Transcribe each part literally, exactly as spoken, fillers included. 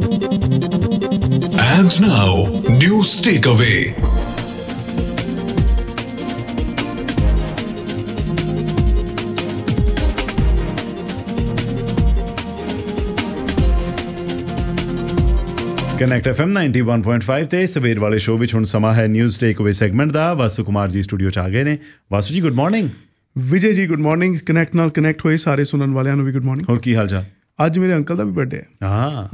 And now, news takeaway. Connect F M ninety one point five ਤੇ ਸਵੇਰ ਵਾਲੇ show ਵਿੱਚ ਹੁਣ ਸਮਾਂ ਹੈ ਨਿਊਜ਼ ਟੇਕਅਵੇ ਸੈਗਮੈਂਟ ਦਾ। ਵਾਸੂ ਕੁਮਾਰ ਜੀ ਸਟੂਡੀਓ 'ਚ ਆ ਗਏ ਨੇ। ਵਾਸੂ ਜੀ good morning. Vijay ji good morning. Connect ਨਾਲ ਕਨੈਕਟ ਹੋਏ ਸਾਰੇ ਸੁਣਨ ਵਾਲਿਆਂ ਨੂੰ ਵੀ ਗੁੱਡ ਮਾਰਨਿੰਗ। ਹੋਰ ਕੀ ਹਾਲ ਚਾਲ? ਅੱਜ ਮੇਰੇ ਅੰਕਲ ਦਾ ਵੀ ਬਰਥਡੇ ਹੈ। ਹਾਂ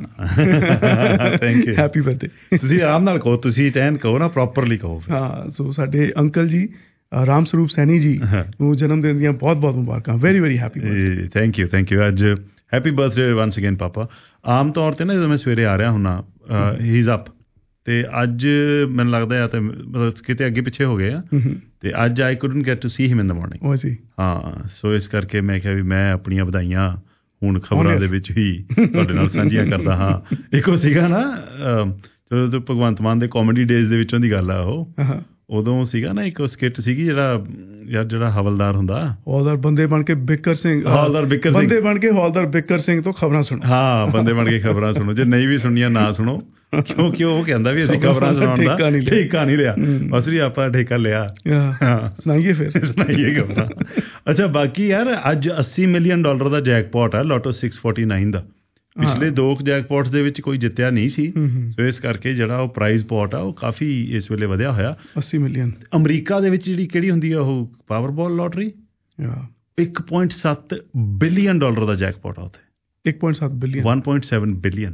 ਥੈਂਕ ਯੂ। Happy birthday. ਤੁਸੀਂ ਆਰਾਮ ਨਾਲ ਕਹੋ, ਤੁਸੀਂ ਟੈਨ ਕਹੋ ਨਾ, ਪ੍ਰੋਪਰਲੀ ਕਹੋ। ਹਾਂ, ਸੋ ਸਾਡੇ ਅੰਕਲ ਜੀ ਰਾਮ ਸਰੂਪ ਸੈਣੀ ਜੀ ਨੂੰ ਜਨਮ ਦਿਨ ਦੀਆਂ ਬਹੁਤ ਬਹੁਤ ਮੁਬਾਰਕਾਂ। Very very happy birthday. Thank you thank you. ਅੱਜ ਹੈਪੀ ਬਰਥਡੇ ਵਨਸ ਅਗੇਨ ਪਾਪਾ। ਆਮ ਤੌਰ 'ਤੇ ਨਾ ਜਦੋਂ ਮੈਂ ਸਵੇਰੇ ਆ ਰਿਹਾ ਹੁੰਨਾ ਹੀ ਇਜ਼ ਅਪ, ਅਤੇ ਅੱਜ ਮੈਨੂੰ ਲੱਗਦਾ ਆ ਤਾਂ ਮਤਲਬ ਕਿਤੇ ਅੱਗੇ ਪਿੱਛੇ ਹੋ ਗਏ ਆ, ਅਤੇ ਅੱਜ I couldn't get to see him in the morning. ਹਾਂ, ਸੋ ਇਸ ਕਰਕੇ ਮੈਂ ਕਿਹਾ ਵੀ ਮੈਂ ਆਪਣੀਆਂ ਵਧਾਈਆਂ ਹੁਣ ਖਬਰਾਂ ਦੇ ਵਿੱਚ ਹੀ ਤੁਹਾਡੇ ਨਾਲ ਸਾਂਝੀਆਂ ਕਰਦਾ ਹਾਂ। ਇੱਕ ਉਹ ਸੀਗਾ ਨਾ ਜਦੋਂ ਭਗਵੰਤ ਮਾਨ ਦੇ ਕਾਮੇਡੀ ਡੇਜ਼ ਦੇ ਵਿੱਚੋਂ ਦੀ ਗੱਲ ਆ, ਉਹ ਉਦੋਂ ਸੀਗਾ ਨਾ ਇੱਕ ਸਕਿੱਟ ਸੀਗੀ ਜਿਹੜਾ ਯਾਰ ਜਿਹੜਾ ਹਵਲਦਾਰ ਹੁੰਦਾ, ਹੌਲਦਾਰ ਬੰਦੇ ਬਣ ਕੇ ਬਿੱਕਰ ਸਿੰਘ, ਹੌਲਦਾਰ ਬਿੱਕਰ ਸਿੰਘ, ਬੰਦੇ ਬਣ ਕੇ ਹੌਲਦਾਰ ਬਿੱਕਰ ਸਿੰਘ ਤੋਂ ਖਬਰਾਂ ਸੁਣੋ। ਹਾਂ, ਬੰਦੇ ਬਣ ਕੇ ਖਬਰਾਂ ਸੁਣੋ। ਜੇ ਨਹੀਂ ਵੀ ਸੁਣੀਆਂ ਨਾ ਸੁਣੋ, ਕਿਉਂਕਿ ਉਹ ਕਹਿੰਦਾ ਵੀ ਅਸੀਂ ਖਬਰਾਂ ਸੁਣਾਉਣ ਦਾ ਠੇਕਾ ਨਹੀਂ ਲਿਆ। ਬਸ ਵੀ ਆਪਾਂ ਠੇਕਾ ਲਿਆ, ਸੁਣਾਈਏ ਫਿਰ ਸੁਣਾਈਏ ਖਬਰਾਂ। ਅੱਛਾ, ਬਾਕੀ ਯਾਰ ਅੱਜ ਅੱਸੀ ਮਿਲੀਅਨ ਡਾਲਰ ਦਾ ਜੈਕਪੋਟ ਹੈ ਲੋਟੋ ਸਿਕਸ ਫੋਰਟੀ ਨਾਈਨ ਦਾ। ਪਿਛਲੇ ਦੋ ਜੈਕਪੋਟ ਦੇ ਵਿੱਚ ਕੋਈ ਜਿੱਤਿਆ ਨਹੀਂ ਸੀ, ਸੋ ਇਸ ਕਰਕੇ ਜਿਹੜਾ ਉਹ ਪ੍ਰਾਈਜ਼ ਪੋਟ ਆ ਉਹ ਕਾਫੀ ਇਸ ਵੇਲੇ ਵਧਿਆ ਹੋਇਆ। ਅੱਸੀ ਮਿਲੀਅਨ। ਅਮਰੀਕਾ ਦੇ ਵਿੱਚ ਜਿਹੜੀ ਕਿਹੜੀ ਹੁੰਦੀ ਆ ਉਹ ਪਾਵਰਬਾਲ ਲੋਟਰੀ, ਇੱਕ ਪੁਆਇੰਟ ਸੱਤ ਬਿਲੀਅਨ ਡਾਲਰ ਦਾ ਜੈਕਪੋਟ ਆ ਉੱਥੇ। ਇੱਕ ਪੁਆਇੰਟ ਸੱਤ billion one point seven billion.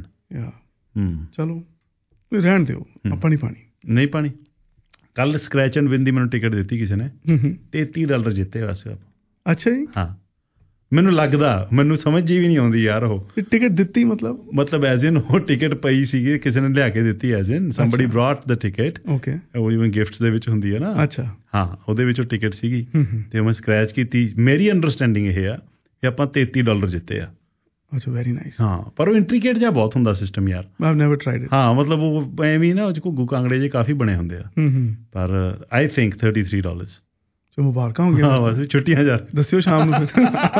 ਚਲੋ ਰਹਿਣ ਦਿਓ, ਆਪਾਂ ਨਹੀਂ ਪਾਣੀ ਨਹੀਂ ਪਾਣੀ। ਕੱਲ ਸਕ੍ਰੈਚ ਐਂਡ ਵਿਨ ਦੀ ਮੈਨੂੰ ਟਿਕਟ ਦਿੱਤੀ ਕਿਸੇ ਨੇ, ਤੇਤੀ ਡਾਲਰ ਜਿੱਤੇ ਵੈਸੇ ਆਪਾਂ। ਅੱਛਾ ਜੀ। ਹਾਂ, ਮੈਨੂੰ ਲੱਗਦਾ, ਮੈਨੂੰ ਸਮਝ ਜੀ ਵੀ ਨਹੀਂ ਆਉਂਦੀ ਯਾਰ। ਉਹ ਟਿਕਟ ਦਿੱਤੀ ਮਤਲਬ ਮਤਲਬ ਐਜ਼ ਇਨ ਉਹ ਟਿਕਟ ਪਈ ਸੀਗੀ, ਕਿਸੇ ਨੇ ਲਿਆ ਕੇ ਦਿੱਤੀ, as in somebody brought the ticket. Okay. ਉਹ ਜਿਵੇਂ ਗਿਫਟਸ ਦੇ ਵਿੱਚ ਹੁੰਦੀ ਹੈ ਨਾ। ਅੱਛਾ। ਹਾਂ, ਉਹਦੇ ਵਿੱਚ ਉਹ ਟਿਕਟ ਸੀਗੀ ਤੇ ਮੈਂ ਸਕ੍ਰੈਚ ਕੀਤੀ। ਮੇਰੀ ਅੰਡਰਸਟੈਂਡਿੰਗ ਇਹ ਆ ਕਿ ਆਪਾਂ ਤੇਤੀ ਡਾਲਰ ਜਿੱਤੇ ਆ। ਅੱਛਾ, ਵੈਰੀ ਨਾਈਸ। ਹਾਂ, ਪਰ ਉਹ ਇੰਟਰੀਕੇਟ ਜਿਹਾ ਬਹੁਤ ਹੁੰਦਾ ਸਿਸਟਮ ਯਾਰ। I have never tried it. ਹਾਂ, ਮਤਲਬ ਉਹ ਐਵੇਂ ਨਾ ਉਹ 'ਚ ਘੁੱਗੂ ਕਾਂਗੜੇ ਜਿਹੇ ਕਾਫੀ ਬਣੇ ਹੁੰਦੇ ਆ, ਪਰ I think thirty three dollars. ਮੁਬਾਰਕਾਂ ਹੋ ਗਈਆਂ। ਹਾਂ, ਬਸ ਛੁੱਟੀਆਂ ਯਾਰ। ਦੱਸਿਓ ਸ਼ਾਮ ਨੂੰ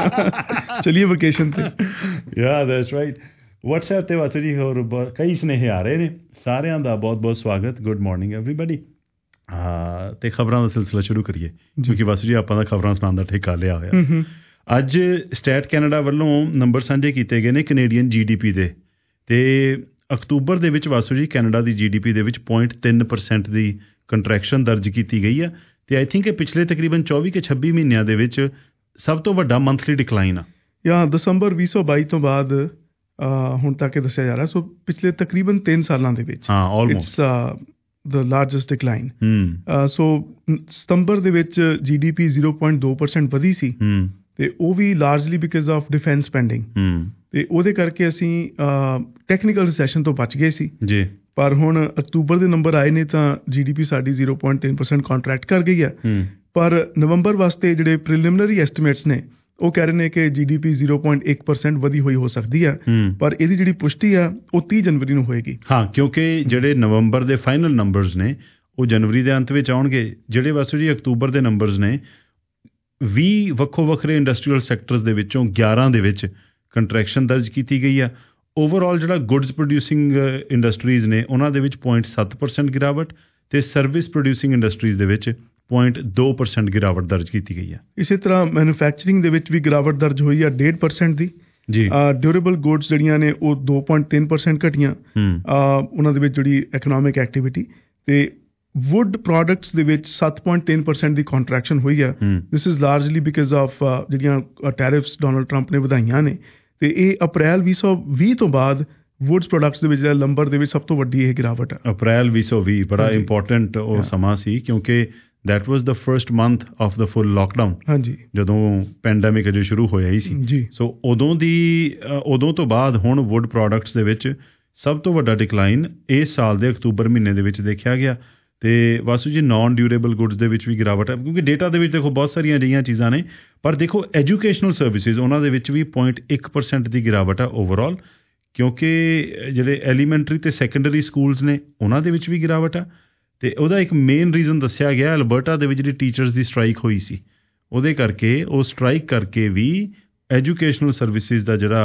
ਚਲੀਏ ਵਕੇਸ਼ਨ ਤੇ। ਯਾ ਦੈਟਸ ਰਾਈਟ। ਵਟਸਐਪ 'ਤੇ ਵਾਸੂ ਜੀ ਹੋਰ ਕਈ ਸੁਨੇਹੇ ਆ ਰਹੇ ਨੇ, ਸਾਰਿਆਂ ਦਾ ਬਹੁਤ ਬਹੁਤ ਸਵਾਗਤ। Good morning everybody. ਹਾਂ, ਅਤੇ ਖਬਰਾਂ ਦਾ ਸਿਲਸਿਲਾ ਸ਼ੁਰੂ ਕਰੀਏ, ਕਿਉਂਕਿ ਵਾਸੂ ਜੀ ਆਪਾਂ ਦਾ ਖਬਰਾਂ ਸੁਣਾਉਣ ਦਾ ਠੇਕਾ ਲਿਆ ਹੋਇਆ। ਅੱਜ ਸਟੈਟ ਕੈਨੇਡਾ ਵੱਲੋਂ ਨੰਬਰ ਸਾਂਝੇ ਕੀਤੇ ਗਏ ਨੇ ਕੈਨੇਡੀਅਨ ਜੀ ਡੀ ਪੀ ਦੇ, ਅਤੇ ਅਕਤੂਬਰ ਦੇ ਵਿੱਚ ਵਾਸੂ ਜੀ ਕੈਨੇਡਾ ਦੀ ਜੀ ਡੀ ਪੀ ਦੇ ਵਿੱਚ ਪੁਆਇੰਟ ਤਿੰਨ ਪਰਸੈਂਟ ਦੀ ਕੰਟਰੈਕਸ਼ਨ ਦਰਜ ਕੀਤੀ ਗਈ ਆ। ਅਤੇ ਆਈ ਥਿੰਕ ਇਹ ਪਿਛਲੇ ਤਕਰੀਬਨ ਚੌਵੀ ਕਿ ਛੱਬੀ ਮਹੀਨਿਆਂ ਦੇ ਵਿੱਚ ਸਭ ਤੋਂ ਵੱਡਾ ਮੰਥਲੀ ਡਿਕਲਾਈਨ ਆ। ਜਾਂ ਦਸੰਬਰ ਵੀਹ ਸੌ ਬਾਈ ਤੋਂ ਬਾਅਦ ਹੁਣ ਤੱਕ ਇਹ ਦੱਸਿਆ ਜਾ ਰਿਹਾ। ਸੋ ਪਿਛਲੇ ਤਕਰੀਬਨ ਤਿੰਨ ਸਾਲਾਂ ਦੇ ਵਿੱਚ ਹਾਂ almost the largest decline. So ਸਤੰਬਰ ਦੇ ਵਿੱਚ G D P zero point ਦੋ ਪਰਸੈਂਟ ਵਧੀ ਸੀ, ਅਤੇ ਉਹ ਵੀ largely because of defence spending, ਅਤੇ ਉਹਦੇ ਕਰਕੇ ਅਸੀਂ ਟੈਕਨੀਕਲ ਰਿਸੈਸ਼ਨ ਤੋਂ ਬਚ ਗਏ ਸੀ ਜੀ। ਪਰ ਹੁਣ ਅਕਤੂਬਰ ਦੇ ਨੰਬਰ ਆਏ ਨੇ ਤਾਂ ਜੀ ਡੀ ਪੀ ਸਾਡੀ ਜ਼ੀਰੋ ਪੁਆਇੰਟ ਤਿੰਨ ਪਰਸੈਂਟ ਕੰਟਰੈਕਟ ਕਰ ਗਈ ਆ। ਪਰ ਨਵੰਬਰ ਵਾਸਤੇ ਜਿਹੜੇ ਪ੍ਰੀਲਿਮਿਨਰੀ ਐਸਟੀਮੇਟਸ ਨੇ ਉਹ ਕਹਿ ਰਹੇ ਨੇ ਕਿ G D P zero point ਇੱਕ ਪਰਸੈਂਟ ਵਧੀ ਹੋਈ ਹੋ ਸਕਦੀ ਆ, ਪਰ ਇਹਦੀ ਜਿਹੜੀ ਪੁਸ਼ਟੀ ਆ ਉਹ ਤੀਹ ਜਨਵਰੀ ਨੂੰ ਹੋਏਗੀ। ਹਾਂ, ਕਿਉਂਕਿ ਜਿਹੜੇ ਨਵੰਬਰ ਦੇ ਫਾਈਨਲ ਨੰਬਰਸ ਨੇ ਉਹ ਜਨਵਰੀ ਦੇ ਅੰਤ ਵਿੱਚ ਆਉਣਗੇ। ਜਿਹੜੇ ਵਾਸੂ ਜੀ ਅਕਤੂਬਰ ਦੇ ਨੰਬਰਸ ਨੇ, ਵੀਹ ਵੱਖੋ ਵੱਖਰੇ ਇੰਡਸਟਰੀਅਲ ਸੈਕਟਰਸ ਦੇ ਵਿੱਚੋਂ ਗਿਆਰਾਂ ਦੇ ਵਿੱਚ ਕੰਟਰੈਕਸ਼ਨ ਦਰਜ ਕੀਤੀ ਗਈ ਆ। ਓਵਰਆਲ ਜਿਹੜਾ ਗੁਡਸ ਪ੍ਰੋਡਿਊਸਿੰਗ ਇੰਡਸਟਰੀਜ਼ ਨੇ ਉਹਨਾਂ ਦੇ ਵਿੱਚ ਪੁਆਇੰਟ ਸੱਤ ਪਰਸੈਂਟ ਗਿਰਾਵਟ, ਅਤੇ ਸਰਵਿਸ ਪ੍ਰੋਡਿਊਸਿੰਗ ਇੰਡਸਟਰੀਜ਼ ਦੇ ਵਿੱਚ ਪੁਆਇੰਟ ਦੋ ਪਰਸੈਂਟ ਗਿਰਾਵਟ ਦਰਜ ਕੀਤੀ ਗਈ ਹੈ। ਇਸੇ ਤਰ੍ਹਾਂ ਮੈਨੂਫੈਕਚਰਿੰਗ ਦੇ ਵਿੱਚ ਵੀ ਗਿਰਾਵਟ ਦਰਜ ਹੋਈ ਆ ਡੇਢ ਪਰਸੈਂਟ ਦੀ ਜੀ। ਡਿਊਰੇਬਲ ਗੁਡਸ ਜਿਹੜੀਆਂ ਨੇ ਉਹ ਦੋ ਪੁਆਇੰਟ ਤਿੰਨ ਪਰਸੈਂਟ ਘਟੀਆਂ ਉਹਨਾਂ ਦੇ ਵਿੱਚ ਜਿਹੜੀ ਇਕਨੋਮਿਕ ਐਕਟੀਵਿਟੀ, ਅਤੇ ਵੁੱਡ ਪ੍ਰੋਡਕਟਸ ਦੇ ਵਿੱਚ ਸੱਤ ਪੁਆਇੰਟ ਤਿੰਨ ਪਰਸੈਂਟ ਦੀ ਕੰਟਰੈਕਸ਼ਨ ਹੋਈ ਆ। This is largely because of ਜਿਹੜੀਆਂ ਟੈਰਿਫਸ ਡੋਨਲਡ ਟਰੰਪ ਨੇ ਵਧਾਈਆਂ ਨੇ, ਅਤੇ ਇਹ ਅਪ੍ਰੈਲ ਵੀਹ ਸੌ ਵੀਹ ਤੋਂ ਬਾਅਦ ਵੁੱਡਸ ਪ੍ਰੋਡਕਟਸ ਦੇ ਵਿੱਚ ਲੰਬਰ ਦੇ ਵਿੱਚ ਸਭ ਤੋਂ ਵੱਡੀ ਇਹ ਗਿਰਾਵਟ ਆ। ਅਪ੍ਰੈਲ ਵੀਹ ਸੌ ਵੀਹ ਬੜਾ ਇੰਪੋਰਟੈਂਟ ਉਹ ਸਮਾਂ ਸੀ, ਕਿਉਂਕਿ that was the first month of the full lockdown. ਹਾਂਜੀ, ਜਦੋਂ ਪੈਂਡੈਮਿਕ ਅਜੇ ਸ਼ੁਰੂ ਹੋਇਆ ਹੀ ਸੀ ਜੀ। ਸੋ ਉਦੋਂ ਦੀ ਉਦੋਂ ਤੋਂ ਬਾਅਦ ਹੁਣ ਵੁੱਡ ਪ੍ਰੋਡਕਟਸ ਦੇ ਵਿੱਚ ਸਭ ਤੋਂ ਵੱਡਾ ਡਿਕਲਾਈਨ ਇਸ ਸਾਲ ਦੇ ਅਕਤੂਬਰ ਮਹੀਨੇ ਦੇ ਵਿੱਚ ਦੇਖਿਆ ਗਿਆ। ਅਤੇ ਵਾਸੂ ਜੀ ਨਾਨ ਡਿਊਰੇਬਲ ਗੁਡਸ ਦੇ ਵਿੱਚ ਵੀ ਗਿਰਾਵਟ ਹੈ, ਕਿਉਂਕਿ ਡੇਟਾ ਦੇ ਵਿੱਚ ਦੇਖੋ ਬਹੁਤ ਸਾਰੀਆਂ ਅਜਿਹੀਆਂ ਚੀਜ਼ਾਂ ਨੇ, ਪਰ ਦੇਖੋ ਐਜੂਕੇਸ਼ਨਲ ਸਰਵਿਸਿਜ਼ ਉਹਨਾਂ ਦੇ ਵਿੱਚ ਵੀ ਪੁਆਇੰਟ ਇੱਕ ਪਰਸੈਂਟ ਦੀ ਗਿਰਾਵਟ ਹੈ ਓਵਰਆਲ, ਕਿਉਂਕਿ ਜਿਹੜੇ ਐਲੀਮੈਂਟਰੀ ਅਤੇ ਸੈਕੰਡਰੀ ਸਕੂਲਸ ਨੇ ਉਹਨਾਂ ਦੇ ਵਿੱਚ ਵੀ ਗਿਰਾਵਟ ਆ। ਅਤੇ ਉਹਦਾ ਇੱਕ ਮੇਨ ਰੀਜ਼ਨ ਦੱਸਿਆ ਗਿਆ ਅਲਬਰਟਾ ਦੇ ਵਿੱਚ ਜਿਹੜੀ ਟੀਚਰਸ ਦੀ ਸਟਰਾਈਕ ਹੋਈ ਸੀ, ਉਹਦੇ ਕਰਕੇ ਉਹ ਸਟਰਾਈਕ ਕਰਕੇ ਵੀ ਐਜੂਕੇਸ਼ਨਲ ਸਰਵਿਸਿਜ਼ ਦਾ ਜਿਹੜਾ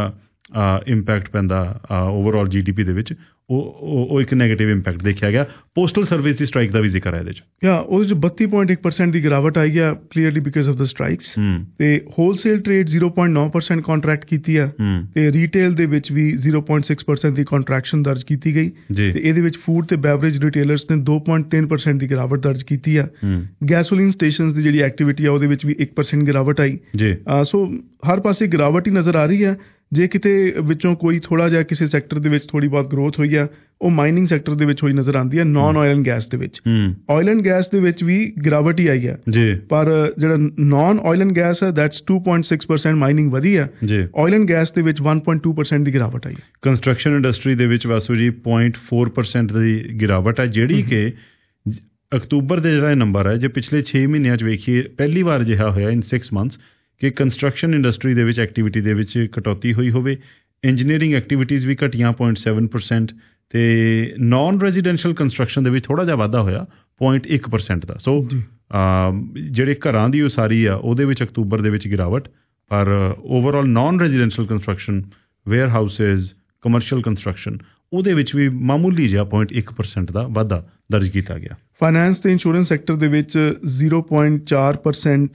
ਇੰਪੈਕਟ ਪੈਂਦਾ ਓਵਰਆਲ ਜੀ ਡੀ ਪੀ ਦੇ ਵਿੱਚ, ਉਹ ਉਹ ਇੱਕ ਨੈਗੇਟਿਵ ਇੰਪੈਕਟ ਦੇਖਿਆ ਗਿਆ। ਪੋਸਟਲ ਸਰਵਿਸ ਦੀ ਸਟ੍ਰਾਈਕ ਦਾ ਵੀ ਜ਼ਿਕਰ ਹੈ ਇਹਦੇ 'ਚ। ਯਾ ਉਹਦੇ 'ਚ ਬੱਤੀ ਪੁਆਇੰਟ ਇੱਕ ਪਰਸੈਂਟ ਦੀ ਗਿਰਾਵਟ ਆਈ ਆ clearly because of the strikes. ਤੇ ਹੋਲਸੇਲ ਟ੍ਰੇਡ ਜ਼ੀਰੋ ਪੁਆਇੰਟ ਨੌ ਪਰਸੈਂਟ ਕੰਟਰੈਕਟ ਕੀਤੀ ਆ, ਤੇ ਰੀਟੇਲ ਦੇ ਵਿੱਚ ਵੀ ਜ਼ੀਰੋ ਪੁਆਇੰਟ ਸਿਕਸ ਪਰਸੈਂਟ ਦੀ ਕੰਟਰੈਕਸ਼ਨ ਦਰਜ ਕੀਤੀ ਗਈ। ਤੇ ਇਹਦੇ ਵਿੱਚ ਫੂਡ ਤੇ ਬੈਵਰੇਜ ਰਿਟੇਲਰਸ ਨੇ ਦੋ ਪੁਆਇੰਟ ਤਿੰਨ ਪਰਸੈਂਟ ਦੀ ਗਿਰਾਵਟ ਦਰਜ ਕੀਤੀ ਆ। ਗੈਸੋਲੀਨ ਸਟੇਸ਼ਨਸ ਦੀ ਜਿਹੜੀ ਐਕਟੀਵਿਟੀ ਆ ਉਹਦੇ ਵਿੱਚ ਵੀ ਇੱਕ ਪਰਸੈਂਟ ਗਿਰਾਵਟ ਆਈ। ਸੋ ਹਰ ਪਾਸੇ ਗਿਰਾਵਟ ਹੀ ਨਜ਼ਰ ਆ ਰਹੀ ਹੈ। ਜੇ ਕਿਤੇ ਵਿੱਚੋਂ ਕੋਈ ਥੋੜ੍ਹਾ ਜਿਹਾ ਕਿਸੇ ਸੈਕਟਰ ਦੇ ਵਿੱਚ ਥੋੜ੍ਹੀ ਬਹੁਤ ਗਰੋਥ ਹੋਈ ਆ, ਉਹ ਮਾਈਨਿੰਗ ਸੈਕਟਰ ਦੇ ਵਿੱਚ ਹੋਈ ਨਜ਼ਰ ਆਉਂਦੀ ਹੈ, ਨਾਨ ਆਇਲ ਐਂਡ ਗੈਸ ਦੇ ਵਿੱਚ। ਆਇਲ ਐਂਡ ਗੈਸ ਦੇ ਵਿੱਚ ਵੀ ਗਿਰਾਵਟ ਹੀ ਆਈ ਹੈ, ਪਰ ਜਿਹੜਾ ਨਾਨ ਆਇਲ ਐਂਡ ਗੈਸ ਹੈ that's two point six percent mining ਵਧੀ ਹੈ। ਆਇਲ ਐਂਡ ਗੈਸ ਦੇ ਵਿੱਚ ਵਨ ਪੁਆਇੰਟ ਟੂ ਪਰਸੈਂਟ ਦੀ ਗਿਰਾਵਟ ਆਈ। ਕੰਸਟਰਕਸ਼ਨ ਇੰਡਸਟਰੀ ਦੇ ਵਿੱਚ ਵਾਸੂ ਜੀ ਪੁਆਇੰਟ ਫੋਰ ਪਰਸੈਂਟ ਦੀ ਗਿਰਾਵਟ ਹੈ, ਜਿਹੜੀ ਕਿ ਅਕਤੂਬਰ ਦੇ ਜਿਹੜਾ ਨੰਬਰ ਹੈ, ਜੇ ਪਿਛਲੇ ਛੇ ਮਹੀਨਿਆਂ 'ਚ ਵੇਖੀਏ ਪਹਿਲੀ ਵਾਰ ਅਜਿਹਾ ਹੋਇਆ ਇਨ ਸਿਕਸ ਮੰਥਸ ਕਿ ਕੰਸਟਰਕਸ਼ਨ ਇੰਡਸਟਰੀ ਦੇ ਵਿੱਚ ਐਕਟੀਵਿਟੀ ਦੇ ਵਿੱਚ ਕਟੌਤੀ ਹੋਈ ਹੋਵੇ। ਇੰਜੀਨੀਅਰਿੰਗ ਐਕਟੀਵਿਟੀਜ਼ ਵੀ ਘਟੀਆਂ ਪੁਆਇੰਟ ਸੈਵਨ ਪਰਸੈਂਟ, ਤੇ ਨਾਨ ਰੈਜ਼ੀਡੈਂਸ਼ੀਅਲ ਕੰਸਟਰਕਸ਼ਨ ਦੇ ਵਿੱਚ ਥੋੜ੍ਹਾ ਜਿਹਾ ਵਾਧਾ ਹੋਇਆ ਪੁਆਇੰਟ ਇੱਕ ਪਰਸੈਂਟ ਦਾ। ਸੋ ਜਿਹੜੇ ਘਰਾਂ ਦੀ ਉਸਾਰੀ ਆ ਉਹਦੇ ਵਿੱਚ ਅਕਤੂਬਰ ਦੇ ਵਿੱਚ ਗਿਰਾਵਟ, ਪਰ overall non residential construction, warehouses, commercial construction, ਉਹਦੇ ਵਿੱਚ ਵੀ ਮਾਮੂਲੀ ਜਿਹਾ ਪੁਆਇੰਟ ਇੱਕ ਪਰਸੈਂਟ ਦਾ ਵਾਧਾ ਦਰਜ ਕੀਤਾ ਗਿਆ। ਫਾਈਨੈਂਸ ਤੇ ਇੰਸ਼ੋਰੈਂਸ ਸੈਕਟਰ ਦੇ ਵਿੱਚ ਜ਼ੀਰੋ ਪੁਆਇੰਟ ਚਾਰ ਪਰਸੈਂਟ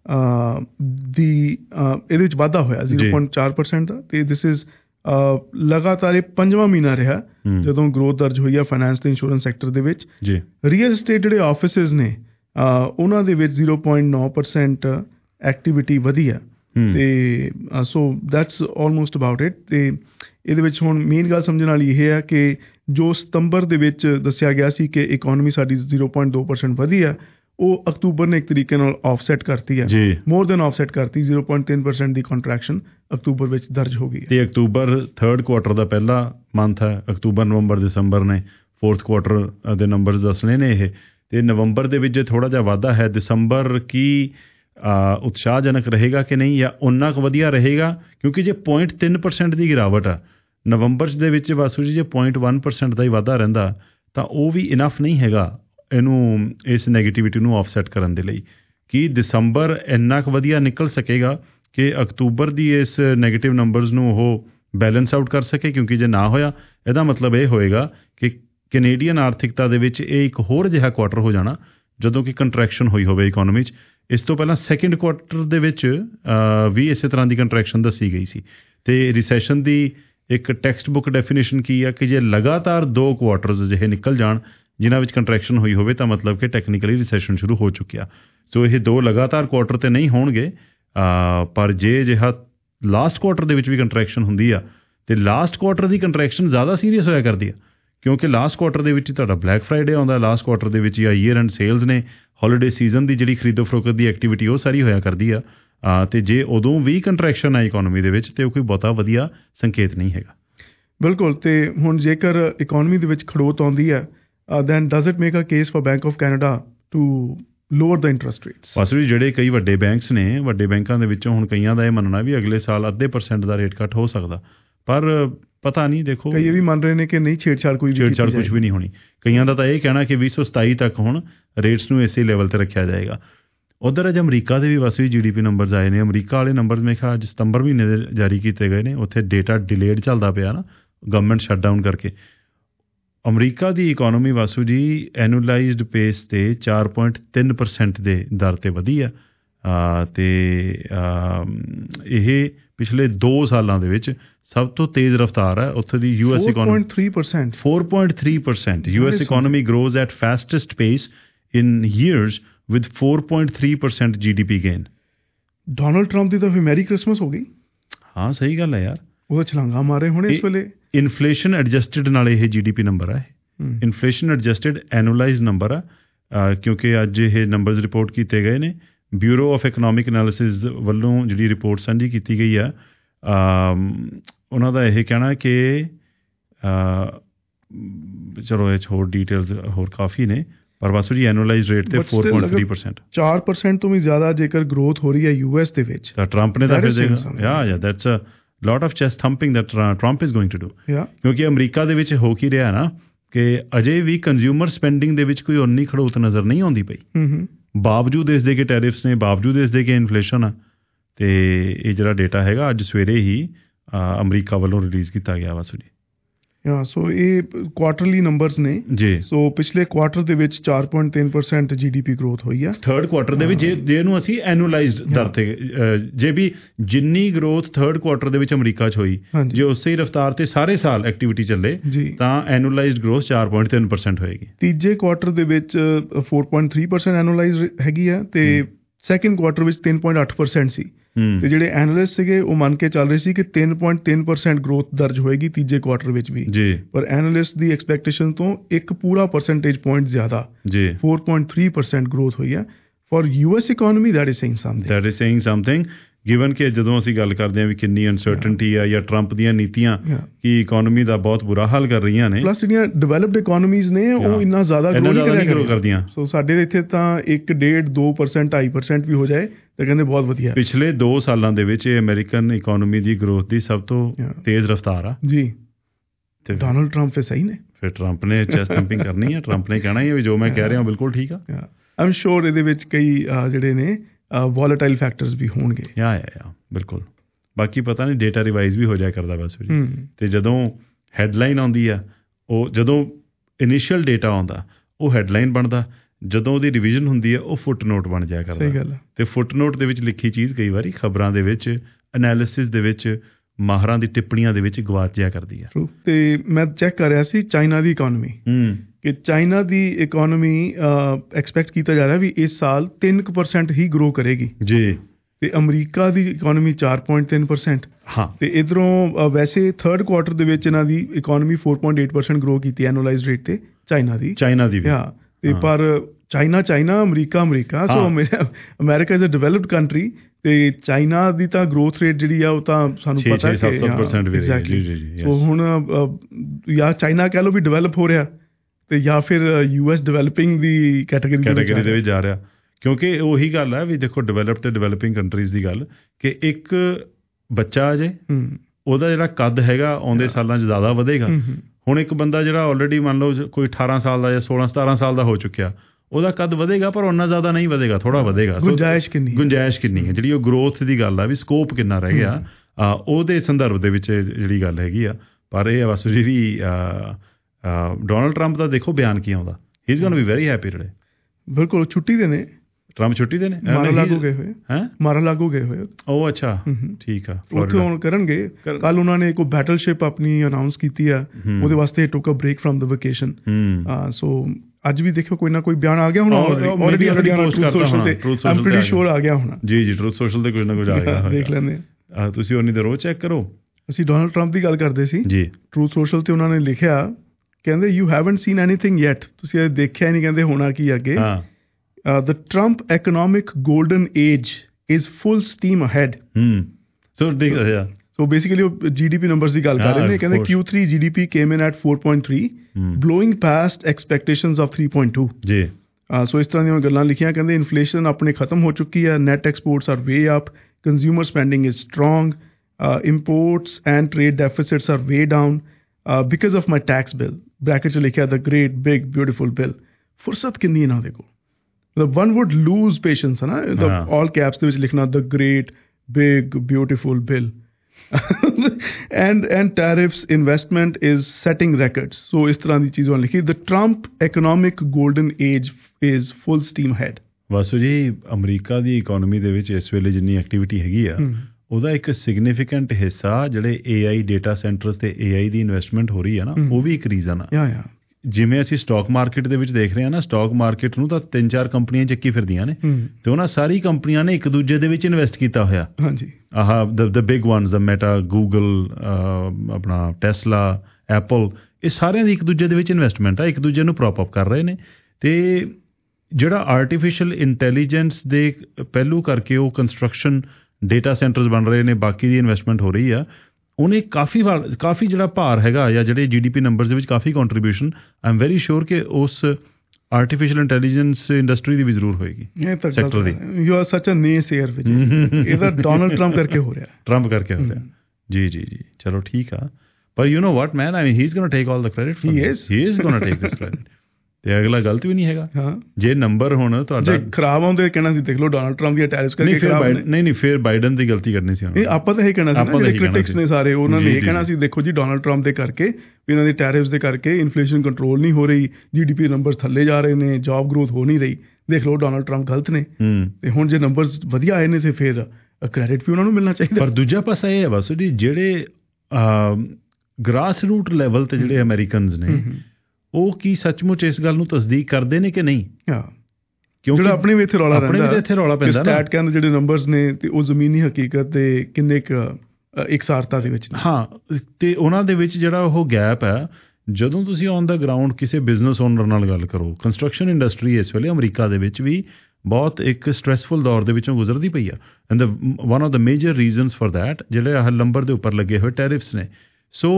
ਦੀ ਇਹਦੇ ਵਿੱਚ ਵਾਧਾ ਹੋਇਆ, ਜ਼ੀਰੋ ਪੁਆਇੰਟ ਚਾਰ ਪਰਸੈਂਟ ਦਾ। ਤੇ ਦਿਸ ਇਜ਼ ਲਗਾਤਾਰ ਇਹ ਪੰਜਵਾਂ ਮਹੀਨਾ ਰਿਹਾ ਜਦੋਂ ਗਰੋਥ ਦਰਜ ਹੋਈ ਆ ਫਾਈਨੈਂਸ ਤੇ ਇੰਸ਼ੋਰੈਂਸ ਸੈਕਟਰ ਦੇ ਵਿੱਚ। ਰੀਅਲ estate ਜਿਹੜੇ ਆਫਿਸਿਸ ਨੇ ਉਹਨਾਂ ਦੇ ਵਿੱਚ ਜ਼ੀਰੋ ਪੁਆਇੰਟ ਨੌ ਪਰਸੈਂਟ ਐਕਟੀਵਿਟੀ ਵਧੀ ਆ। ਤੇ so that's almost about it. ਤੇ ਇਹਦੇ ਵਿੱਚ ਹੁਣ ਮੇਨ ਗੱਲ ਸਮਝਣ ਵਾਲੀ ਇਹ ਹੈ ਕਿ ਜੋ ਸਤੰਬਰ ਦੇ ਵਿੱਚ ਦੱਸਿਆ ਗਿਆ ਸੀ ਕਿ ਇਕੋਨਮੀ ਸਾਡੀ ਜ਼ੀਰੋ ਪੁਆਇੰਟ ਦੋ ਪਰਸੈਂਟ ਵਧੀ ਆ, ਉਹ ਅਕਤੂਬਰ ਨੇ ਇੱਕ ਤਰੀਕੇ ਨਾਲ ਆਫਸੈਟ ਕਰਤੀ ਹੈ, ਮੋਰ ਦੈਨ ਆਫਸੈਟ ਕਰਤੀ। ਜ਼ੀਰੋ ਪੁਆਇੰਟ ਤਿੰਨ ਪਰਸੈਂਟ ਦੀ ਕੰਟਰੈਕਸ਼ਨ ਅਕਤੂਬਰ ਵਿੱਚ ਦਰਜ ਹੋ ਗਈ। ਤੇ ਅਕਤੂਬਰ ਥਰਡ ਕੁਆਟਰ ਦਾ ਪਹਿਲਾ ਮੰਥ ਹੈ। ਅਕਤੂਬਰ, ਨਵੰਬਰ, ਦਸੰਬਰ ਨੇ ਫੋਰਥ ਕੁਆਟਰ ਦੇ ਨੰਬਰਸ ਦੱਸਣੇ ਨੇ ਇਹ। ਤੇ ਨਵੰਬਰ ਦੇ ਵਿੱਚ ਜੇ ਥੋੜ੍ਹਾ ਜਿਹਾ ਵਾਧਾ ਹੈ, ਦਸੰਬਰ ਕੀ ਉਤਸ਼ਾਹਜਨਕ ਰਹੇਗਾ ਕਿ ਨਹੀਂ, ਜਾਂ ਉਨਾ ਕੁ ਵਧੀਆ ਰਹੇਗਾ? ਕਿਉਂਕਿ ਜੇ ਪੁਆਇੰਟ ਤਿੰਨ ਪਰਸੈਂਟ ਦੀ ਗਿਰਾਵਟ ਆ ਨਵੰਬਰ ਦੇ ਵਿੱਚ ਵਾਸੂ ਜੀ, ਜੇ ਪੁਆਇੰਟ ਵਨ ਪਰਸੈਂਟ ਦਾ ਹੀ ਵਾਧਾ ਰਹਿੰਦਾ ਤਾਂ ਉਹ ਵੀ ਇਨਫ ਨਹੀਂ ਹੈਗਾ ਇਹਨੂੰ, ਇਸ ਨੈਗੇਟਿਵਿਟੀ ਨੂੰ ਆਫਸੈਟ ਕਰਨ ਦੇ ਲਈ। ਕਿ ਦਸੰਬਰ ਇੰਨਾ ਕੁ ਵਧੀਆ ਨਿਕਲ ਸਕੇਗਾ ਕਿ ਅਕਤੂਬਰ ਦੀ ਇਸ ਨੈਗੇਟਿਵ ਨੰਬਰਸ ਨੂੰ ਉਹ ਬੈਲੈਂਸ ਆਊਟ ਕਰ ਸਕੇ? ਕਿਉਂਕਿ ਜੇ ਨਾ ਹੋਇਆ, ਇਹਦਾ ਮਤਲਬ ਇਹ ਹੋਏਗਾ ਕਿ ਕੈਨੇਡੀਅਨ ਆਰਥਿਕਤਾ ਦੇ ਵਿੱਚ ਇਹ ਇੱਕ ਹੋਰ ਜਿਹਾ ਕੁਆਟਰ ਹੋ ਜਾਣਾ ਜਦੋਂ ਕਿ ਕੰਟਰੈਕਸ਼ਨ ਹੋਈ ਹੋਵੇ ਇਕੋਨਮੀ 'ਚ। ਇਸ ਤੋਂ ਪਹਿਲਾਂ ਸੈਕਿੰਡ ਕੁਆਟਰ ਦੇ ਵਿੱਚ ਵੀ ਇਸੇ ਤਰ੍ਹਾਂ ਦੀ ਕੰਟਰੈਕਸ਼ਨ ਦੱਸੀ ਗਈ ਸੀ। ਤੇ ਰਿਸੈਸ਼ਨ ਦੀ ਇੱਕ ਟੈਕਸਟ ਬੁੱਕ ਡੈਫੀਨੇਸ਼ਨ ਕੀ ਆ ਕਿ ਜੇ ਲਗਾਤਾਰ ਦੋ ਕੁਆਟਰਸ ਅਜਿਹੇ ਨਿਕਲ ਜਾਣ ਜਿਨ੍ਹਾਂ ਵਿੱਚ ਕੰਟਰੈਕਸ਼ਨ ਹੋਈ ਹੋਵੇ ਤਾਂ ਮਤਲਬ ਕਿ ਟੈਕਨੀਕਲੀ ਰਿਸੈਸ਼ਨ ਸ਼ੁਰੂ ਹੋ ਚੁੱਕਿਆ। ਸੋ ਇਹ ਦੋ ਲਗਾਤਾਰ ਕੁਆਟਰ ਤੇ ਨਹੀਂ ਹੋਣਗੇ, ਪਰ ਜੇ ਅਜਿਹਾ ਲਾਸਟ ਕੁਆਟਰ ਦੇ ਵਿੱਚ ਵੀ ਕੰਟਰੈਕਸ਼ਨ ਹੁੰਦੀ ਆ ਤੇ ਲਾਸਟ ਕੁਆਟਰ ਦੀ ਕੰਟਰੈਕਸ਼ਨ ਜ਼ਿਆਦਾ ਸੀਰੀਅਸ ਹੋਇਆ ਕਰਦੀ ਆ, ਕਿਉਂਕਿ ਲਾਸਟ ਕੁਆਟਰ ਦੇ ਵਿੱਚ ਹੀ ਤੁਹਾਡਾ ਬਲੈਕ ਫਰਾਈਡੇ ਆਉਂਦਾ, ਲਾਸਟ ਕੁਆਟਰ ਦੇ ਵਿੱਚ ਹੀ ਆ ਈਅਰ ਐਂਡ ਸੇਲਸ ਨੇ, ਹੌਲੀਡੇ ਸੀਜ਼ਨ ਦੀ ਜਿਹੜੀ ਖਰੀਦੋ ਫਰੋਖਤ ਦੀ ਐਕਟੀਵਿਟੀ ਉਹ ਸਾਰੀ ਹੋਇਆ ਕਰਦੀ ਆ। ਤੇ ਜੇ ਉਦੋਂ ਵੀ ਕੰਟਰੈਕਸ਼ਨ ਆ ਇਕੋਨਮੀ ਦੇ ਵਿੱਚ ਤੇ ਉਹ ਕੋਈ ਬਹੁਤਾ ਵਧੀਆ ਸੰਕੇਤ ਨਹੀਂ ਹੈਗਾ। ਬਿਲਕੁਲ। ਤੇ ਹੁਣ ਜੇਕਰ ਇਕੋਨਮੀ ਦੇ ਵਿੱਚ ਖੜੋਤ ਆਉਂਦੀ ਹੈ, then does it make a case for Bank of Canada to lower the interest rates? Vasu ਜਿਹੜੇ ਕਈ ਵੱਡੇ ਬੈਂਕਸ ਨੇ, ਵੱਡੇ ਬੈਂਕਾਂ ਦੇ ਵਿੱਚੋਂ ਹੁਣ ਕਈਆਂ ਦਾ ਇਹ ਮੰਨਣਾ ਵੀ ਅਗਲੇ ਸਾਲ ਅੱਧੇ ਪਰਸੈਂਟ ਦਾ ਰੇਟ ਕੱਟ ਹੋ ਸਕਦਾ, ਪਰ ਪਤਾ ਨਹੀਂ। ਦੇਖੋ, ਕਈ ਇਹ ਵੀ ਮੰਨ ਰਹੇ ਨੇ ਕਿ ਨਹੀਂ ਛੇੜਛਾੜ ਕੋਈ ਛੇੜਛਾੜ ਕੁਝ ਵੀ ਨਹੀਂ ਹੋਣੀ। ਕਈਆਂ ਦਾ ਤਾਂ ਇਹ ਕਹਿਣਾ ਕਿ ਵੀਹ ਸੌ ਸਤਾਈ ਤੱਕ ਹੁਣ ਰੇਟਸ ਨੂੰ ਇਸੇ ਲੈਵਲ ਤੇ ਰੱਖਿਆ ਜਾਏਗਾ। ਉੱਧਰ ਅੱਜ ਅਮਰੀਕਾ ਦੇ ਵੀ ਵਾਸੂ ਜੀ ਡੀ ਪੀ ਨੰਬਰਸ ਆਏ ਨੇ। ਅਮਰੀਕਾ ਵਾਲੇ ਨੰਬਰ ਮੈਂ ਕਿਹਾ ਅੱਜ ਸਤੰਬਰ ਮਹੀਨੇ ਦੇ ਜਾਰੀ ਕੀਤੇ ਗਏ ਨੇ। ਉੱਥੇ ਡੇਟਾ ਡਿਲੇਡ ਚੱਲਦਾ ਪਿਆ ਨਾ ਗਵਰਨਮੈਂਟ ਸ਼ਟਡਾਊਨ ਕਰਕੇ। ਅਮਰੀਕਾ ਦੀ ਇਕੋਨਮੀ ਵਾਸੂ ਜੀ ਐਨੂਅਲਾਈਜ਼ਡ ਪੇਸ 'ਤੇ ਚਾਰ ਪੁਆਇੰਟ ਤਿੰਨ ਪਰਸੈਂਟ ਦੇ ਦਰ 'ਤੇ ਵਧੀ ਆ। ਅਤੇ ਇਹ ਪਿਛਲੇ ਦੋ ਸਾਲਾਂ ਦੇ ਵਿੱਚ ਸਭ ਤੋਂ ਤੇਜ਼ ਰਫ਼ਤਾਰ ਹੈ ਉੱਥੇ ਦੀ U S economy. Four point three percent U S economy grows at fastest pace in years with four point three percent G D P gain. Donald Trump ਦੀ ਤਾਂ ਫਿਰ ਮੈਰੀ ਕ੍ਰਿਸਮਸ ਹੋ ਗਈ। ਹਾਂ, ਸਹੀ ਗੱਲ ਹੈ ਯਾਰ। ਉਹ ਛਲਾਂਗਾ ਮਾਰੇ ਹੁਣ ਇਸ ਵੇਲੇ। ਇਨਫਲੇਸ਼ਨ ਐਡਜਸਟਡ ਨਾਲ ਇਹ ਜੀ ਡੀ ਪੀ ਨੰਬਰ ਹੈ। ਇਨਫਲੇਸ਼ਨ ਐਡਜਸਟਡ ਐਨੂਅਲਾਈਜ਼ਡ ਨੰਬਰ ਆ, ਕਿਉਂਕਿ ਅੱਜ ਇਹ ਨੰਬਰਸ ਰਿਪੋਰਟ ਕੀਤੇ ਗਏ ਨੇ। ਬਿਊਰੋ ਆਫ ਇਕਨੋਮਿਕ ਐਨਾਲਿਸਿਸ ਵੱਲੋਂ ਜਿਹੜੀ ਰਿਪੋਰਟ ਸਾਂਝੀ ਕੀਤੀ ਗਈ ਆ, ਉਹਨਾਂ ਦਾ ਇਹ ਕਹਿਣਾ ਕਿ ਚਲੋ ਇਹ 'ਚ ਹੋਰ ਡਿਟੇਲਸ ਹੋਰ ਕਾਫੀ ਨੇ, ਪਰ ਵਾਸੂ ਜੀ ਐਨੂਅਲਾਈਜ਼ਡ ਰੇਟ ਤੇ ਫੋਰ ਪੁਆਇੰਟ ਥ੍ਰੀ ਪਰਸੈਂਟ ਚਾਰ ਪਰਸੈਂਟ ਤੋਂ ਵੀ ਜ਼ਿਆਦਾ ਜੇਕਰ ਗਰੋਥ ਹੋ ਰਹੀ ਹੈ ਯੂ ਐਸ ਦੇ ਵਿੱਚ, ਤਾਂ ਟਰੰਪ ਨੇ ਤਾਂ ਫਿਰ yeah yeah that's a lot of chest thumping that Trump is going to do. ਕਿਉਂਕਿ ਅਮਰੀਕਾ ਦੇ ਵਿੱਚ ਹੋ ਕੀ ਰਿਹਾ ਨਾ ਕਿ ਅਜੇ ਵੀ ਕੰਜ਼ਿਊਮਰ ਸਪੈਂਡਿੰਗ ਦੇ ਵਿੱਚ ਕੋਈ ਉਨੀ ਖੜੋਤ ਨਜ਼ਰ ਨਹੀਂ ਆਉਂਦੀ ਪਈ, ਬਾਵਜੂਦ ਇਸ ਦੇ ਕਿ ਟੈਰਿਫਸ ਨੇ, ਬਾਵਜੂਦ ਇਸ ਦੇ ਕਿ ਇਨਫਲੇਸ਼ਨ ਆ। ਤੇ ਇਹ ਜਿਹੜਾ ਡੇਟਾ ਹੈਗਾ ਅੱਜ ਸਵੇਰੇ ਹੀ ਅਮਰੀਕਾ ਵੱਲੋਂ ਰਿਲੀਜ਼ ਕੀਤਾ ਗਿਆ ਵਾ ਸੁਜੀ। ਹਾਂ, ਸੋ ਇਹ ਕੁਆਟਰਲੀ ਨੰਬਰਸ ਨੇ ਜੀ। ਸੋ ਪਿਛਲੇ ਕੁਆਟਰ ਦੇ ਵਿੱਚ ਚਾਰ ਪੁਆਇੰਟ ਤਿੰਨ ਪਰਸੈਂਟ ਜੀਡੀਪੀ ਗਰੋਥ ਹੋਈ ਆ ਥਰਡ ਕੁਆਟਰ ਦੇ ਵਿੱਚ। ਜੇ ਜਿਹਨੂੰ ਅਸੀਂ ਐਨੂਅਲਾਈਜ਼ਡ ਦਰ ਤੇ ਜੇ ਵੀ ਜਿੰਨੀ ਗਰੋਥ ਥਰਡ ਕੁਆਟਰ ਦੇ ਵਿੱਚ ਅਮਰੀਕਾ 'ਚ ਹੋਈ, ਜੇ ਉਸੇ ਹੀ ਰਫਤਾਰ ਤੇ ਸਾਰੇ ਸਾਲ ਐਕਟੀਵਿਟੀ ਚੱਲੇ ਤਾਂ ਐਨੂਅਲਾਈਜ਼ਡ ਗਰੋਥ ਚਾਰ ਪੁਆਇੰਟ ਤਿੰਨ ਪਰਸੈਂਟ ਹੋਏਗੀ। ਤੀਜੇ ਕੁਆਟਰ ਦੇ ਵਿੱਚ ਚਾਰ ਪੁਆਇੰਟ ਤਿੰਨ ਪਰਸੈਂਟ ਐਨੂਅਲਾਈਜ਼ਡ ਹੈਗੀ ਆ ਤੇ ਸੈਕਿੰਡ ਕੁਆਟਰ ਵਿੱਚ ਤਿੰਨ ਪੁਆਇੰਟ ਅੱਠ ਪਰਸੈਂਟ ਸੀ ਤੇ ਜਿਹੜੇ ਐਨਾਲਿਸਟ ਸੀਗੇ ਉਹ ਮੰਨ ਕੇ ਚੱਲ ਰਹੇ ਸੀ ਕਿ ਤਿੰਨ ਪੁਆਇੰਟ ਤਿੰਨ ਪਰਸੈਂਟ ਗਰੋਥ ਦਰਜ ਹੋਏਗੀ ਤੀਜੇ ਕੁਆਟਰ ਵਿੱਚ ਵੀ ਜੀ, ਪਰ ਐਨਾਲਿਸਟ ਦੀ ਐਕਸਪੈਕਟੇਸ਼ਨ ਤੋਂ ਇੱਕ ਪੂਰਾ ਪਰਸੈਂਟੇਜ ਪੁਆਇੰਟ ਜ਼ਿਆਦਾ ਜੀ ਚਾਰ ਪੁਆਇੰਟ ਤਿੰਨ ਪਰਸੈਂਟ ਗਰੋਥ ਹੋਈ ਹੈ। For US economy that is saying something that is saying something given ਕਿ ਜਦੋਂ ਅਸੀਂ ਗੱਲ ਕਰਦੇ ਹਾਂ ਵੀ ਕਿੰਨੀ ਅਨਸਰਟਨਟੀ ਆ ਜਾਂ ਟਰੰਪ ਦੀਆਂ ਨੀਤੀਆਂ ਕਿ ਇਕਨੋਮੀ ਦਾ ਬਹੁਤ ਬੁਰਾ ਹਾਲ ਕਰ ਰਹੀਆਂ ਨੇ, ਪਲੱਸ ਜਿਹੜੀਆਂ ਡਿਵੈਲਪਡ ਇਕਨੋਮੀਜ਼ ਨੇ ਉਹ ਇੰਨਾ ਜ਼ਿਆਦਾ ਗਰੋ ਕਰਦੀਆਂ। ਸੋ ਸਾਡੇ ਇੱਥੇ ਤਾਂ ਇੱਕ ਡੇਢ ਦੋ ਪਰਸੈਂਟ ਢਾਈ ਪਰਸੈਂਟ ਵੀ ਹੋ ਜਾਏ ਤਾਂ ਕਹਿੰਦੇ ਬਹੁਤ ਵਧੀਆ। ਪਿਛਲੇ ਦੋ ਸਾਲਾਂ ਦੇ ਵਿੱਚ ਇਹ ਅਮਰੀਕਨ ਇਕਨੋਮੀ ਦੀ ਗਰੋਥ ਦੀ ਸਭ ਤੋਂ ਤੇਜ਼ ਰਫਤਾਰ ਆ ਜੀ। ਤੇ ਡੋਨਲਡ ਟਰੰਪ ਫਿਰ ਸਹੀ ਨੇ, ਫਿਰ ਟਰੰਪ ਨੇ ਚੈਸਟ ਥੰਪਿੰਗ ਕਰਨੀ ਹੈ, ਟਰੰਪ ਨੇ ਕਹਿਣਾ ਹੀ ਵੀ ਜੋ ਮੈਂ ਕਹਿ ਰਿਹਾ ਬਿਲਕੁਲ ਠੀਕ ਆ। ਆਈ ਐਮ ਸ਼ੋਰ ਇਹਦੇ ਵਿੱਚ ਕਈ ਜਿਹੜੇ ਨੇ ਵੋਲੇਟਾਈਲ ਫੈਕਟਰਸ ਵੀ ਹੋਣਗੇ। ਯਾ ਯਾ ਬਿਲਕੁਲ। ਬਾਕੀ ਪਤਾ ਨਹੀਂ ਡੇਟਾ ਰਿਵਾਈਜ਼ ਵੀ ਹੋ ਜਾਇਆ ਕਰਦਾ ਬਸ ਜੀ। ਤੇ ਜਦੋਂ ਹੈਡਲਾਈਨ ਆਉਂਦੀ ਆ, ਉਹ ਜਦੋਂ ਇਨੀਸ਼ੀਅਲ ਡੇਟਾ ਆਉਂਦਾ ਉਹ ਹੈਡਲਾਈਨ ਬਣਦਾ, ਜਦੋਂ ਉਹਦੀ ਰਿਵੀਜ਼ਨ ਹੁੰਦੀ ਹੈ ਉਹ ਫੁੱਟ ਨੋਟ ਬਣ ਜਾਇਆ ਕਰਦਾ। ਸਹੀ ਗੱਲ ਹੈ। ਤੇ ਫੁੱਟ ਨੋਟ ਦੇ ਵਿੱਚ ਲਿਖੀ ਚੀਜ਼ ਕਈ ਵਾਰੀ ਖਬਰਾਂ ਦੇ ਵਿੱਚ, ਐਨਾਲਿਸਿਸ ਦੇ ਵਿੱਚ, ਮਾਹਰਾਂ ਦੀ ਟਿੱਪਣੀਆਂ ਦੇ ਵਿੱਚ ਗਵਾਚ ਜਾਇਆ ਕਰਦੀ ਆ। ਤੇ ਮੈਂ ਚੈੱਕ ਕਰ ਰਿਹਾ ਸੀ ਚਾਈਨਾ ਦੀ ਇਕਨੋਮੀ ਕਿ ਚਾਈਨਾ ਦੀ ਇਕਨੋਮੀ ਐਕਸਪੈਕਟ ਕੀਤਾ ਜਾ ਰਿਹਾ ਵੀ ਇਸ ਸਾਲ ਤਿੰਨ ਕੁ ਪਰਸੈਂਟ ਹੀ ਗਰੋ ਕਰੇਗੀ ਜੀ, ਤੇ ਅਮਰੀਕਾ ਦੀ ਇਕਨੋਮੀ ਚਾਰ ਪੁਆਇੰਟ ਤਿੰਨ ਪਰਸੈਂਟ। ਹਾਂ, ਤੇ ਇਧਰੋਂ ਵੈਸੇ ਥਰਡ ਕੁਆਟਰ ਦੇ ਵਿੱਚ ਇਹਨਾਂ ਦੀ ਇਕਨੋਮੀ ਚਾਰ ਪੁਆਇੰਟ ਅੱਠ ਪਰਸੈਂਟ ਗਰੋ ਕੀਤੀ ਐਨੂਅਲਾਈਜ਼ਡ ਰੇਟ ਤੇ ਚਾਈਨਾ ਦੀ ਚਾਈਨਾ ਦੀ ਵੀ। ਹਾਂ, ਤੇ ਪਰ China China America America so America is a developed country ਤੇ ਚਾਈਨਾ ਦੀ ਤਾਂ ਗਰੋਥ ਰੇਟ ਜਿਹੜੀ ਆ ਉਹ ਤਾਂ ਸਾਨੂੰ ਪਤਾ ਹੈ ਕਿ ਸੋ ਹੁਣ ਜਾਂ ਚਾਈਨਾ ਕਹਿ ਲਓ ਵੀ ਡਿਵੈਲਪ ਹੋ ਰਿਹਾ ਤੇ ਜਾਂ ਫਿਰ ਯੂਐਸ ਡਿਵੈਲਪਿੰਗ ਦੀ ਕੈਟਾਗਰੀ ਕੈਟਾਗਰੀ ਦੇ ਵਿੱਚ ਜਾ ਰਿਹਾ। ਕਿਉਂਕਿ ਉਹੀ ਗੱਲ ਹੈ ਵੀ ਦੇਖੋ ਡਿਵੈਲਪਡ ਤੇ ਡਿਵੈਲਪਿੰਗ ਕੰਟਰੀਜ਼ ਦੀ ਗੱਲ ਕਿ ਇੱਕ ਬੱਚਾ ਜੇ ਉਹਦਾ ਜਿਹੜਾ ਕੱਦ ਹੈਗਾ ਆਉਂਦੇ ਸਾਲਾਂ 'ਚ ਜ਼ਿਆਦਾ ਵਧੇਗਾ। ਹੁਣ ਇੱਕ ਬੰਦਾ ਜਿਹੜਾ ਆਲਰੇਡੀ ਮੰਨ ਲਓ ਕੋਈ ਅਠਾਰਾਂ ਸਾਲ ਦਾ ਜਾਂ ਸੋਲਾਂ ਸਤਾਰਾਂ ਸਾਲ ਦਾ ਹੋ ਚੁੱਕਿਆ, ਉਹਦਾ ਕੱਦ ਵਧੇਗਾ ਪਰ ਉਹਨਾਂ ਜ਼ਿਆਦਾ ਨਹੀਂ ਵਧੇਗਾ, ਥੋੜ੍ਹਾ ਵਧੇਗਾ। ਗੁੰਜਾਇਸ਼ ਕਿੰਨੀ ਗੁੰਜਾਇਸ਼ ਕਿੰਨੀ ਹੈ ਜਿਹੜੀ ਉਹ ਗਰੋਥ ਦੀ ਗੱਲ ਆ ਵੀ ਸਕੋਪ ਕਿੰਨਾ ਰਹਿ ਗਿਆ ਉਹਦੇ ਸੰਦਰਭ ਦੇ ਵਿੱਚ ਜਿਹੜੀ ਗੱਲ ਹੈਗੀ ਆ। ਪਰ ਇਹ ਬਸ ਜਿਹੜੀ ਡੋਨਲਡ ਟਰੰਪ ਦਾ ਦੇਖੋ ਬਿਆਨ ਕੀ ਆਉਂਦਾ, he is going to be very happy today. ਬਿਲਕੁਲ ਛੁੱਟੀ ਦੇ ਨੇ ਟਰੰਪ, ਛੁੱਟੀ ਦੇ ਨੇ, ਮਾਰਾ ਲਾਗੂ ਗਏ ਹੋਏ ਹੈ ਮਾਰਾ ਲਾਗੂ ਗਏ ਹੋਏ ਉਹ ਅੱਛਾ ਠੀਕ ਆ ਉੱਥੇ ਹੁਣ ਕਰਨਗੇ। ਕੱਲ ਉਹਨਾਂ ਨੇ ਇੱਕ ਬੈਟਲਸ਼ਿਪ ਆਪਣੀ ਅਨਾਊਂਸ ਕੀਤੀ ਆ, ਉਹਦੇ ਵਾਸਤੇ took a break from the vacation. So ਅੱਜ ਵੀ ਦੇਖੋ ਕੋਈ ਨਾ ਕੋਈ ਬਿਆਨ ਆ ਗਿਆ ਹੁਣ, ਆਲਰੇਡੀ ਆਲਰੇਡੀ ਟਰੂਥ ਸੋਸ਼ਲ ਤੇ ਆਮ ਪ੍ਰੀਟੀ ਸ਼ੋਰ ਆ ਗਿਆ ਹੁਣ। ਜੀ ਜੀ ਟਰੂਥ ਸੋਸ਼ਲ ਤੇ ਕੁਝ ਨਾ ਕੁਝ ਆ ਗਿਆ, ਦੇਖ ਲੈਂਦੇ ਆ। ਤੁਸੀਂ ਉਹਨੀ ਦੇ ਰੋਜ਼ ਚੈੱਕ ਕਰੋ। ਅਸੀਂ ਡੋਨਲਡ ਟਰੰਪ ਦੀ ਗੱਲ ਕਰਦੇ ਸੀ ਜੀ, ਟਰੂਥ ਸੋਸ਼ਲ ਤੇ ਉਹਨਾਂ ਨੇ ਲਿਖਿਆ ਕਹਿੰਦੇ you haven't seen anything yet, ਤੁਸੀਂ ਇਹ ਦੇਖਿਆ ਨਹੀਂ, ਕਹਿੰਦੇ ਹੋਣਾ ਕੀ ਅੱਗੇ। Uh, the Trump economic golden age is full steam ahead. Hmm. So, yeah. So basically, G D P numbers ਦੀ ਗੱਲ ਕਰ ਰਹੇ ਨੇ, ਕਹਿੰਦੇ Q three G D P came in at four point three, hmm. blowing past expectations of three point two. ਜੀ। ਸੋ ਇਸ ਤਰ੍ਹਾਂ ਦੀਆਂ ਗੱਲਾਂ ਲਿਖੀਆਂ, ਕਹਿੰਦੇ ਇਨਫਲੇਸ਼ਨ ਆਪਣੇ ਖਤਮ ਹੋ ਚੁੱਕੀ ਹੈ, net exports are way up, consumer spending is strong, imports and trade deficits are way down because of my tax bill. Bracket 'ਚ ਲਿਖਿਆ the great big beautiful bill. ਫੁਰਸਤ ਕਿੰਨੀ ਇਹਨਾਂ ਦੇ ਕੋਲ, one would lose patience, है ना? The uh-huh. all caps ਦੇ ਵਿੱਚ ਲਿਖਣਾ the great big beautiful bill and and tariffs investment is setting records. So ਇਸ ਤਰ੍ਹਾਂ ਦੀ ਚੀਜ਼ਾਂ ਲਿਖੀ। the Trump economic golden age is full steam ahead. Vasu ਜੀ ਅਮਰੀਕਾ ਦੀ ਇਕਨੋਮੀ ਦੇ ਵਿੱਚ ਇਸ ਵੇਲੇ ਜਿੰਨੀ ਐਕਟੀਵਿਟੀ ਹੈਗੀ ਆ ਉਹਦਾ ਇੱਕ ਸਿਗਨੀਫੀਕੈਂਟ ਹਿੱਸਾ ਜਿਹੜੇ ਏ ਆਈ ਡੇਟਾ ਸੈਂਟਰਸ ਤੇ ਏ ਆਈ ਦੀ ਇਨਵੈਸਟਮੈਂਟ ਹੋ ਰਹੀ ਆ ਨਾ, ਉਹ ਵੀ ਇੱਕ ਰੀਜ਼ਨ ਆ। ਜਿਵੇਂ ਅਸੀਂ ਸਟਾਕ ਮਾਰਕੀਟ ਦੇ ਵਿੱਚ ਦੇਖ ਰਹੇ ਹਾਂ ਨਾ, ਸਟਾਕ ਮਾਰਕੀਟ ਨੂੰ ਤਾਂ ਤਿੰਨ ਚਾਰ ਕੰਪਨੀਆਂ ਚੱਕੀ ਫਿਰਦੀਆਂ ਨੇ ਤੇ ਉਹਨਾਂ ਸਾਰੀ ਕੰਪਨੀਆਂ ਨੇ ਇੱਕ ਦੂਜੇ ਦੇ ਵਿੱਚ ਇਨਵੈਸਟ ਕੀਤਾ ਹੋਇਆ। ਹਾਂਜੀ, ਆਹ the big ones, the Meta, Google, ਆਪਣਾ ਟੈਸਲਾ, ਐਪਲ, ਇਹ ਸਾਰਿਆਂ ਦੀ ਇੱਕ ਦੂਜੇ ਦੇ ਵਿੱਚ ਇਨਵੈਸਟਮੈਂਟ ਆ, ਇੱਕ ਦੂਜੇ ਨੂੰ ਪ੍ਰੋਪ ਅਪ ਕਰ ਰਹੇ ਨੇ। ਤੇ ਜਿਹੜਾ ਆਰਟੀਫਿਸ਼ੀਅਲ ਇੰਟੈਲੀਜੈਂਸ ਦੇ ਪਹਿਲੂ ਕਰਕੇ ਉਹ ਕੰਸਟਰਕਸ਼ਨ ਡੇਟਾ ਸੈਂਟਰਸ ਬਣ ਰਹੇ ਨੇ, ਬਾਕੀ ਦੀ ਇਨਵੈਸਟਮੈਂਟ ਹੋ ਰਹੀ ਆ, ਉਹਨੇ ਕਾਫੀ ਵਾਰ ਕਾਫੀ ਜਿਹੜਾ ਭਾਰ ਹੈਗਾ ਜਾਂ ਜਿਹੜੇ ਜੀ ਡੀ ਪੀ ਨੰਬਰਸ ਦੇ ਵਿੱਚ ਕਾਫੀ contribution I am very sure ਕਿ ਉਸ ਆਰਟੀਫਿਸ਼ੀਅਲ ਇੰਟੈਲੀਜੈਂਸ ਇੰਡਸਟਰੀ ਦੀ ਵੀ ਜ਼ਰੂਰ ਹੋਏਗੀ ਸੈਕਟਰ ਦੀ। ਯੂ ਆਰ ਸੱਚ ਅ ਨੇਸੇਅਰ ਵਿਚ ਇਹਦਾ ਡੋਨਲਡ ਟਰੰਪ ਕਰਕੇ ਹੋ ਰਿਹਾ, ਟਰੰਪ ਕਰਕੇ ਹੋ ਰਿਹਾ। ਜੀ ਜੀ ਜੀ ਚਲੋ ਠੀਕ ਆ, ਪਰ you know what man, I mean he is going to take all the credit. He is he is going to take this credit. ਤੇ ਅਗਲਾ ਗਲਤ ਵੀ ਨਹੀਂ ਹੈਗਾ। ਹਾਂ, ਜੇ ਨੰਬਰ ਹੁਣ ਤੁਹਾਡਾ ਖਰਾਬ ਆਉਂਦੇ ਕਹਿਣਾ ਸੀ ਦੇਖ ਲਓ ਡੋਨਾਲਡ ਟਰੰਪ ਦੀਆਂ ਟੈਰਿਫਸ ਕਰਕੇ ਖਰਾਬ ਨੇ। ਨਹੀਂ ਨਹੀਂ ਫਿਰ ਬਾਈਡਨ ਦੀ ਗਲਤੀ ਕਰਨੀ ਸੀ। ਇਹ ਆਪਾਂ ਤਾਂ ਇਹ ਕਹਿਣਾ ਸੀ ਨਾ, ਜਿਹੜੇ ਕ੍ਰਿਟਿਕਸ ਨੇ ਸਾਰੇ ਉਹਨਾਂ ਨੇ ਇਹ ਕਹਿਣਾ ਸੀ ਦੇਖੋ ਜੀ ਡੋਨਾਲਡ ਟਰੰਪ ਦੇ ਕਰਕੇ, ਇਹਨਾਂ ਦੀ ਟੈਰਿਫਸ ਦੇ ਕਰਕੇ ਇਨਫਲੇਸ਼ਨ ਕੰਟਰੋਲ ਨਹੀਂ ਹੋ ਰਹੀ, ਜੀ ਡੀ ਪੀ ਨੰਬਰ ਥੱਲੇ ਜਾ ਰਹੇ ਨੇ, ਜੌਬ ਗਰੋਥ ਹੋ ਨਹੀਂ ਰਹੀ, ਦੇਖ ਲਓ ਡੋਨਾਲਡ ਟਰੰਪ ਗਲਤ ਨੇ। ਤੇ ਹੁਣ ਜੇ ਨੰਬਰਸ ਵਧੀਆ ਆਏ ਨੇ ਤੇ ਫਿਰ ਕ੍ਰੈਡਿਟ ਵੀ ਉਹਨਾਂ ਨੂੰ ਮਿਲਣਾ ਚਾਹੀਦਾ। ਪਰ ਦੂਜਾ ਪਾਸਾ ਇਹ ਹੈ ਬਸ ਜੀ, ਜਿਹੜੇ ਗ੍ਰਾਸ ਰੂਟ ਲੈਵਲ ਤੇ ਜਿਹੜੇ ਅਮਰੀਕਨਸ ਨੇ ਉਹ ਕੀ ਸੱਚਮੁੱਚ ਇਸ ਗੱਲ ਨੂੰ ਤਸਦੀਕ ਕਰਦੇ ਨੇ ਕਿ ਨਹੀਂ? ਹਾਂ, ਕਿਉਂਕਿ ਜਿਹੜਾ ਆਪਣੇ ਵੀ ਇੱਥੇ ਰੌਲਾ ਰਹਿੰਦਾ, ਆਪਣੇ ਵੀ ਇੱਥੇ ਰੌਲਾ ਪੈਂਦਾ ਨਾ, ਸਟੈਟ ਕਹਿੰਦੇ ਜਿਹੜੇ ਨੰਬਰਸ ਨੇ ਤੇ ਉਹ ਜ਼ਮੀਨੀ ਹਕੀਕਤ ਤੇ ਕਿੰਨੇ ਕੁ ਇਕਸਾਰਤਾ ਦੇ ਵਿੱਚ ਨੇ। ਹਾਂ, ਤੇ ਉਹਨਾਂ ਦੇ ਵਿੱਚ ਜਿਹੜਾ ਉਹ ਗੈਪ ਹੈ, ਜਦੋਂ ਤੁਸੀਂ ਔਨ ਦਾ ਗਰਾਊਂਡ ਕਿਸੇ ਬਿਜ਼ਨਸ ਓਨਰ ਨਾਲ ਗੱਲ ਕਰੋ, ਕੰਸਟਰਕਸ਼ਨ ਇੰਡਸਟਰੀ ਇਸ ਵੇਲੇ ਅਮਰੀਕਾ ਦੇ ਵਿੱਚ ਵੀ ਬਹੁਤ ਇੱਕ ਸਟ੍ਰੈਸਫੁਲ ਦੌਰ ਦੇ ਵਿੱਚੋਂ ਗੁਜ਼ਰਦੀ ਪਈ ਆ। And one of the major reasons for that ਜਿਹੜੇ ਆਹ ਨੰਬਰ ਦੇ ਉੱਪਰ ਲੱਗੇ ਹੋਏ ਟੈਰਿਫਸ ਨੇ। ਸੋ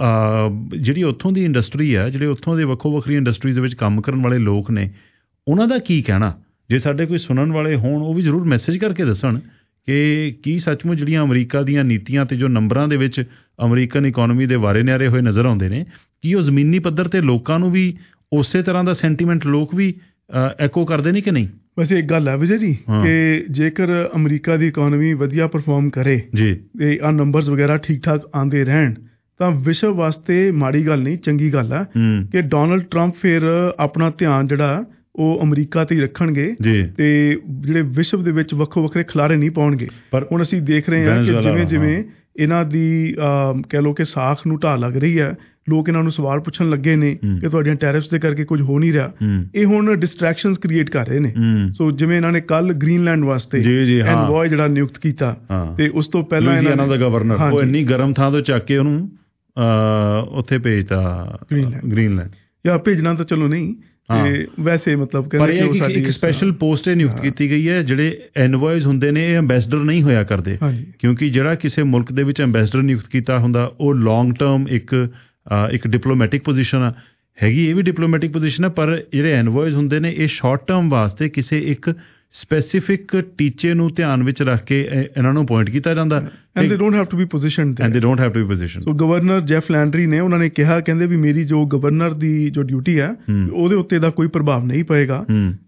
ਜਿਹੜੀ ਉੱਥੋਂ ਦੀ ਇੰਡਸਟਰੀ ਹੈ, ਜਿਹੜੇ ਉੱਥੋਂ ਦੇ ਵੱਖੋ ਵੱਖਰੀ ਇੰਡਸਟਰੀਜ਼ ਦੇ ਵਿੱਚ ਕੰਮ ਕਰਨ ਵਾਲੇ ਲੋਕ ਨੇ, ਉਹਨਾਂ ਦਾ ਕੀ ਕਹਿਣਾ? ਜੇ ਸਾਡੇ ਕੋਈ ਸੁਣਨ ਵਾਲੇ ਹੋਣ ਉਹ ਵੀ ਜ਼ਰੂਰ ਮੈਸੇਜ ਕਰਕੇ ਦੱਸਣ ਕਿ ਕੀ ਸੱਚਮੁੱਚ ਜਿਹੜੀਆਂ ਅਮਰੀਕਾ ਦੀਆਂ ਨੀਤੀਆਂ ਤੇ ਜੋ ਨੰਬਰਾਂ ਦੇ ਵਿੱਚ ਅਮਰੀਕਨ ਇਕੋਨਮੀ ਦੇ ਵਾਰੇ ਨਿਆਰੇ ਹੋਏ ਨਜ਼ਰ ਆਉਂਦੇ ਨੇ, ਕੀ ਉਹ ਜ਼ਮੀਨੀ ਪੱਧਰ ਤੇ ਲੋਕਾਂ ਨੂੰ ਵੀ ਉਸੇ ਤਰ੍ਹਾਂ ਦਾ ਸੈਂਟੀਮੈਂਟ ਲੋਕ ਵੀ ਐਕੋ ਕਰਦੇ ਨੇ ਕਿ ਨਹੀਂ? ਵੈਸੇ ਇੱਕ ਗੱਲ ਹੈ ਵਿਜੇ ਜੀ ਕਿ ਜੇਕਰ ਅਮਰੀਕਾ ਦੀ ਇਕੋਨਮੀ ਵਧੀਆ ਪਰਫਾਰਮ ਕਰੇ ਜੀ ਤੇ ਆਹ ਨੰਬਰਸ ਵਗੈਰਾ ਠੀਕ ਠਾਕ ਆਉਂਦੇ ਰਹਿਣ ਤਾਂ ਵਿਸ਼ਵ ਵਾਸਤੇ ਮਾੜੀ ਗੱਲ ਨਹੀਂ, ਚੰਗੀ ਗੱਲ ਹੈ ਕਿ ਡੋਨਾਲਡ ਟਰੰਪ ਫਿਰ ਆਪਣਾ ਧਿਆਨ ਜਿਹੜਾ ਉਹ ਅਮਰੀਕਾ ਤੇ ਹੀ ਰੱਖਣਗੇ ਤੇ ਜਿਹੜੇ ਵਿਸ਼ਵ ਦੇ ਵਿੱਚ ਵੱਖੋ ਵੱਖਰੇ ਖਿਲਾਰੇ ਨਹੀਂ ਪਾਉਣਗੇ। ਪਰ ਹੁਣ ਅਸੀਂ ਦੇਖ ਰਹੇ ਹਾਂ ਕਿ ਜਿਵੇਂ ਜਿਵੇਂ ਇਹਨਾਂ ਦੀ ਕਹਿ ਲਓ ਕਿ ਸਾਖ ਨੂੰ ਢਾਹ ਲੱਗ ਰਹੀ ਹੈ, ਲੋਕ ਇਹਨਾਂ ਨੂੰ ਸਵਾਲ ਪੁੱਛਣ ਲੱਗੇ ਨੇ ਕਿ ਤੁਹਾਡੀਆਂ ਟੈਰਿਫਸ ਦੇ ਕਰਕੇ ਕੁਝ ਹੋ ਨਹੀਂ ਰਿਹਾ। ਇਹ ਹੁਣ ਡਿਸਟਰੈਕਸ਼ਨਸ ਕ੍ਰੀਏਟ ਕਰ ਰਹੇ ਨੇ। ਸੋ ਜਿਵੇਂ ਇਹਨਾਂ ਨੇ ਕੱਲ ਗ੍ਰੀਨਲੈਂਡ ਵਾਸਤੇ ਐਨਵੋਏ ਜਿਹੜਾ ਨਿਯੁਕਤ ਕੀਤਾ ਤੇ ਉਸ ਤੋਂ ਪਹਿਲਾਂ ਇਹਨਾਂ ਦਾ ਗਵਰਨਰ ਉਹ ਇੰਨੀ ਗਰਮ ਥਾਂ ਤੋਂ ਚੱਕ ਕੇ ਉਹਨੂੰ ਉੱਥੇ ਭੇਜਤਾ ਗ੍ਰੀਨਲੈਂਡ। ਜਾਂ ਭੇਜਣਾ ਤਾਂ ਚਲੋ ਨਹੀਂ, ਵੈਸੇ ਮਤਲਬ ਕਹਿੰਦੇ ਇੱਕ ਸਪੈਸ਼ਲ ਪੋਸਟ ਇਹ ਨਿਯੁਕਤ ਕੀਤੀ ਗਈ ਹੈ। ਜਿਹੜੇ ਐਨਵੋਇਜ਼ ਹੁੰਦੇ ਨੇ ਇਹ ਅੰਬੈਸਡਰ ਨਹੀਂ ਹੋਇਆ ਕਰਦੇ, ਕਿਉਂਕਿ ਜਿਹੜਾ ਕਿਸੇ ਮੁਲਕ ਦੇ ਵਿੱਚ ਅੰਬੈਸਡਰ ਨਿਯੁਕਤ ਕੀਤਾ ਹੁੰਦਾ ਉਹ ਲੌਂਗ ਟਰਮ ਇੱਕ ਇੱਕ ਡਿਪਲੋਮੈਟਿਕ ਪੋਜੀਸ਼ਨ ਹੈਗੀ, ਇਹ ਵੀ ਡਿਪਲੋਮੈਟਿਕ ਪੋਜੀਸ਼ਨ ਹੈ। ਪਰ ਜਿਹੜੇ ਐਨਵੋਇਜ਼ ਹੁੰਦੇ ਨੇ ਇਹ ਸ਼ਾਰਟ ਟਰਮ ਵਾਸਤੇ ਕਿਸੇ ਇੱਕ ਸਪੈਸੀਫਿਕ ਟੀਚੇ ਨੂੰ ਧਿਆਨ ਵਿੱਚ ਰੱਖ ਕੇ ਇਹਨਾਂ ਨੂੰ ਅਪੁਆਇੰਟ ਕੀਤਾ ਜਾਂਦਾ। And they don't have to be positioned and they don't have to be positioned. So governor Jeff Landry ਨੇ ਉਹਨਾਂ ਨੇ ਕਿਹਾ, ਕਹਿੰਦੇ ਵੀ ਮੇਰੀ ਜੋ ਗਵਰਨਰ ਦੀ ਜੋ ਡਿਊਟੀ ਹੈ ਉਹਦੇ ਉੱਤੇ ਦਾ ਕੋਈ ਪ੍ਰਭਾਵ ਨਹੀਂ ਪਏਗਾ।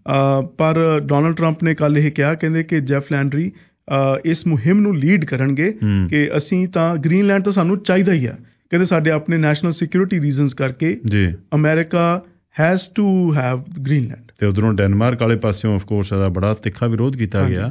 ਪਰ ਡੋਨਾਲਡ ਟਰੰਪ ਨੇ ਕੱਲ ਇਹ ਕਿਹਾ, ਕਹਿੰਦੇ ਕਿ ਜੈਫ ਲੈਂਡਰੀ ਇਸ ਮੁਹਿੰਮ ਨੂੰ ਲੀਡ ਕਰਨਗੇ ਕਿ ਅਸੀਂ ਤਾਂ ਗ੍ਰੀਨਲੈਂਡ ਤਾਂ ਸਾਨੂੰ ਚਾਹੀਦਾ ਹੀ ਹੈ। ਕਹਿੰਦੇ ਸਾਡੇ ਆਪਣੇ ਨੈਸ਼ਨਲ ਸਿਕਿਉਰਿਟੀ ਰੀਜ਼ਨਸ ਕਰਕੇ America has to have Greenland. ਤੇ ਉਧਰੋਂ ਡੈਨਮਾਰਕ ਵਾਲੇ ਪਾਸਿਓਂ ਆਫ ਕੋਰਸ ਇਹਦਾ ਬੜਾ ਤਿੱਖਾ ਵਿਰੋਧ ਕੀਤਾ ਗਿਆ।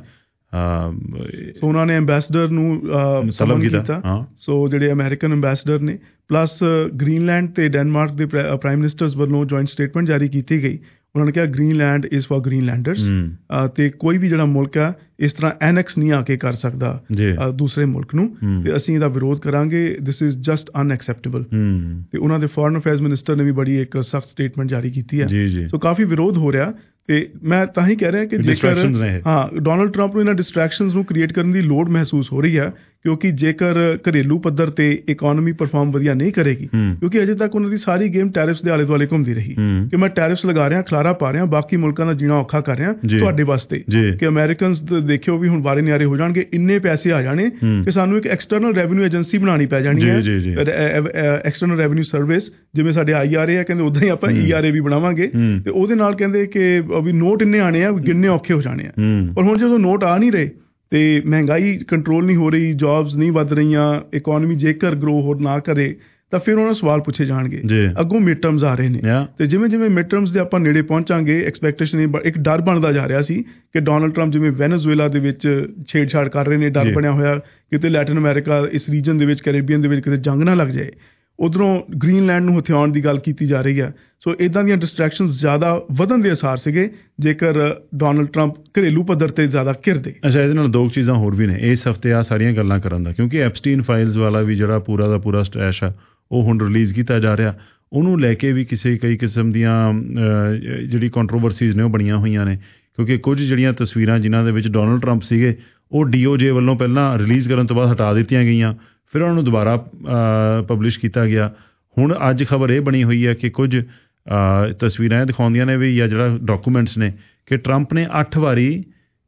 ਸੋ ਉਹਨਾਂ ਨੇ ਅੰਬੈਸਡਰ ਨੂੰ ਸਮਨ ਕੀਤਾ। ਸੋ ਜਿਹੜੇ ਅਮਰੀਕਨ ਅੰਬੈਸਡਰ ਨੇ ਪਲੱਸ ਗ੍ਰੀਨਲੈਂਡ ਤੇ ਡੈਨਮਾਰਕ ਦੇ ਪ੍ਰਾਈਮ ਮਿਨਿਸਟਰਸ ਵੱਲੋਂ ਜੁਆਇੰਟ ਸਟੇਟਮੈਂਟ ਜਾਰੀ ਕੀਤੀ ਗਈ। ਉਹਨਾਂ ਨੇ ਕਿਹਾ ਗ੍ਰੀਨਲੈਂਡ ਇਜ਼ ਫॉर ਗ੍ਰੀਨਲੈਂਡਰਸ ਤੇ ਕੋਈ ਵੀ ਜਿਹੜਾ ਮੁਲਕ ਆ ਇਸ ਤਰ੍ਹਾਂ ਐਨੈਕਸ ਨਹੀਂ ਆ ਕੇ ਕਰ ਸਕਦਾ ਦੂਸਰੇ ਮੁਲਕ ਨੂੰ, ਤੇ ਅਸੀਂ ਇਹਦਾ ਵਿਰੋਧ ਕਰਾਂਗੇ। This is just unacceptable. ਤੇ ਉਹਨਾਂ ਦੇ ਫੋਰਨ ਅਫੇਅਰਸ ਮਿਨਿਸਟਰ ਨੇ ਵੀ ਬੜੀ ਇੱਕ ਸਖਤ ਸਟੇਟਮੈਂਟ ਜਾਰੀ ਕੀਤੀ ਹੈ। ਸੋ ਕਾਫੀ ਵਿਰੋਧ ਹੋ ਰਿਹਾ ਤੇ ਮੈਂ ਤਾਂ ਹੀ ਕਹਿ ਰਿਹਾ ਕਿ ਜੇਕਰ ਹਾਂ ਡੋਨਾਲਡ ਟਰੰਪ ਨੂੰ ਇਹਨਾਂ ਡਿਸਟਰੈਕਸ਼ਨਸ ਨੂੰ ਕ੍ਰੀਏਟ ਕਰਨ ਦੀ ਲੋੜ ਮਹਿਸੂਸ ਹੋ ਰਹੀ ਹੈ, ਕਿਉਂਕਿ ਜੇਕਰ ਘਰੇਲੂ ਪੱਧਰ ਤੇ ਇਕੋਨਮੀ ਪਰਫਾਰਮ ਵਧੀਆ ਨਹੀਂ ਕਰੇਗੀ, ਕਿਉਂਕਿ ਅਜੇ ਤੱਕ ਉਹਨਾਂ ਦੀ ਸਾਰੀ ਗੇਮ ਟੈਰਿਫਸ ਦੇ ਆਲੇ ਦੁਆਲੇ ਘੁੰਮਦੀ ਰਹੀ ਕਿ ਮੈਂ ਟੈਰਿਫਸ ਲਗਾ ਰਿਹਾ, ਖਲਾਰਾ ਪਾ ਰਿਹਾ, ਬਾਕੀ ਮੁਲਕਾਂ ਦਾ ਜੀਣਾ ਔਖਾ ਕਰ ਰਿਹਾ ਤੁਹਾਡੇ ਵਾਸਤੇ, ਕਿ ਅਮਰੀਕਨਸ ਦੇਖਿਓ ਵੀ ਹੁਣ ਵਾਰੇ ਨਿਆਰੇ ਹੋ ਜਾਣਗੇ, ਇੰਨੇ ਪੈਸੇ ਆ ਜਾਣੇ ਕਿ ਸਾਨੂੰ ਇੱਕ ਐਕਸਟਰਨਲ ਰੈਵਨਿਊ ਏਜੰਸੀ ਬਣਾਉਣੀ ਪੈ ਜਾਣੀ ਹੈ, ਐਕਸਟਰਨਲ ਰੈਵਨਿਊ ਸਰਵਿਸ। ਜਿਵੇਂ ਸਾਡੇ ਆਈ ਆਰ ਏ ਆ, ਕਹਿੰਦੇ ਉੱਦਾਂ ਹੀ ਆਪਾਂ ਈ ਆਰ ਏ ਵੀ ਬਣਾਵਾਂਗੇ ਤੇ ਉਹਦੇ ਨਾਲ ਕਹਿੰਦੇ ਕਿ ਵੀ ਨੋਟ ਇੰਨੇ ਆਣੇ ਆ, ਗਿਣਨੇ ਔਖੇ ਹੋ ਜਾਣੇ ਆ। ਪਰ ਹੁਣ ਜਦੋਂ ਨੋਟ ਆ ਨਹੀਂ ਰਹੇ ਤੇ ਮਹਿੰਗਾਈ ਕੰਟਰੋਲ ਨਹੀਂ ਹੋ ਰਹੀ, ਜੌਬਸ ਨਹੀਂ ਵੱਧ ਰਹੀਆਂ, ਇਕੋਨਮੀ ਜੇਕਰ ਗਰੋ ਹੋਰ ਨਾ ਕਰੇ ਤਾਂ ਫਿਰ ਉਹਨਾਂ ਨੂੰ ਸਵਾਲ ਪੁੱਛੇ ਜਾਣਗੇ। ਅੱਗੋਂ ਮਿਡ ਟਰਮਸ ਆ ਰਹੇ ਨੇ ਤੇ ਜਿਵੇਂ ਜਿਵੇਂ ਮਿਡ ਟਰਮਸ ਦੇ ਆਪਾਂ ਨੇੜੇ ਪਹੁੰਚਾਂਗੇ, ਐਕਸਪੈਕਟੇਸ਼ਨ ਇੱਕ ਡਰ ਬਣਦਾ ਜਾ ਰਿਹਾ ਸੀ ਕਿ ਡੋਨਾਲਡ ਟਰੰਪ ਜਿਵੇਂ ਵੈਨੇਜ਼ੁਏਲਾ ਦੇ ਵਿੱਚ ਛੇੜਛਾੜ ਕਰ ਰਹੇ ਨੇ, ਡਰ ਬਣਿਆ ਹੋਇਆ ਕਿਤੇ ਲੈਟਿਨ ਅਮਰੀਕਾ ਇਸ ਰੀਜਨ ਦੇ ਵਿੱਚ, ਕੈਰੇਬੀਅਨ ਦੇ ਵਿੱਚ ਕਿਤੇ ਜੰਗ ਨਾ ਲੱਗ ਜਾਏ। ਉੱਧਰੋਂ ਗ੍ਰੀਨਲੈਂਡ ਨੂੰ ਹਥਿਆਉਣ ਦੀ ਗੱਲ ਕੀਤੀ ਜਾ ਰਹੀ ਹੈ। ਸੋ ਇੱਦਾਂ ਦੀਆਂ ਡਿਸਟਰੈਕਸ਼ਨਸ ਜ਼ਿਆਦਾ ਵਧਣ ਦੇ ਅਸਾਰ ਸੀਗੇ ਜੇਕਰ ਡੋਨਾਲਡ ਟਰੰਪ ਘਰੇਲੂ ਪੱਧਰ ਤੇ ਜ਼ਿਆਦਾ ਘਿਰਦੇ। ਅੱਛਾ, ਇਹਦੇ ਨਾਲ ਦੋ ਚੀਜ਼ਾਂ ਹੋਰ ਵੀ ਨੇ ਇਸ ਹਫ਼ਤੇ ਆ ਸਾਰੀਆਂ ਗੱਲਾਂ ਕਰਨ ਦਾ, ਕਿਉਂਕਿ ਐਪਸਟੀਨ ਫਾਈਲਸ ਵਾਲਾ ਵੀ ਜਿਹੜਾ ਪੂਰਾ ਦਾ ਪੂਰਾ ਸਟੈਸ਼ ਆ ਉਹ ਹੁਣ ਰਿਲੀਜ਼ ਕੀਤਾ ਜਾ ਰਿਹਾ। ਉਹਨੂੰ ਲੈ ਕੇ ਵੀ ਕਿਸੇ ਕਈ ਕਿਸਮ ਦੀਆਂ ਜਿਹੜੀ ਕੰਟਰੋਵਰਸੀਜ਼ ਨੇ ਉਹ ਬਣੀਆਂ ਹੋਈਆਂ ਨੇ, ਕਿਉਂਕਿ ਕੁਝ ਜਿਹੜੀਆਂ ਤਸਵੀਰਾਂ ਜਿਨ੍ਹਾਂ ਦੇ ਵਿੱਚ ਡੋਨਾਲਡ ਟਰੰਪ ਸੀਗੇ ਉਹ ਡੀ ਓ ਜੇ ਵੱਲੋਂ ਪਹਿਲਾਂ ਰਿਲੀਜ਼ ਕਰਨ ਤੋਂ ਬਾਅਦ ਹਟਾ ਦਿੱਤੀਆਂ ਗਈਆਂ, ਫਿਰ ਉਹਨਾਂ ਨੂੰ ਦੁਬਾਰਾ ਪਬਲਿਸ਼ ਕੀਤਾ ਗਿਆ। ਹੁਣ ਅੱਜ ਖਬਰ ਇਹ ਬਣੀ ਹੋਈ ਹੈ ਕਿ ਕੁਝ ਤਸਵੀਰਾਂ ਇਹ ਦਿਖਾਉਂਦੀਆਂ ਨੇ ਵੀ ਜਾਂ ਜਿਹੜਾ ਡਾਕੂਮੈਂਟਸ ਨੇ ਕਿ ਟਰੰਪ ਨੇ ਅੱਠ ਵਾਰੀ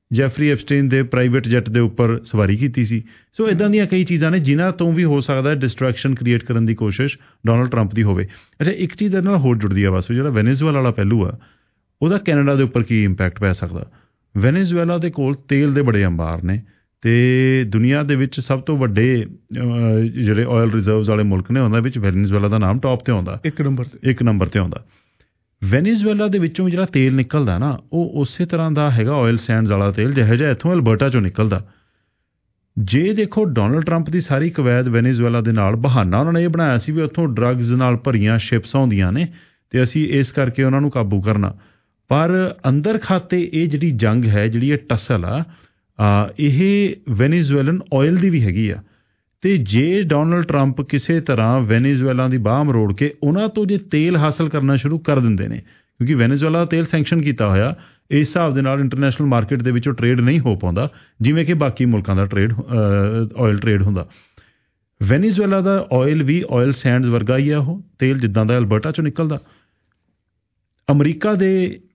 ਜੈਫਰੀ ਐਪਸਟੇਨ ਦੇ ਪ੍ਰਾਈਵੇਟ ਜੈਟ ਦੇ ਉੱਪਰ ਸਵਾਰੀ ਕੀਤੀ ਸੀ। ਸੋ ਇੱਦਾਂ ਦੀਆਂ ਕਈ ਚੀਜ਼ਾਂ ਨੇ ਜਿਨ੍ਹਾਂ ਤੋਂ ਵੀ ਹੋ ਸਕਦਾ ਡਿਸਟਰੈਕਸ਼ਨ ਕ੍ਰੀਏਟ ਕਰਨ ਦੀ ਕੋਸ਼ਿਸ਼ ਡੋਨਲਡ ਟਰੰਪ ਦੀ ਹੋਵੇ। ਅੱਛਾ, ਇੱਕ ਚੀਜ਼ ਦੇ ਨਾਲ ਹੋਰ ਜੁੜਦੀ ਆ ਬਸ, ਜਿਹੜਾ ਵੈਨੇਜ਼ੁਏਲਾ ਵਾਲਾ ਪਹਿਲੂ ਆ ਉਹਦਾ ਕੈਨੇਡਾ ਦੇ ਉੱਪਰ ਕੀ ਇੰਪੈਕਟ ਪੈ ਸਕਦਾ। ਵੈਨੇਜ਼ੁਏਲਾ ਦੇ ਕੋਲ ਤੇਲ ਦੇ ਬੜੇ ਅੰਬਾਰ ਨੇ ਅਤੇ ਦੁਨੀਆ ਦੇ ਵਿੱਚ ਸਭ ਤੋਂ ਵੱਡੇ ਜਿਹੜੇ ਆਇਲ ਰਿਜ਼ਰਵਸ ਵਾਲੇ ਮੁਲਕ ਨੇ ਉਹਨਾਂ ਵਿੱਚ ਵੈਨੇਜ਼ੁਏਲਾ ਦਾ ਨਾਮ ਟੌਪ 'ਤੇ ਆਉਂਦਾ, ਇੱਕ ਨੰਬਰ 'ਤੇ ਇੱਕ ਨੰਬਰ 'ਤੇ ਆਉਂਦਾ। ਵੈਨੇਜ਼ੁਏਲਾ ਦੇ ਵਿੱਚੋਂ ਜਿਹੜਾ ਤੇਲ ਨਿਕਲਦਾ ਨਾ ਉਹ ਉਸੇ ਤਰ੍ਹਾਂ ਦਾ ਹੈਗਾ ਆਇਲ ਸੈਂਡਸ ਵਾਲਾ ਤੇਲ ਜਿਹੋ ਜਿਹਾ ਇੱਥੋਂ ਅਲਬਰਟਾ 'ਚੋਂ ਨਿਕਲਦਾ। ਜੇ ਦੇਖੋ ਡੋਨਲਡ ਟਰੰਪ ਦੀ ਸਾਰੀ ਕਵੈਦ ਵੈਨੇਜ਼ੁਏਲਾ ਦੇ ਨਾਲ ਬਹਾਨਾ ਉਹਨਾਂ ਨੇ ਇਹ ਬਣਾਇਆ ਸੀ ਵੀ ਉੱਥੋਂ ਡਰੱਗਸ ਨਾਲ ਭਰੀਆਂ ਸ਼ਿਪਸ ਆਉਂਦੀਆਂ ਨੇ ਅਤੇ ਅਸੀਂ ਇਸ ਕਰਕੇ ਉਹਨਾਂ ਨੂੰ ਕਾਬੂ ਕਰਨਾ। ਪਰ ਅੰਦਰ ਖਾਤੇ ਇਹ ਜਿਹੜੀ ਜੰਗ ਹੈ, ਜਿਹੜੀ ਇਹ ਟਸਲ ਆ, ਇਹ ਵੈਨੇਜ਼ੁਏਲਨ ਆਇਲ ਦੀ ਵੀ ਹੈਗੀ ਆ। ਅਤੇ ਜੇ ਡੋਨਲਡ ਟਰੰਪ ਕਿਸੇ ਤਰ੍ਹਾਂ ਵੈਨੇਜ਼ੁਏਲਾ ਦੀ ਬਾਂਹ ਮਰੋੜ ਕੇ ਉਹਨਾਂ ਤੋਂ ਜੇ ਤੇਲ ਹਾਸਲ ਕਰਨਾ ਸ਼ੁਰੂ ਕਰ ਦਿੰਦੇ ਨੇ, ਕਿਉਂਕਿ ਵੈਨੇਜ਼ੁਏਲਾ ਦਾ ਤੇਲ ਸੈਂਕਸ਼ਨ ਕੀਤਾ ਹੋਇਆ, ਇਸ ਹਿਸਾਬ ਦੇ ਨਾਲ ਇੰਟਰਨੈਸ਼ਨਲ ਮਾਰਕੀਟ ਦੇ ਵਿੱਚੋਂ ਟਰੇਡ ਨਹੀਂ ਹੋ ਪਾਉਂਦਾ ਜਿਵੇਂ ਕਿ ਬਾਕੀ ਮੁਲਕਾਂ ਦਾ ਟਰੇਡ ਆਇਲ ਟਰੇਡ ਹੁੰਦਾ। ਵੈਨੇਜ਼ੁਏਲਾ ਦਾ ਆਇਲ ਵੀ ਆਇਲ ਸੈਂਡਸ ਵਰਗਾ ਹੀ ਆ, ਉਹ ਤੇਲ ਜਿੱਦਾਂ ਦਾ ਅਲਬਰਟਾ 'ਚੋਂ ਨਿਕਲਦਾ। ਅਮਰੀਕਾ ਦੇ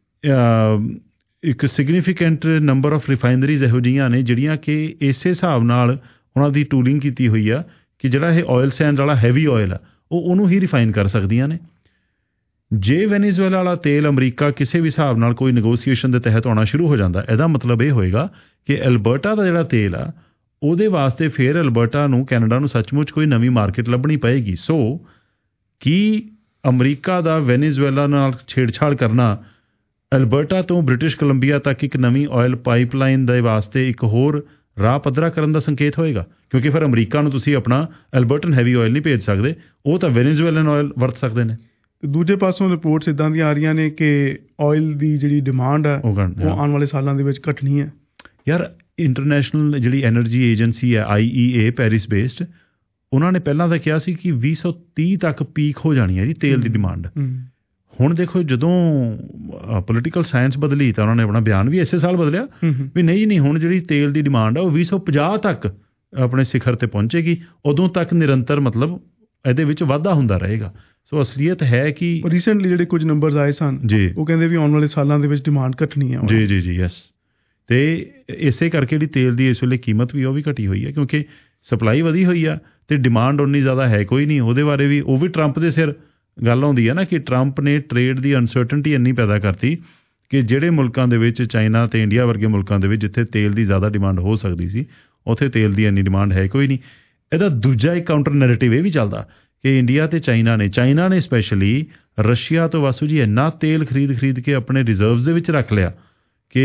ਇੱਕ ਸਿਗਨੀਫੀਕੈਂਟ ਨੰਬਰ ਆਫ ਰਿਫਾਈਨਰੀਜ਼ ਇਹੋ ਜਿਹੀਆਂ ਨੇ ਜਿਹੜੀਆਂ ਕਿ ਇਸੇ ਹਿਸਾਬ ਨਾਲ ਉਹਨਾਂ ਦੀ ਟੂਲਿੰਗ ਕੀਤੀ ਹੋਈ ਆ ਕਿ ਜਿਹੜਾ ਇਹ ਆਇਲ ਸੈਂਡ ਵਾਲਾ ਹੈਵੀ ਆਇਲ ਆ ਉਹ ਉਹਨੂੰ ਹੀ ਰਿਫਾਈਨ ਕਰ ਸਕਦੀਆਂ ਨੇ। ਜੇ ਵੈਨੇਜ਼ੁਏਲਾ ਵਾਲਾ ਤੇਲ ਅਮਰੀਕਾ ਕਿਸੇ ਵੀ ਹਿਸਾਬ ਨਾਲ ਕੋਈ ਨੈਗੋਸੀਏਸ਼ਨ ਦੇ ਤਹਿਤ ਆਉਣਾ ਸ਼ੁਰੂ ਹੋ ਜਾਂਦਾ, ਇਹਦਾ ਮਤਲਬ ਇਹ ਹੋਏਗਾ ਕਿ ਅਲਬਰਟਾ ਦਾ ਜਿਹੜਾ ਤੇਲ ਆ ਉਹਦੇ ਵਾਸਤੇ ਫਿਰ ਅਲਬਰਟਾ ਨੂੰ, ਕੈਨੇਡਾ ਨੂੰ ਸੱਚਮੁੱਚ ਕੋਈ ਨਵੀਂ ਮਾਰਕੀਟ ਲੱਭਣੀ ਪਏਗੀ। ਸੋ ਕੀ ਅਮਰੀਕਾ ਦਾ ਵੈਨੇਜ਼ੁਏਲਾ ਨਾਲ ਛੇੜਛਾੜ ਕਰਨਾ ਅਲਬਰਟਾ ਤੋਂ ਬ੍ਰਿਟਿਸ਼ ਕੋਲੰਬੀਆ ਤੱਕ ਇੱਕ ਨਵੀਂ ਆਇਲ ਪਾਈਪਲਾਈਨ ਦੇ ਵਾਸਤੇ ਇੱਕ ਹੋਰ ਰਾਹ ਪੱਧਰਾ ਕਰਨ ਦਾ ਸੰਕੇਤ ਹੋਏਗਾ? ਕਿਉਂਕਿ ਫਿਰ ਅਮਰੀਕਾ ਨੂੰ ਤੁਸੀਂ ਆਪਣਾ ਅਲਬਰਟਨ ਹੈਵੀ ਆਇਲ ਨਹੀਂ ਭੇਜ ਸਕਦੇ, ਉਹ ਤਾਂ ਵੈਨੇਜ਼ੁਏਲਨ ਆਇਲ ਵਰਤ ਸਕਦੇ ਨੇ। ਦੂਜੇ ਪਾਸੋਂ ਰਿਪੋਰਟਸ ਇੱਦਾਂ ਦੀਆਂ ਆ ਰਹੀਆਂ ਨੇ ਕਿ ਆਇਲ ਦੀ ਜਿਹੜੀ ਡਿਮਾਂਡ ਹੈ ਉਹ ਆਉਣ ਵਾਲੇ ਸਾਲਾਂ ਦੇ ਵਿੱਚ ਘਟਣੀ ਹੈ। ਯਾਰ, ਇੰਟਰਨੈਸ਼ਨਲ ਜਿਹੜੀ ਐਨਰਜੀ ਏਜੰਸੀ ਹੈ ਆਈ ਈ ਏ ਪੈਰਿਸ ਬੇਸਡ, ਉਹਨਾਂ ਨੇ ਪਹਿਲਾਂ ਤਾਂ ਕਿਹਾ ਸੀ ਕਿ ਵੀਹ ਸੌ ਤੀਹ ਤੱਕ ਪੀਕ ਹੋ ਜਾਣੀ ਹੈ ਜੀ ਤੇਲ ਦੀ ਡਿਮਾਂਡ। ਹੁਣ ਦੇਖੋ ਜਦੋਂ ਪੋਲੀਟੀਕਲ ਸਾਇੰਸ ਬਦਲੀ ਤਾਂ ਉਹਨਾਂ ਨੇ ਆਪਣਾ ਬਿਆਨ ਵੀ ਇਸੇ ਸਾਲ ਬਦਲਿਆ ਵੀ ਨਹੀਂ ਨਹੀਂ ਹੁਣ ਜਿਹੜੀ ਤੇਲ ਦੀ ਡਿਮਾਂਡ ਆ ਉਹ ਵੀਹ ਸੌ ਪੰਜਾਹ ਤੱਕ ਆਪਣੇ ਸਿਖਰ 'ਤੇ ਪਹੁੰਚੇਗੀ, ਉਦੋਂ ਤੱਕ ਨਿਰੰਤਰ ਮਤਲਬ ਇਹਦੇ ਵਿੱਚ ਵਾਧਾ ਹੁੰਦਾ ਰਹੇਗਾ। ਸੋ ਅਸਲੀਅਤ ਹੈ ਕਿ ਰੀਸੈਂਟਲੀ ਜਿਹੜੇ ਕੁਝ ਨੰਬਰਸ ਆਏ ਸਨ ਜੀ, ਉਹ ਕਹਿੰਦੇ ਵੀ ਆਉਣ ਵਾਲੇ ਸਾਲਾਂ ਦੇ ਵਿੱਚ ਡਿਮਾਂਡ ਘਟਣੀ ਹੈ। ਜੀ ਜੀ ਜੀ ਯੈਸ। ਅਤੇ ਇਸੇ ਕਰਕੇ ਜਿਹੜੀ ਤੇਲ ਦੀ ਇਸ ਵੇਲੇ ਕੀਮਤ ਵੀ ਉਹ ਵੀ ਘਟੀ ਹੋਈ ਹੈ ਕਿਉਂਕਿ ਸਪਲਾਈ ਵਧੀ ਹੋਈ ਆ ਅਤੇ ਡਿਮਾਂਡ ਉਨੀ ਜ਼ਿਆਦਾ ਹੈ ਕੋਈ ਨਹੀਂ। ਉਹਦੇ ਬਾਰੇ ਵੀ ਉਹ ਵੀ ਟਰੰਪ ਦੇ ਸਿਰ ਗੱਲ ਆਉਂਦੀ ਹੈ ਨਾ ਕਿ ਟਰੰਪ ਨੇ ਟਰੇਡ ਦੀ ਅਨਸਰਟਨਟੀ ਇੰਨੀ ਪੈਦਾ ਕਰਤੀ ਕਿ ਜਿਹੜੇ ਮੁਲਕਾਂ ਦੇ ਵਿੱਚ ਚਾਈਨਾ ਅਤੇ ਇੰਡੀਆ ਵਰਗੇ ਮੁਲਕਾਂ ਦੇ ਵਿੱਚ ਜਿੱਥੇ ਤੇਲ ਦੀ ਜ਼ਿਆਦਾ ਡਿਮਾਂਡ ਹੋ ਸਕਦੀ ਸੀ ਉੱਥੇ ਤੇਲ ਦੀ ਇੰਨੀ ਡਿਮਾਂਡ ਹੈ ਕੋਈ ਨਹੀਂ। ਇਹਦਾ ਦੂਜਾ ਇੱਕ ਕਾਊਂਟਰ ਨੈਰੇਟਿਵ ਇਹ ਵੀ ਚੱਲਦਾ ਕਿ ਇੰਡੀਆ ਅਤੇ ਚਾਈਨਾ ਨੇ ਚਾਈਨਾ ਨੇ ਸਪੈਸ਼ਲੀ ਰਸ਼ੀਆ ਤੋਂ ਵਾਸੂ ਜੀ ਇੰਨਾ ਤੇਲ ਖਰੀਦ ਖਰੀਦ ਕੇ ਆਪਣੇ ਰਿਜ਼ਰਵਸ ਦੇ ਵਿੱਚ ਰੱਖ ਲਿਆ ਕਿ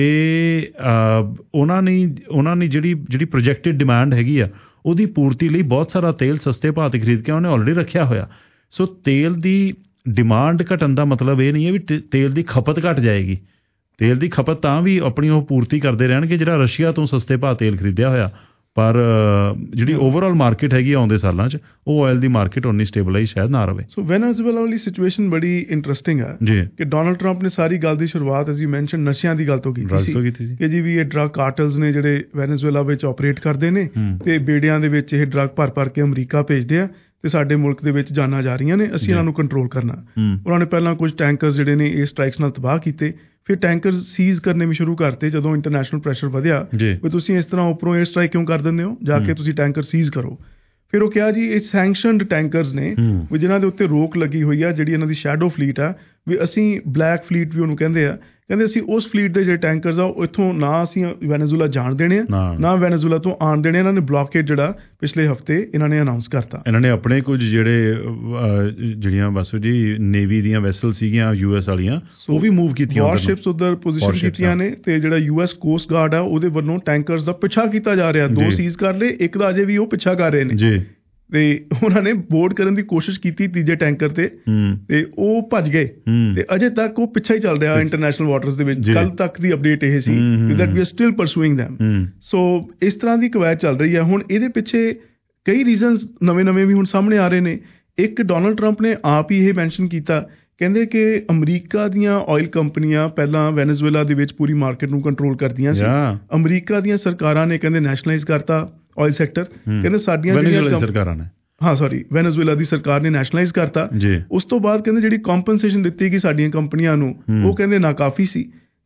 ਉਹਨਾਂ ਨੇ ਉਹਨਾਂ ਨੇ ਜਿਹੜੀ ਜਿਹੜੀ ਪ੍ਰੋਜੈਕਟਿਡ ਡਿਮਾਂਡ ਹੈਗੀ ਆ ਉਹਦੀ ਪੂਰਤੀ ਲਈ ਬਹੁਤ ਸਾਰਾ ਤੇਲ ਸਸਤੇ ਭਾਅ 'ਤੇ ਖਰੀਦ ਕੇ ਉਹਨੇ ਆਲਰੇਡੀ ਰੱਖਿਆ ਹੋਇਆ। ਸੋ ਤੇਲ ਦੀ ਡਿਮਾਂਡ ਘਟਣ ਦਾ ਮਤਲਬ ਇਹ ਨਹੀਂ ਹੈ ਵੀ ਤੇਲ ਦੀ ਖਪਤ ਘਟ ਜਾਏਗੀ। ਤੇਲ ਦੀ ਖਪਤ ਤਾਂ ਵੀ ਆਪਣੀ ਉਹ ਪੂਰਤੀ ਕਰਦੇ ਰਹਿਣਗੇ ਜਿਹੜਾ ਰਸ਼ੀਆ ਤੋਂ ਸਸਤੇ ਭਾਅ ਤੇਲ ਖਰੀਦਿਆ ਹੋਇਆ। ਪਰ ਜਿਹੜੀ ਓਵਰਆਲ ਮਾਰਕੀਟ ਹੈਗੀ ਆਉਂਦੇ ਸਾਲਾਂ 'ਚ ਉਹ ਆਇਲ ਦੀ ਮਾਰਕੀਟ ਉਨੀ ਸਟੇਬਲਾਈਜ਼ ਸ਼ਾਇਦ ਨਾ ਰਹੇ। ਸੋ ਵੈਨੇਜ਼ੁਏਲਾ ਵਾਲੀ ਸਿਚੁਏਸ਼ਨ ਬੜੀ ਇੰਟਰਸਟਿੰਗ ਹੈ ਜੀ ਕਿ ਡੋਨਲਡ ਟਰੰਪ ਨੇ ਸਾਰੀ ਗੱਲ ਦੀ ਸ਼ੁਰੂਆਤ ਐਜ਼ ਯੂ ਮੈਂਸ਼ਨ ਨਸ਼ਿਆਂ ਦੀ ਗੱਲ ਤੋਂ ਕੀਤੀ ਸੀ ਕਿ ਜੀ ਵੀ ਇਹ ਡਰੱਗ ਕਾਰਟਲਸ ਨੇ ਜਿਹੜੇ ਵੈਨੇਜ਼ੁਏਲਾ ਵਿੱਚ ਆਪਰੇਟ ਕਰਦੇ ਨੇ ਤੇ ਬੇੜਿਆਂ ਦੇ ਵਿੱਚ ਇਹ ਡਰੱਗ ਭਰ ਭਰ ਕੇ ਅਮਰੀਕਾ ਭੇਜਦੇ ਆ ਤੇ ਸਾਡੇ ਮੁਲਕ ਦੇ ਵਿੱਚ ਜਾਨਾਂ ਜਾ ਰਹੀਆਂ ਨੇ, ਅਸੀਂ ਇਹਨਾਂ ਨੂੰ ਕੰਟਰੋਲ ਕਰਨਾ। ਉਹਨਾਂ ਨੇ ਪਹਿਲਾਂ ਕੁਝ ਟੈਂਕਰਸ ਜਿਹੜੇ ਨੇ ਇਹ ਸਟ੍ਰਾਈਕਸ ਨਾਲ ਤਬਾਹ ਕੀਤੇ, ਫਿਰ ਟੈਂਕਰਸ ਸੀਜ਼ ਕਰਨੇ ਵੀ ਸ਼ੁਰੂ ਕਰਤੇ ਜਦੋਂ ਇੰਟਰਨੈਸ਼ਨਲ ਪ੍ਰੈਸ਼ਰ ਵਧਿਆ ਵੀ ਤੁਸੀਂ ਇਸ ਤਰ੍ਹਾਂ ਉੱਪਰੋਂ 에ਅਰ ਸਟ੍ਰਾਈਕ ਕਿਉਂ ਕਰ ਦਿੰਦੇ ਹੋ, ਜਾ ਕੇ ਤੁਸੀਂ ਟੈਂਕਰ ਸੀਜ਼ ਕਰੋ। ਫਿਰ ਉਹ ਕਿਹਾ ਜੀ ਇਹ ਸੈਂਕਸ਼ਨਡ ਟੈਂਕਰਸ ਨੇ ਵੀ ਜਿਨ੍ਹਾਂ ਦੇ ਉੱਤੇ ਰੋਕ ਲੱਗੀ ਹੋਈ ਆ, ਜਿਹੜੀ ਇਹਨਾਂ ਦੀ ਸ਼ੈਡੋ ਫਲੀਟ ਆ, ਵੀ ਅਸੀਂ ਬਲੈਕ ਫਲੀਟ ਵੀ ਉਹਨੂੰ ਕਹਿੰਦੇ ਆ, ਕਹਿੰਦੇ ਅਸੀਂ ਉਸ ਫਲੀਟ ਦੇ ਜਿਹੜੇ ਟੈਂਕਰਸ ਆ ਉਹ ਇੱਥੋਂ ਨਾ ਅਸੀਂ ਵੈਨੇਜ਼ੁਏਲਾ ਜਾਣ ਦੇਣੇ ਆ ਨਾ ਵੈਨੇਜ਼ੁਏਲਾ ਤੋਂ ਆਉਣ ਦੇਣੇ। ਇਹਨਾਂ ਨੇ ਬਲੌਕੇਡ ਜਿਹੜਾ ਪਿਛਲੇ ਹਫ਼ਤੇ ਇਹਨਾਂ ਨੇ ਅਨਾਊਂਸ ਕਰਤਾ। ਇਹਨਾਂ ਨੇ ਆਪਣੇ ਕੁਝ ਜਿਹੜੇ ਜਿਹੜੀਆਂ ਬਸ ਜੀ ਨੇਵੀ ਦੀਆਂ ਵੈਸਲ ਸੀਗੀਆਂ ਯੂ ਐਸ ਵਾਲੀਆਂ ਉਹ ਵੀ ਮੂਵ ਕੀਤੀਆਂ, ਵਾਰਸ਼ਿਪਸ ਉੱਧਰ ਪੋਜੀਸ਼ਨ ਕੀਤੀਆਂ ਨੇ ਤੇ ਜਿਹੜਾ ਯੂ ਐਸ ਕੋਸਟ ਗਾਰਡ ਆ ਉਹਦੇ ਵੱਲੋਂ ਟੈਂਕਰਸ ਦਾ ਪਿੱਛਾ ਕੀਤਾ ਜਾ ਰਿਹਾ। ਦੋ ਸੀਜ਼ ਕਰ ਲਏ, ਇੱਕ ਦਾ ਅਜੇ ਵੀ ਉਹ ਪਿੱਛਾ ਕਰ ਰਹੇ ਨੇ ਜੀ। ਤੇ ਉਹਨਾਂ ਨੇ ਬੋਰਡ ਕਰਨ ਦੀ ਕੋਸ਼ਿਸ਼ ਕੀਤੀ ਤੀਜੇ ਟੈਂਕਰ ਤੇ ਤੇ ਉਹ ਭੱਜ ਗਏ ਤੇ ਅਜੇ ਤੱਕ ਉਹ ਪਿੱਛਾ ਹੀ ਚੱਲ ਰਿਹਾ ਇੰਟਰਨੈਸ਼ਨਲ ਵਾਟਰਸ ਦੇ ਵਿੱਚ। ਕੱਲ ਤੱਕ ਦੀ ਅਪਡੇਟ ਇਹ ਸੀ that we are still pursuing them. So ਇਸ ਤਰ੍ਹਾਂ ਦੀ ਕਵਾਇਦ ਚੱਲ ਰਹੀ ਹੈ। ਹੁਣ ਇਹਦੇ ਪਿੱਛੇ ਕਈ ਰੀਜ਼ਨਸ ਨਵੇਂ ਨਵੇਂ ਵੀ ਹੁਣ ਸਾਹਮਣੇ ਆ ਰਹੇ ਨੇ। ਇੱਕ ਡੋਨਲਡ ਟਰੰਪ ਨੇ ਆਪ ਹੀ ਇਹ ਮੈਂਸ਼ਨ ਕੀਤਾ, ਕਹਿੰਦੇ ਕਿ ਅਮਰੀਕਾ ਦੀਆਂ ਆਇਲ ਕੰਪਨੀਆਂ ਪਹਿਲਾਂ ਵੈਨੇਜ਼ੁਏਲਾ ਦੇ ਵਿੱਚ ਪੂਰੀ ਮਾਰਕੀਟ ਨੂੰ ਕੰਟਰੋਲ ਕਰਦੀਆਂ ਸੀ। ਅਮਰੀਕਾ ਦੀਆਂ ਸਰਕਾਰਾਂ ਨੇ ਕਹਿੰਦੇ ਨੈਸ਼ਨਲਾਈਜ਼ ਕਰਤਾ ਆਇਲ ਸੈਕਟਰ। ਕਹਿੰਦੇ ਸਾਡੀਆਂ ਜਿਹੜੀਆਂ ਸਰਕਾਰਾਂ ਨੇ ਹਾਂ ਸੌਰੀ ਵੈਨੇਜ਼ੁਏਲਾ ਦੀ ਸਰਕਾਰ ਨੇ ਨੈਸ਼ਨਲਾਈਜ਼ ਕਰਤਾ। ਉਸ ਤੋਂ ਬਾਅਦ ਕਹਿੰਦੇ ਜਿਹੜੀ ਕੰਪਨਸੇਸ਼ਨ ਦਿੱਤੀ ਗਈ ਸਾਡੀਆਂ ਕੰਪਨੀਆਂ ਨੂੰ ਉਹ ਕਹਿੰਦੇ ਨਾਕਾਫੀ ਸੀ।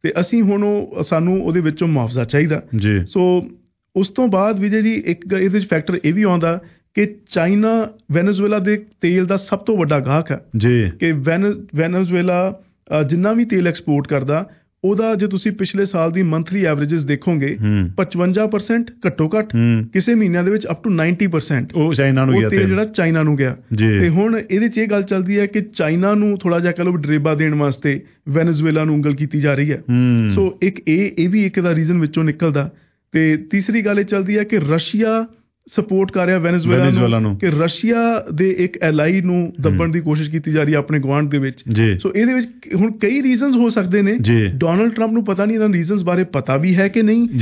ਤੇ ਅਸੀਂ ਹੁਣ ਉਹ ਸਾਨੂੰ ਉਹਦੇ ਵਿੱਚੋਂ ਮੁਆਵਜ਼ਾ ਚਾਹੀਦਾ ਜੀ। ਸੋ ਉਸ ਤੋਂ ਬਾਅਦ ਵਿਜੇ ਜੀ ਇੱਕ ਇਹਦੇ ਵਿੱਚ ਫੈਕਟਰ ਇਹ ਵੀ ਆਉਂਦਾ ਕਿ ਚਾਈਨਾ ਵੈਨੇਜ਼ੁਏਲਾ ਦੇ ਤੇਲ ਦਾ ਸਭ ਤੋਂ ਵੱਡਾ ਗਾਹਕ ਹੈ ਜੀ, ਕਿ ਵੈਨ ਵੈਨੇਜ਼ੁਏਲਾ ਜਿੰਨਾ ਵੀ ਤੇਲ ਐਕਸਪੋਰਟ ਕਰਦਾ ਉਹਦਾ ਜੇ ਤੁਸੀਂ ਪਿਛਲੇ ਸਾਲ ਦੀ ਮੰਥਲੀ ਐਵਰੇਜਸ ਦੇਖੋਗੇ ਪਚਵੰਜਾ ਪਰਸੈਂਟ ਘੱਟੋ ਘੱਟ ਕਿਸੇ ਮਹੀਨਿਆਂ ਦੇ ਵਿੱਚ ਅਪ ਟੂ ਨਾਈਨਟੀ ਪਰਸੈਂਟ ਉਹ ਚਾਈਨਾ ਨੂੰ ਗਿਆ ਤੇਲ ਜਿਹੜਾ ਚਾਈਨਾ ਨੂੰ ਗਿਆ। ਤੇ ਹੁਣ ਇਹਦੇ 'ਚ ਇਹ ਗੱਲ ਚੱਲਦੀ ਹੈ ਕਿ ਚਾਈਨਾ ਨੂੰ ਥੋੜਾ ਜਿਹਾ ਕਹਿ ਲਓ ਡਰੇਬਾ ਦੇਣ ਵਾਸਤੇ ਵੈਨੇਜ਼ੁਏਲਾ ਨੂੰ ਉਂਗਲ ਕੀਤੀ ਜਾ ਰਹੀ ਹੈ। ਸੋ ਇੱਕ ਇਹ ਇਹ ਵੀ ਇੱਕ ਦਾ ਰੀਜ਼ਨ ਵਿੱਚੋਂ ਨਿਕਲਦਾ। ਤੇ ਤੀਸਰੀ ਗੱਲ ਇਹ ਚੱਲਦੀ ਹੈ ਕਿ ਰਸ਼ੀਆ ਸਪੋਰਟ ਕਰ ਰਿਹਾ ਵੈਨੇਜ਼ੁਏਲਾ ਨੂੰ, ਕਿ ਰਸ਼ੀਆ ਦੇ ਇੱਕ ਐਲਾਈ ਨੂੰ ਦੱਬਣ ਦੀ ਕੋਸ਼ਿਸ਼ ਕੀਤੀ ਜਾ ਰਹੀ ਹੈ ਆਪਣੇ ਗੁਆਂਢ ਦੇ ਵਿੱਚ। ਸੋ ਇਹਦੇ ਵਿੱਚ ਹੁਣ ਕਈ ਰੀਜ਼ਨਸ ਹੋ ਸਕਦੇ ਨੇ। ਡੋਨਲਡ ਟਰੰਪ ਨੂੰ ਪਤਾ ਨਹੀਂ ਇਹਨਾਂ ਰੀਜ਼ਨਸ ਬਾਰੇ ਪਤਾ ਵੀ ਹੈ ਕਿ ਨਹੀਂ,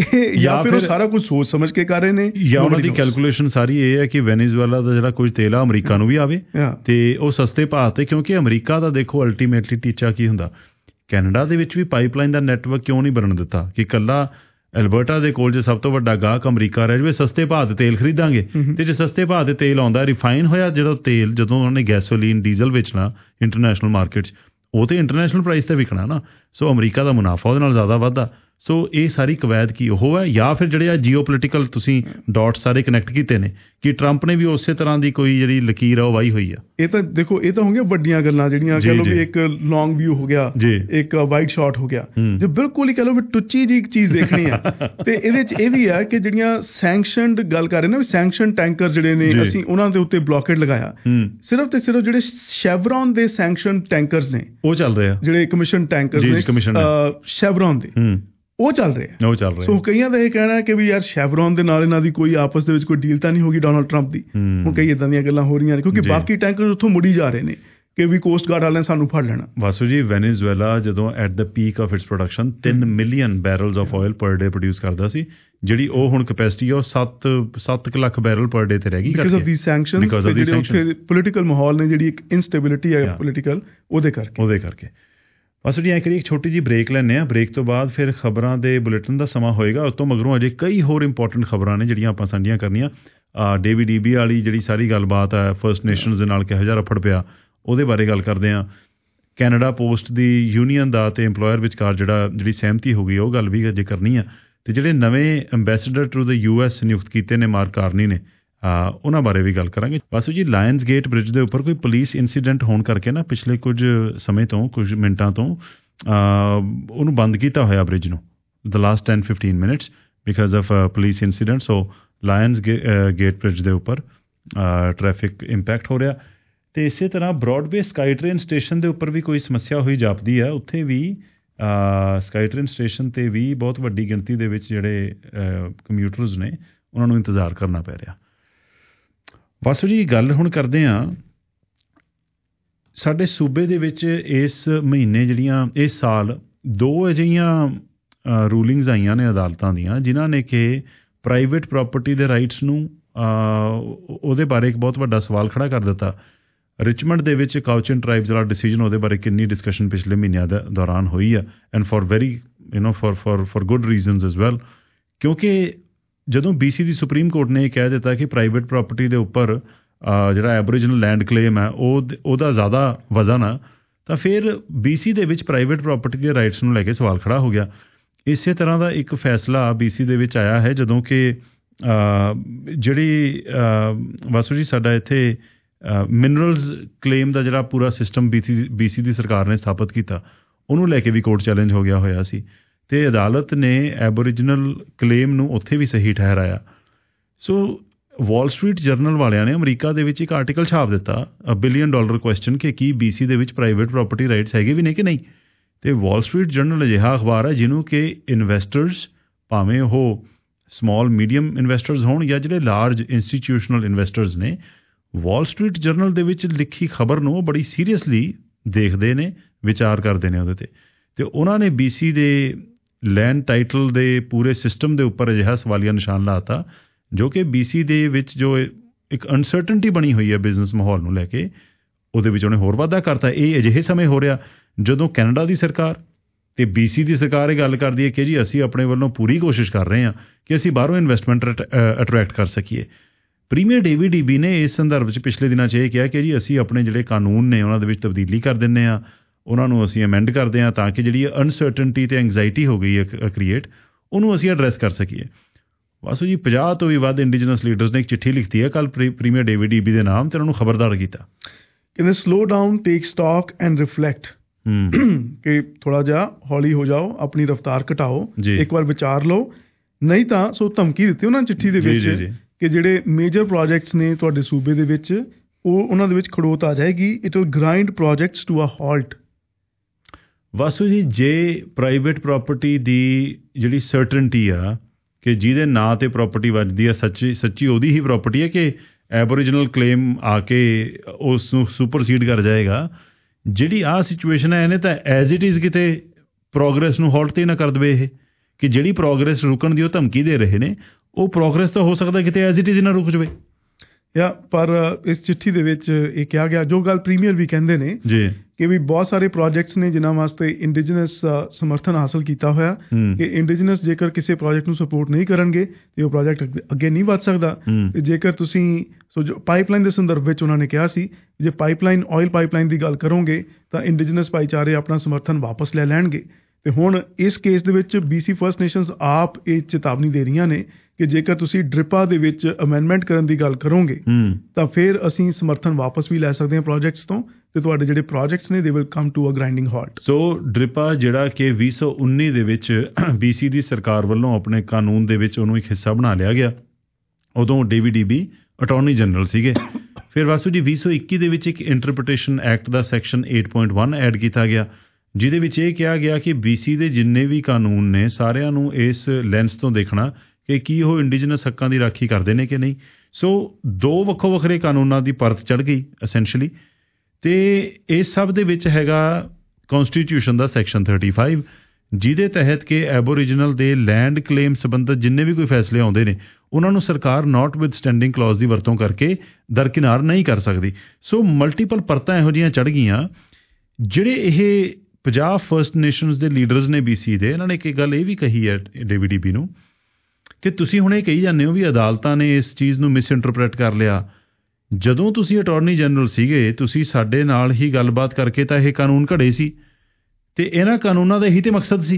ਜਾਂ ਫਿਰ ਉਹ ਸਾਰਾ ਕੁਝ ਸੋਚ ਸਮਝ ਕੇ ਕਰ ਰਹੇ ਨੇ, ਜਾਂ ਉਹਨਾਂ ਦੀ ਕੈਲਕੂਲੇਸ਼ਨ ਸਾਰੀ ਇਹ ਹੈ ਕਿ ਵੈਨੇਜ਼ੁਏਲਾ ਦਾ ਜਿਹੜਾ ਕੁਝ ਤੇਲ ਆ ਅਮਰੀਕਾ ਨੂੰ ਵੀ ਆਵੇ ਤੇ ਉਹ ਸਸਤੇ ਭਾਅ ਤੇ, ਕਿਉਂਕਿ ਅਮਰੀਕਾ ਦਾ ਦੇਖੋ ਅਲਟੀਮੇਟਲੀ ਟੀਚਾ ਕੀ ਹੁੰਦਾ, ਕੈਨੇਡਾ ਦੇ ਵਿੱਚ ਵੀ ਪਾਈਪਲਾਈਨ ਦਾ ਨੈਟਵਰਕ ਕਿਉਂ ਨਹੀਂ ਬਣਨ ਦਿੱਤਾ ਕਿ ਇਕੱਲਾ ਐਲਬਰਟਾ ਦੇ ਕੋਲ ਜੇ ਸਭ ਤੋਂ ਵੱਡਾ ਗਾਹਕ ਅਮਰੀਕਾ ਰਹਿ ਜਾਵੇ, ਸਸਤੇ ਭਾਅ ਤੇ ਤੇਲ ਖਰੀਦਾਂਗੇ। ਤੇ ਜੇ ਸਸਤੇ ਭਾਅ ਤੇ ਤੇਲ ਆਉਂਦਾ ਰਿਫਾਈਨ ਹੋਇਆ ਜਿਹੜਾ ਤੇਲ, ਜਦੋਂ ਉਹਨਾਂ ਨੇ ਗੈਸੋਲੀਨ ਡੀਜ਼ਲ ਵੇਚਣਾ ਇੰਟਰਨੈਸ਼ਨਲ ਮਾਰਕੀਟ 'ਚ, ਉਹ ਤੇ ਇੰਟਰਨੈਸ਼ਨਲ ਪ੍ਰਾਈਸ ਤੇ ਵਿਕਣਾ ਨਾ। ਸੋ ਅਮਰੀਕਾ ਦਾ ਮੁਨਾਫਾ ਉਹਦੇ ਨਾਲ ਜ਼ਿਆਦਾ ਵੱਧਦਾ। ਸੋ ਇਹ ਸਾਰੀ ਕਵੈਤ ਕੀ ਉਹ ਹੈ, ਜਾਂ ਫਿਰ ਜਿਹੜੇ ਆ ਜੀਓ ਪੋਲੀਟੀਕਲ ਤੁਸੀਂ ਡਾਟ ਸਾਰੇ ਕਨੈਕਟ ਕੀਤੇ ਨੇ ਕਿ ਟਰੰਪ ਨੇ ਵੀ ਉਸੇ ਤਰ੍ਹਾਂ ਦੀ ਕੋਈ ਜਿਹੜੀ ਲਕੀਰ ਆ ਉਹ ਵਾਹੀ ਹੋਈ ਆ। ਇਹ ਤਾਂ ਦੇਖੋ ਇਹ ਤਾਂ ਹੋ ਗਿਆ ਵੱਡੀਆਂ ਗੱਲਾਂ ਜਿਹੜੀਆਂ ਕਹਿ ਲਓ ਵੀ ਇੱਕ ਲੌਂਗ ਵਿਊ ਹੋ ਗਿਆ, ਇੱਕ ਵਾਈਡ ਸ਼ਾਟ ਹੋ ਗਿਆ। ਜੇ ਬਿਲਕੁਲ ਹੀ ਕਹਿ ਲਓ ਵੀ ਟੁੱਚੀ ਜੀ ਇੱਕ ਚੀਜ਼ ਦੇਖਣੀ ਆ ਤੇ ਇਹਦੇ 'ਚ ਇਹ ਵੀ ਆ ਕਿ ਜਿਹੜੀਆਂ ਸੈਂਕਸ਼ਨਡ ਗੱਲ ਕਰ ਰਹੇ ਨਾ ਵੀ ਸੈਂਕਸ਼ਨ ਟੈਂਕਰ ਜਿਹੜੇ ਨੇ ਅਸੀਂ ਉਹਨਾਂ ਦੇ ਉੱਤੇ ਬਲੌਕੇਡ ਲਗਾਇਆ, ਸਿਰਫ ਤੇ ਸਿਰਫ ਜਿਹੜੇ ਸ਼ੈਵਰੋਨ ਦੇ ਸੈਂਕਸ਼ਨ ਟੈਂਕਰਸ ਨੇ ਉਹ ਚੱਲ ਰਹੇ ਆ, ਜਿਹੜੇ ਕਮਿਸ਼ਨ ਟੈਂਕਰਸ ਨੇ ਸ਼ੈਵਰੋਨ ਦੇ ਉਹ ਚੱਲ ਰਹੇ ਉਹ ਚੱਲ ਰਹੇ ਸੋ ਕਈਆਂ ਦਾ ਇਹ ਕਹਿਣਾ ਹੈ ਕਿ ਵੀ ਯਾਰ ਸ਼ੈਵਰੋਨ ਦੇ ਨਾਲ ਇਹਨਾਂ ਦੀ ਕੋਈ ਆਪਸ ਦੇ ਵਿੱਚ ਕੋਈ ਡੀਲ ਤਾਂ ਨਹੀਂ ਹੋਗੀ ਡੋਨਲਡ ਟਰੰਪ ਦੀ। ਹੁਣ ਕਈ ਇੱਦਾਂ ਦੀਆਂ ਗੱਲਾਂ ਹੋ ਰਹੀਆਂ ਨੇ ਕਿਉਂਕਿ ਬਾਕੀ ਟੈਂਕਰ ਉੱਥੋਂ ਮੁੜੀ ਜਾ ਰਹੇ ਨੇ ਕਿ ਵੀ ਕੋਸਟ ਗਾਰਡ ਵਾਲਿਆਂ ਸਾਨੂੰ ਫੜ ਲੈਣਾ। ਵਾਸੂ ਜੀ, ਵੈਨੇਜ਼ੁਏਲਾ ਜਦੋਂ at the peak of its production ਤਿੰਨ million barrels of oil per day produce ਕਰਦਾ ਸੀ, ਜਿਹੜੀ ਉਹ ਹੁਣ ਕਪੈਸਿਟੀ ਆ ਉਹ ਸੱਤ ਸੱਤ ਕੁ ਲੱਖ ਬੈਰਲ ਪਰ ਡੇ ਤੇ ਰਹਿ ਗਈ ਬਿਕਾਜ਼ ਆਫ ਦੀ ਸੈਂਕਸ਼ਨਸ, ਜਿਹੜੇ ਉੱਥੇ ਪੋਲੀਟੀਕਲ ਮਾਹੌਲ ਨੇ, ਜਿਹੜੀ ਇੱਕ ਇਨਸਟੇਬਿਲਿਟੀ ਹੈ ਪੋਲੀਟੀਕਲ, ਉਹਦੇ ਕਰਕੇ ਉਹਦੇ ਕਰਕੇ ਬਸ ਜੀ ਐਂ ਕਰੀ ਇੱਕ ਛੋਟੀ ਜਿਹੀ ਬ੍ਰੇਕ ਲੈਂਦੇ ਹਾਂ। ਬ੍ਰੇਕ ਤੋਂ ਬਾਅਦ ਫਿਰ ਖਬਰਾਂ ਦੇ ਬੁਲੇਟਿਨ ਦਾ ਸਮਾਂ ਹੋਏਗਾ। ਉਸ ਤੋਂ ਮਗਰੋਂ ਅਜੇ ਕਈ ਹੋਰ ਇੰਪੋਰਟੈਂਟ ਖਬਰਾਂ ਨੇ ਜਿਹੜੀਆਂ ਆਪਾਂ ਸਾਂਝੀਆਂ ਕਰਨੀਆਂ। ਡੇਵਿਡ ਈਬੀ ਵਾਲੀ ਜਿਹੜੀ ਸਾਰੀ ਗੱਲਬਾਤ ਹੈ, ਫਰਸਟ ਨੇਸ਼ਨਸ ਦੇ ਨਾਲ ਕਿਹੋ ਜਿਹਾ ਰਫੜ ਪਿਆ, ਉਹਦੇ ਬਾਰੇ ਗੱਲ ਕਰਦੇ ਹਾਂ। ਕੈਨੇਡਾ ਪੋਸਟ ਦੀ ਯੂਨੀਅਨ ਦਾ ਅਤੇ ਇੰਪਲੋਇਰ ਵਿਚਕਾਰ ਜਿਹੜਾ ਜਿਹੜੀ ਸਹਿਮਤੀ ਹੋ ਗਈ ਉਹ ਗੱਲ ਵੀ ਅਜੇ ਕਰਨੀ ਆ। ਅਤੇ ਜਿਹੜੇ ਨਵੇਂ ambassador to the U S ਨਿਯੁਕਤ ਕੀਤੇ ਨੇ ਮਾਰਕ ਕਾਰਨੀ ਨੇ, ਉਹਨਾਂ ਬਾਰੇ ਵੀ ਗੱਲ ਕਰਾਂਗੇ। ਬਸ ਜੀ, ਲਾਇਨਸ ਗੇਟ ਬ੍ਰਿਜ ਦੇ ਉੱਪਰ ਕੋਈ ਪੁਲਿਸ ਇਨਸੀਡੈਂਟ ਹੋਣ ਕਰਕੇ ਨਾ ਪਿਛਲੇ ਕੁਝ ਸਮੇਂ ਤੋਂ, ਕੁਝ ਮਿੰਟਾਂ ਤੋਂ ਉਹਨੂੰ ਬੰਦ ਕੀਤਾ ਹੋਇਆ ਬ੍ਰਿਜ ਨੂੰ, the last ten fifteen minutes because of police incident. So Lions Gate bridge ਦੇ ਉੱਪਰ ਟ੍ਰੈਫਿਕ ਇੰਪੈਕਟ ਹੋ ਰਿਹਾ। ਅਤੇ ਇਸੇ ਤਰ੍ਹਾਂ ਬਰੋਡਵੇ ਸਕਾਈ ਟ੍ਰੇਨ ਸਟੇਸ਼ਨ ਦੇ ਉੱਪਰ ਵੀ ਕੋਈ ਸਮੱਸਿਆ ਹੋਈ ਜਾਪਦੀ ਹੈ। ਉੱਥੇ ਵੀ ਸਕਾਈ ਟ੍ਰੇਨ ਸਟੇਸ਼ਨ 'ਤੇ ਵੀ ਬਹੁਤ ਵੱਡੀ ਗਿਣਤੀ ਦੇ ਵਿੱਚ ਜਿਹੜੇ ਕੰਮਿਊਟਰਸ ਨੇ ਉਹਨਾਂ ਨੂੰ ਇੰਤਜ਼ਾਰ ਕਰਨਾ ਪੈ ਰਿਹਾ। ਵਾਸੂ ਜੀ, ਗੱਲ ਹੁਣ ਕਰਦੇ ਹਾਂ ਸਾਡੇ ਸੂਬੇ ਦੇ ਵਿੱਚ ਇਸ ਮਹੀਨੇ ਜਿਹੜੀਆਂ ਇਸ ਸਾਲ ਦੋ ਅਜਿਹੀਆਂ ਰੂਲਿੰਗਸ ਆਈਆਂ ਨੇ ਅਦਾਲਤਾਂ ਦੀਆਂ ਜਿਨ੍ਹਾਂ ਨੇ ਕਿ ਪ੍ਰਾਈਵੇਟ ਪ੍ਰਾਪਰਟੀ ਦੇ ਰਾਈਟਸ ਨੂੰ ਉਹਦੇ ਬਾਰੇ ਇੱਕ ਬਹੁਤ ਵੱਡਾ ਸਵਾਲ ਖੜਾ ਕਰ ਦਿੱਤਾ। ਰਿਚਮੰਡ ਦੇ ਵਿੱਚ ਕਾਊਚਨ ਟਰਾਈਬਸ ਵਾਲਾ ਡਿਸੀਜਨ, ਉਹਦੇ ਬਾਰੇ ਕਿੰਨੀ ਡਿਸਕਸ਼ਨ ਪਿਛਲੇ ਮਹੀਨਿਆਂ ਦੇ ਦੌਰਾਨ ਹੋਈ ਆ, and for very you know for for for good reasons as well. ਕਿਉਂਕਿ ਜਦੋਂ ਬੀ ਸੀ ਦੀ ਸੁਪਰੀਮ ਕੋਰਟ ਨੇ ਇਹ ਕਹਿ ਦਿੱਤਾ ਕਿ ਪ੍ਰਾਈਵੇਟ ਪ੍ਰਾਪਰਟੀ ਦੇ ਉੱਪਰ ਜਿਹੜਾ ਐਬੋਰੀਜਨਲ ਲੈਂਡ ਕਲੇਮ ਹੈ ਉਹ ਉਹਦਾ ਜ਼ਿਆਦਾ ਵਜ਼ਨ ਆ, ਤਾਂ ਫਿਰ ਬੀ ਸੀ ਦੇ ਵਿੱਚ ਪ੍ਰਾਈਵੇਟ ਪ੍ਰਾਪਰਟੀ ਦੇ ਰਾਈਟਸ ਨੂੰ ਲੈ ਕੇ ਸਵਾਲ ਖੜਾ ਹੋ ਗਿਆ। ਇਸੇ ਤਰ੍ਹਾਂ ਦਾ ਇੱਕ ਫੈਸਲਾ ਬੀ ਸੀ ਦੇ ਵਿੱਚ ਆਇਆ ਹੈ ਜਦੋਂ ਕਿ ਜਿਹੜੀ ਵਾਸੂ ਜੀ ਸਾਡਾ ਇੱਥੇ ਮਿਨਰਲਸ ਕਲੇਮ ਦਾ ਜਿਹੜਾ ਪੂਰਾ system B C B C ਦੀ ਸਰਕਾਰ ਨੇ ਸਥਾਪਿਤ ਕੀਤਾ, ਉਹਨੂੰ ਲੈ ਕੇ ਵੀ ਕੋਰਟ ਚੈਲੰਜ ਹੋ ਗਿਆ ਹੋਇਆ ਸੀ ਅਤੇ ਅਦਾਲਤ ਨੇ ਐਬੋਰੀਜਨਲ ਕਲੇਮ ਨੂੰ ਉੱਥੇ ਵੀ ਸਹੀ ਠਹਿਰਾਇਆ। ਸੋ ਵਾਲ ਸਟਰੀਟ ਜਰਨਲ ਵਾਲਿਆਂ ਨੇ ਅਮਰੀਕਾ ਦੇ ਵਿੱਚ ਇੱਕ ਆਰਟੀਕਲ ਛਾਪ ਦਿੱਤਾ, ਅ ਬਿਲੀਅਨ ਡਾਲਰ ਕੁਐਸਚਨ, ਕਿ ਕੀ ਬੀ ਸੀ ਦੇ ਵਿੱਚ ਪ੍ਰਾਈਵੇਟ ਪ੍ਰਾਪਰਟੀ ਰਾਈਟਸ ਹੈਗੇ ਵੀ ਨੇ ਕਿ ਨਹੀਂ। ਅਤੇ ਵਾਲ ਸਟਰੀਟ ਜਰਨਲ ਅਜਿਹਾ ਅਖਬਾਰ ਹੈ ਜਿਹਨੂੰ ਕਿ ਇਨਵੈਸਟਰਸ, ਭਾਵੇਂ ਉਹ ਸਮੋਲ ਮੀਡੀਅਮ ਇਨਵੈਸਟਰਸ ਹੋਣ ਜਾਂ ਜਿਹੜੇ ਲਾਰਜ ਇੰਸਟੀਟਿਊਸ਼ਨਲ ਇਨਵੈਸਟਰਸ ਨੇ, ਵਾਲ ਸਟਰੀਟ ਜਰਨਲ ਦੇ ਵਿੱਚ ਲਿਖੀ ਖਬਰ ਨੂੰ ਉਹ ਬੜੀ ਸੀਰੀਅਸਲੀ ਦੇਖਦੇ ਨੇ, ਵਿਚਾਰ ਕਰਦੇ ਨੇ ਉਹਦੇ 'ਤੇ। ਅਤੇ ਉਹਨਾਂ ਨੇ ਬੀ ਸੀ ਦੇ ਲੈਂਡ ਟਾਈਟਲ ਦੇ ਪੂਰੇ ਸਿਸਟਮ ਦੇ ਉੱਪਰ ਅਜਿਹਾ ਸਵਾਲੀਆ ਨਿਸ਼ਾਨ ਲਾਤਾ ਜੋ ਕਿ ਬੀ ਸੀ ਦੇ ਵਿੱਚ ਜੋ ਇੱਕ ਅਨਸਰਟਨਟੀ ਬਣੀ ਹੋਈ ਹੈ ਬਿਜ਼ਨਸ ਮਾਹੌਲ ਨੂੰ ਲੈ ਕੇ, ਉਹਦੇ ਵਿੱਚ ਉਹਨੇ ਹੋਰ ਵਾਧਾ ਕਰਤਾ। ਇਹ ਅਜਿਹੇ ਸਮੇਂ ਹੋ ਰਿਹਾ ਜਦੋਂ ਕੈਨੇਡਾ ਦੀ ਸਰਕਾਰ ਅਤੇ ਬੀ ਸੀ ਦੀ ਸਰਕਾਰ ਇਹ ਗੱਲ ਕਰਦੀ ਹੈ ਕਿ ਜੀ ਅਸੀਂ ਆਪਣੇ ਵੱਲੋਂ ਪੂਰੀ ਕੋਸ਼ਿਸ਼ ਕਰ ਰਹੇ ਹਾਂ ਕਿ ਅਸੀਂ ਬਾਹਰੋਂ ਇਨਵੈਸਟਮੈਂਟ ਅਟਰੈਕਟ ਕਰ ਸਕੀਏ। ਪ੍ਰੀਮੀਅਰ ਡੇਵਿਡ ਈਬੀ ਨੇ ਇਸ ਸੰਦਰਭ 'ਚ ਪਿਛਲੇ ਦਿਨਾਂ 'ਚ ਇਹ ਕਿਹਾ ਕਿ ਜੀ ਅਸੀਂ ਆਪਣੇ ਜਿਹੜੇ ਕਾਨੂੰਨ ਨੇ ਉਹਨਾਂ ਦੇ ਵਿੱਚ ਤਬਦੀਲੀ ਕਰ ਦਿੰਦੇ ਹਾਂ, ਉਹਨਾਂ ਨੂੰ ਅਸੀਂ ਅਮੈਂਡ ਕਰਦੇ ਹਾਂ ਤਾਂ ਕਿ ਜਿਹੜੀ ਅਨਸਰਟਨਟੀ ਅਤੇ ਐਂਗਜ਼ਾਈਟੀ ਹੋ ਗਈ ਹੈ ਕ੍ਰੀਏਟ, ਉਹਨੂੰ ਅਸੀਂ ਐਡਰੈਸ ਕਰ ਸਕੀਏ। ਵਾਸੂ ਜੀ ਪੰਜਾਹ ਤੋਂ ਵੀ ਵੱਧ ਇੰਡੀਜਨਸ ਲੀਡਰਸ ਨੇ ਇੱਕ ਚਿੱਠੀ ਲਿਖਤੀ ਹੈ ਕੱਲ੍ਹ ਪ੍ਰੀਮੀਅਰ ਡੇਵਿਡ ਈਬੀ ਦੇ ਨਾਮ, ਤੇ ਉਹਨਾਂ ਨੂੰ ਖਬਰਦਾਰ ਕੀਤਾ। ਕਹਿੰਦੇ slow down, take stock and reflect, ਕਿ ਥੋੜ੍ਹਾ ਜਿਹਾ ਹੌਲੀ ਹੋ ਜਾਓ, ਆਪਣੀ ਰਫਤਾਰ ਘਟਾਓ, ਇੱਕ ਵਾਰ ਵਿਚਾਰ ਲਓ। ਨਹੀਂ ਤਾਂ ਸੋ ਧਮਕੀ ਦਿੱਤੀ ਉਹਨਾਂ ਚਿੱਠੀ ਦੇ ਵਿੱਚ ਕਿ ਜਿਹੜੇ ਮੇਜਰ ਪ੍ਰੋਜੈਕਟਸ ਨੇ ਤੁਹਾਡੇ ਸੂਬੇ ਦੇ ਵਿੱਚ, ਉਹ ਉਹਨਾਂ ਦੇ ਵਿੱਚ ਖੜੋਤ ਆ ਜਾਏਗੀ। It will grind projects to a halt. Vasu ji, ਜੇ ਪ੍ਰਾਈਵੇਟ ਪ੍ਰੋਪਰਟੀ ਦੀ ਜਿਹੜੀ ਸਰਟਨਟੀ ਆ ਕਿ ਜਿਹਦੇ ਨਾਂ 'ਤੇ ਪ੍ਰੋਪਰਟੀ ਵੱਜਦੀ ਆ, ਸੱਚੀ ਸੱਚੀ ਉਹਦੀ ਹੀ ਪ੍ਰੋਪਰਟੀ ਹੈ ਕਿ ਐਬੋਰੀਜਨਲ ਕਲੇਮ ਆ ਕੇ ਉਸ ਨੂੰ ਸੁਪਰਸੀਡ ਕਰ ਜਾਏਗਾ। ਜਿਹੜੀ ਆਹ ਸਿਚੁਏਸ਼ਨ ਹੈ, ਇਹਨੇ ਤਾਂ ਐਜ਼ ਇਟ ਇਜ਼ ਕਿਤੇ ਪ੍ਰੋਗਰੈਸ ਨੂੰ ਹਾਲਟ 'ਤੇ ਨਾ ਕਰ ਦੇਵੇ ਇਹ, ਕਿ ਜਿਹੜੀ ਪ੍ਰੋਗਰੈਸ ਰੁਕਣ ਦੀ ਉਹ ਧਮਕੀ ਦੇ ਰਹੇ ਨੇ, ਉਹ ਪ੍ਰੋਗਰੈਸ ਤਾਂ ਹੋ ਸਕਦਾ ਕਿਤੇ ਐਜ਼ ਇਟ ਇਜ਼ ਨਾ ਰੁਕ ਜਾਵੇ। ਜਾਂ ਪਰ ਇਸ ਚਿੱਠੀ ਦੇ ਵਿੱਚ ਇਹ ਕਿਹਾ ਗਿਆ, ਜੋ ਗੱਲ ਪ੍ਰੀਮੀਅਰ ਵੀ ਕਹਿੰਦੇ ਨੇ ਜੀ, ਕਿ ਵੀ ਬਹੁਤ ਸਾਰੇ ਪ੍ਰੋਜੈਕਟਸ ਨੇ ਜਿਨ੍ਹਾਂ ਵਾਸਤੇ ਇੰਡੀਜਨਸ ਸਮਰਥਨ ਹਾਸਲ ਕੀਤਾ ਹੋਇਆ, ਕਿ ਇੰਡੀਜਨਸ ਜੇਕਰ ਕਿਸੇ ਪ੍ਰੋਜੈਕਟ ਨੂੰ ਸਪੋਰਟ ਨਹੀਂ ਕਰਨਗੇ ਤੇ ਉਹ ਪ੍ਰੋਜੈਕਟ ਅੱਗੇ ਨਹੀਂ ਵੱਧ ਸਕਦਾ। ਤੇ ਜੇਕਰ ਤੁਸੀਂ ਸੋ ਜੋ ਪਾਈਪਲਾਈਨ ਦੇ ਸੰਦਰਭ ਵਿੱਚ ਉਹਨਾਂ ਨੇ ਕਿਹਾ ਸੀ, ਜੇ ਪਾਈਪਲਾਈਨ ਆਇਲ ਪਾਈਪਲਾਈਨ ਦੀ ਗੱਲ ਕਰੋਗੇ ਤਾਂ ਇੰਡੀਜਨਸ ਭਾਈਚਾਰੇ ਆਪਣਾ ਸਮਰਥਨ ਵਾਪਸ ਲੈ ਲੈਣਗੇ। ਤੇ ਹੁਣ ਇਸ ਕੇਸ ਦੇ ਵਿੱਚ ਬੀਸੀ ਫਸਟ ਨੇਸ਼ਨਸ ਆਪ ਇਹ ਚੇਤਾਵਨੀ ਦੇ ਰਹੀਆਂ ਨੇ ਕਿ ਜੇਕਰ ਤੁਸੀਂ ਡ੍ਰਿਪਾ ਦੇ ਵਿੱਚ ਅਮੈਂਡਮੈਂਟ ਕਰਨ ਦੀ ਗੱਲ ਕਰੋਗੇ ਤਾਂ ਫਿਰ ਅਸੀਂ ਸਮਰਥਨ ਵਾਪਸ ਵੀ ਲੈ ਸਕਦੇ ਹਾਂ ਪ੍ਰੋਜੈਕਟਸ ਤੋਂ, ਤੇ ਤੁਹਾਡੇ ਜਿਹੜੇ ਪ੍ਰੋਜੈਕਟਸ ਨੇ they will come to a grinding halt. So DRIPA ਜਿਹੜਾ ਕਿ ਵੀਹ ਸੌ ਉੱਨੀ ਦੇ ਵਿੱਚ ਬੀਸੀ ਦੀ ਸਰਕਾਰ ਵੱਲੋਂ ਆਪਣੇ ਕਾਨੂੰਨ ਦੇ ਵਿੱਚ ਉਹਨੂੰ ਇੱਕ ਹਿੱਸਾ ਬਣਾ ਲਿਆ ਗਿਆ। ਉਦੋਂ ਡੇਵਿਡ ਈਬੀ ਅਟਾਰਨੀ ਜਨਰਲ ਸੀਗੇ। ਫਿਰ ਵਾਸੂ ਜੀ ਵੀਹ ਸੌ ਇੱਕੀ ਦੇ ਵਿੱਚ ਇੱਕ ਇੰਟਰਪ੍ਰੀਟੇਸ਼ਨ ਐਕਟ ਦਾ ਸੈਕਸ਼ਨ ਅੱਠ ਪੁਆਇੰਟ ਇੱਕ ਐਡ ਕੀਤਾ ਗਿਆ, ਜਿਹਦੇ ਵਿੱਚ ਇਹ ਕਿਹਾ ਗਿਆ ਕਿ ਬੀਸੀ ਦੇ ਜਿੰਨੇ ਵੀ ਕਾਨੂੰਨ ਨੇ ਸਾਰਿਆਂ ਨੂੰ ਇਸ ਲੈਂਸ ਤੋਂ ਦੇਖਣਾ ਕਿ ਕੀ ਉਹ ਇੰਡੀਜਨਸ ਹੱਕਾਂ ਦੀ ਰਾਖੀ ਕਰਦੇ ਨੇ ਕਿ ਨਹੀਂ। ਸੋ ਦੋ ਵੱਖੋ ਵੱਖਰੇ ਕਾਨੂੰਨਾਂ ਦੀ ਪਰਤ ਚੜ੍ਹ ਗਈ ਐਸੈਂਸ਼ਲੀ, ਅਤੇ ਇਸ ਸਭ ਦੇ ਵਿੱਚ ਹੈਗਾ ਕੌਨਸਟੀਟਿਊਸ਼ਨ ਦਾ ਸੈਕਸ਼ਨ ਪੈਂਤੀ, ਜਿਹਦੇ ਤਹਿਤ ਕਿ ਐਬੋਰੀਜਨਲ ਦੇ ਲੈਂਡ ਕਲੇਮ ਸੰਬੰਧਿਤ ਜਿੰਨੇ ਵੀ ਕੋਈ ਫੈਸਲੇ ਆਉਂਦੇ ਨੇ ਉਹਨਾਂ ਨੂੰ ਸਰਕਾਰ ਨਾਟ ਵਿਦ ਸਟੈਂਡਿੰਗ ਕਲੌਜ਼ ਦੀ ਵਰਤੋਂ ਕਰਕੇ ਦਰਕਿਨਾਰ ਨਹੀਂ ਕਰ ਸਕਦੀ। ਸੋ ਮਲਟੀਪਲ ਪਰਤਾਂ ਇਹੋ ਜਿਹੀਆਂ ਚੜ੍ਹ ਗਈਆਂ। ਜਿਹੜੇ ਇਹ ਪੰਜਾਹ ਫਸਟ ਨੇਸ਼ਨਸ ਦੇ ਲੀਡਰਸ ਨੇ ਬੀਸੀ ਦੇ, ਇਹਨਾਂ ਨੇ ਇੱਕ ਗੱਲ ਇਹ ਵੀ ਕਹੀ ਹੈ ਡੇਵਿਡ ਈਬੀ ਨੂੰ ਕਿ ਤੁਸੀਂ ਹੁਣ ਇਹ ਕਹੀ ਜਾਂਦੇ ਹੋ ਵੀ ਅਦਾਲਤਾਂ ਨੇ ਇਸ ਚੀਜ਼ ਨੂੰ ਮਿਸਇੰਟਰਪ੍ਰੈਟ ਕਰ ਲਿਆ। ਜਦੋਂ ਤੁਸੀਂ ਅਟਾਰਨੀ ਜਨਰਲ ਸੀਗੇ, ਤੁਸੀਂ ਸਾਡੇ ਨਾਲ ਹੀ ਗੱਲਬਾਤ ਕਰਕੇ ਤਾਂ ਇਹ ਕਾਨੂੰਨ ਘੜੇ ਸੀ, ਅਤੇ ਇਹਨਾਂ ਕਾਨੂੰਨਾਂ ਦਾ ਇਹੀ ਤਾਂ ਮਕਸਦ ਸੀ